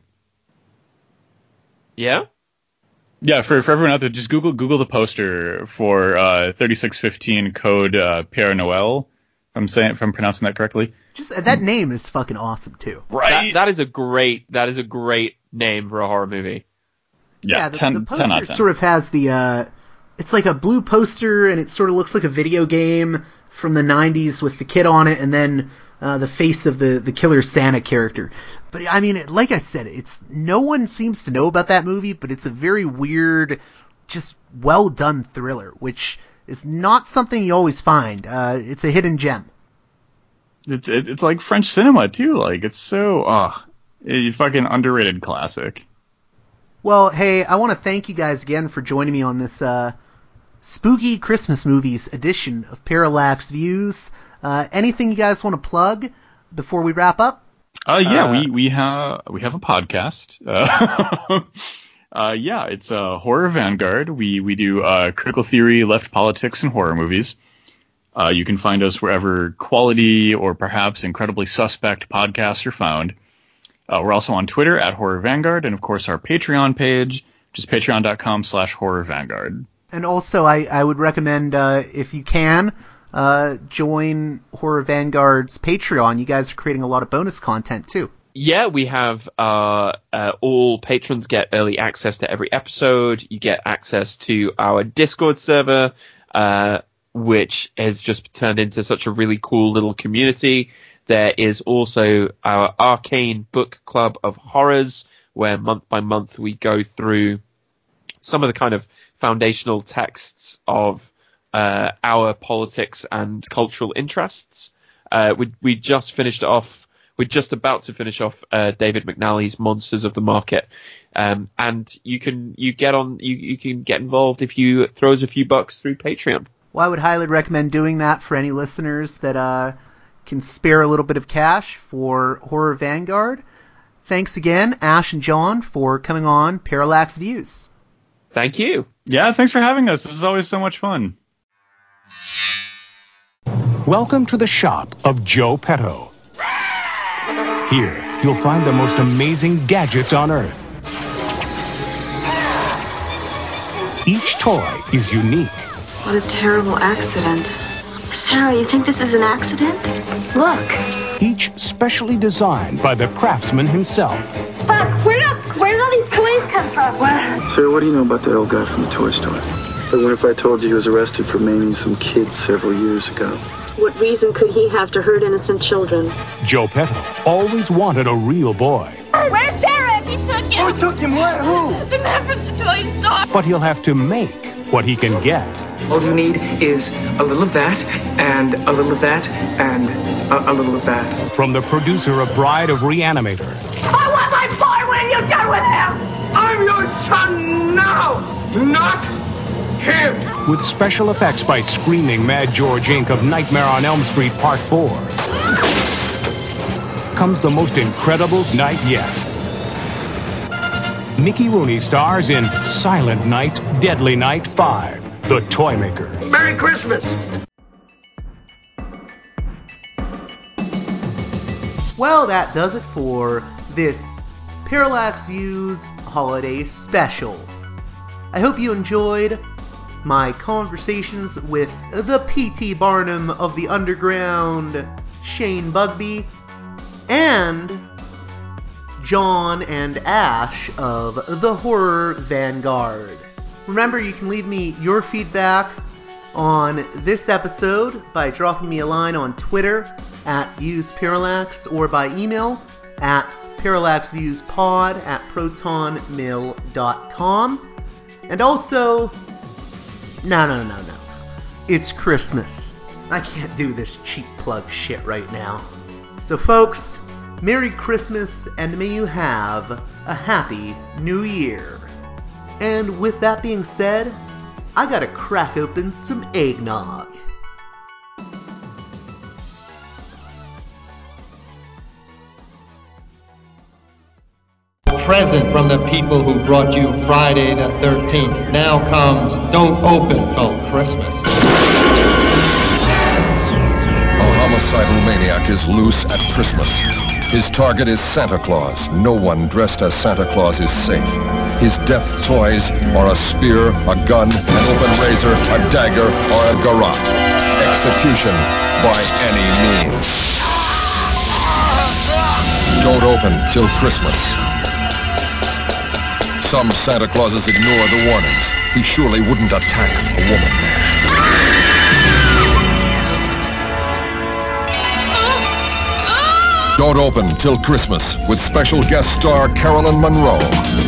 Yeah? Yeah, for for everyone out there, just Google Google the poster for uh, thirty-six fifteen code uh, Père Noël. If I'm saying if I'm pronouncing that correctly. Just that name is fucking awesome too. Right. That, that is a great that is a great name for a horror movie. Yeah, yeah the, ten, the poster ten out of ten. Sort of has the uh, it's like a blue poster, and it sort of looks like a video game from the nineties with the kid on it, and then uh, the face of the, the killer Santa character. But I mean, like I said, it's no one seems to know about that movie, but it's a very weird, just well done thriller, which is not something you always find. Uh, it's a hidden gem. It's it, it's like French cinema too. Like it's so ah, uh, a fucking underrated classic. Well, hey, I want to thank you guys again for joining me on this uh, spooky Christmas movies edition of Parallax Views. Uh, anything you guys want to plug before we wrap up? Uh, yeah, Uh, we we have we have a podcast. Uh, uh, yeah, it's uh, Horror Vanguard. We we do uh, critical theory, left politics, and horror movies. Uh, you can find us wherever quality or perhaps incredibly suspect podcasts are found. Uh, we're also on Twitter at Horror Vanguard, and of course our Patreon page, which is patreon.com slash Horror Vanguard. And also, I, I would recommend, uh, if you can, uh, join Horror Vanguard's Patreon. You guys are creating a lot of bonus content, too. Yeah, we have uh, uh, all patrons get early access to every episode. You get access to our Discord server, uh, which has just turned into such a really cool little community. There is also our Arcane Book Club of Horrors, where month by month we go through some of the kind of foundational texts of uh, our politics and cultural interests. Uh, we, we just finished off, we're just about to finish off uh, David McNally's Monsters of the Market. Um, and you can you get on you, you can get involved if you throw us a few bucks through Patreon. Well, I would highly recommend doing that for any listeners that uh, can spare a little bit of cash for Horror Vanguard. Thanks again, Ash and John, for coming on Parallax Views. Thank you. Yeah, thanks for having us. This is always so much fun. Welcome to the shop of Joe Petto. Here, you'll find the most amazing gadgets on Earth. Each toy is unique. What a terrible accident. Sarah, you think this is an accident? Look. Each specially designed by the craftsman himself. Buck, where did, where did all these toys come from? What? Sarah, what do you know about that old guy from the toy store? I wonder if I told you he was arrested for maiming some kids several years ago. What reason could he have to hurt innocent children? Joe Petto always wanted a real boy. Where's Derek? He took him. Who took him? What? Who? The man from the toy store. But he'll have to make what he can get. All you need is a little of that, and a little of that, and a, a little of that. From the producer of Bride of Reanimator. I want my boy! What have you done with him? I'm your son now, not him. With special effects by Screaming Mad George Incorporated of Nightmare on Elm Street Part four. Comes the most incredible night yet. Mickey Rooney stars in Silent Night, Deadly Night five, The Toy Maker. Merry Christmas! Well, that does it for this Parallax Views Holiday Special. I hope you enjoyed my conversations with the P T Barnum of the Underground, Shane Bugbee, and John and Ash of the Horror Vanguard. Remember, you can leave me your feedback on this episode by dropping me a line on Twitter at ViewsParallax or by email at parallaxviewspod at protonmail dot com. And also, no, no, no, no. It's Christmas. I can't do this cheap plug shit right now. So folks, Merry Christmas and may you have a Happy New Year. And with that being said, I gotta crack open some eggnog. Present from the people who brought you Friday the thirteenth. Now comes Don't Open Till Christmas. A homicidal maniac is loose at Christmas. His target is Santa Claus. No one dressed as Santa Claus is safe. His death toys are a spear, a gun, an open razor, a dagger, or a garrote. Execution by any means. Don't open till Christmas. Some Santa Clauses ignore the warnings. He surely wouldn't attack a woman. Don't open till Christmas with special guest star Carolyn Monroe.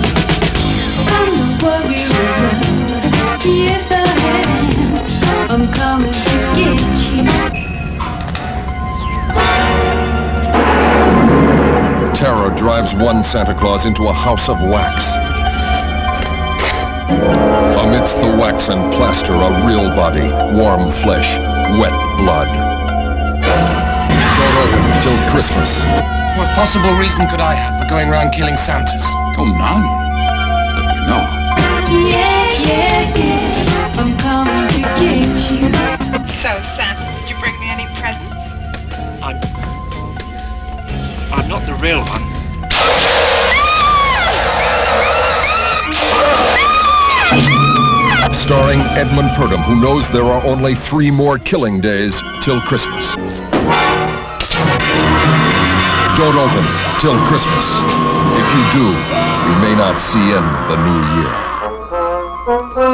Yes, I am. I'm coming to get you. Terror drives one Santa Claus into a house of wax. Amidst the wax and plaster, a real body, warm flesh, wet blood. Don't open till Christmas. What possible reason could I have for going around killing Santas? Oh, none. No. Yeah, yeah, yeah. I'm coming to get you. So, Santa, did you bring me any presents? I'm... I'm not the real one. Starring Edmund Purdom, who knows there are only three more killing days till Christmas. Don't open till Christmas. If you do, you may not see in the new year.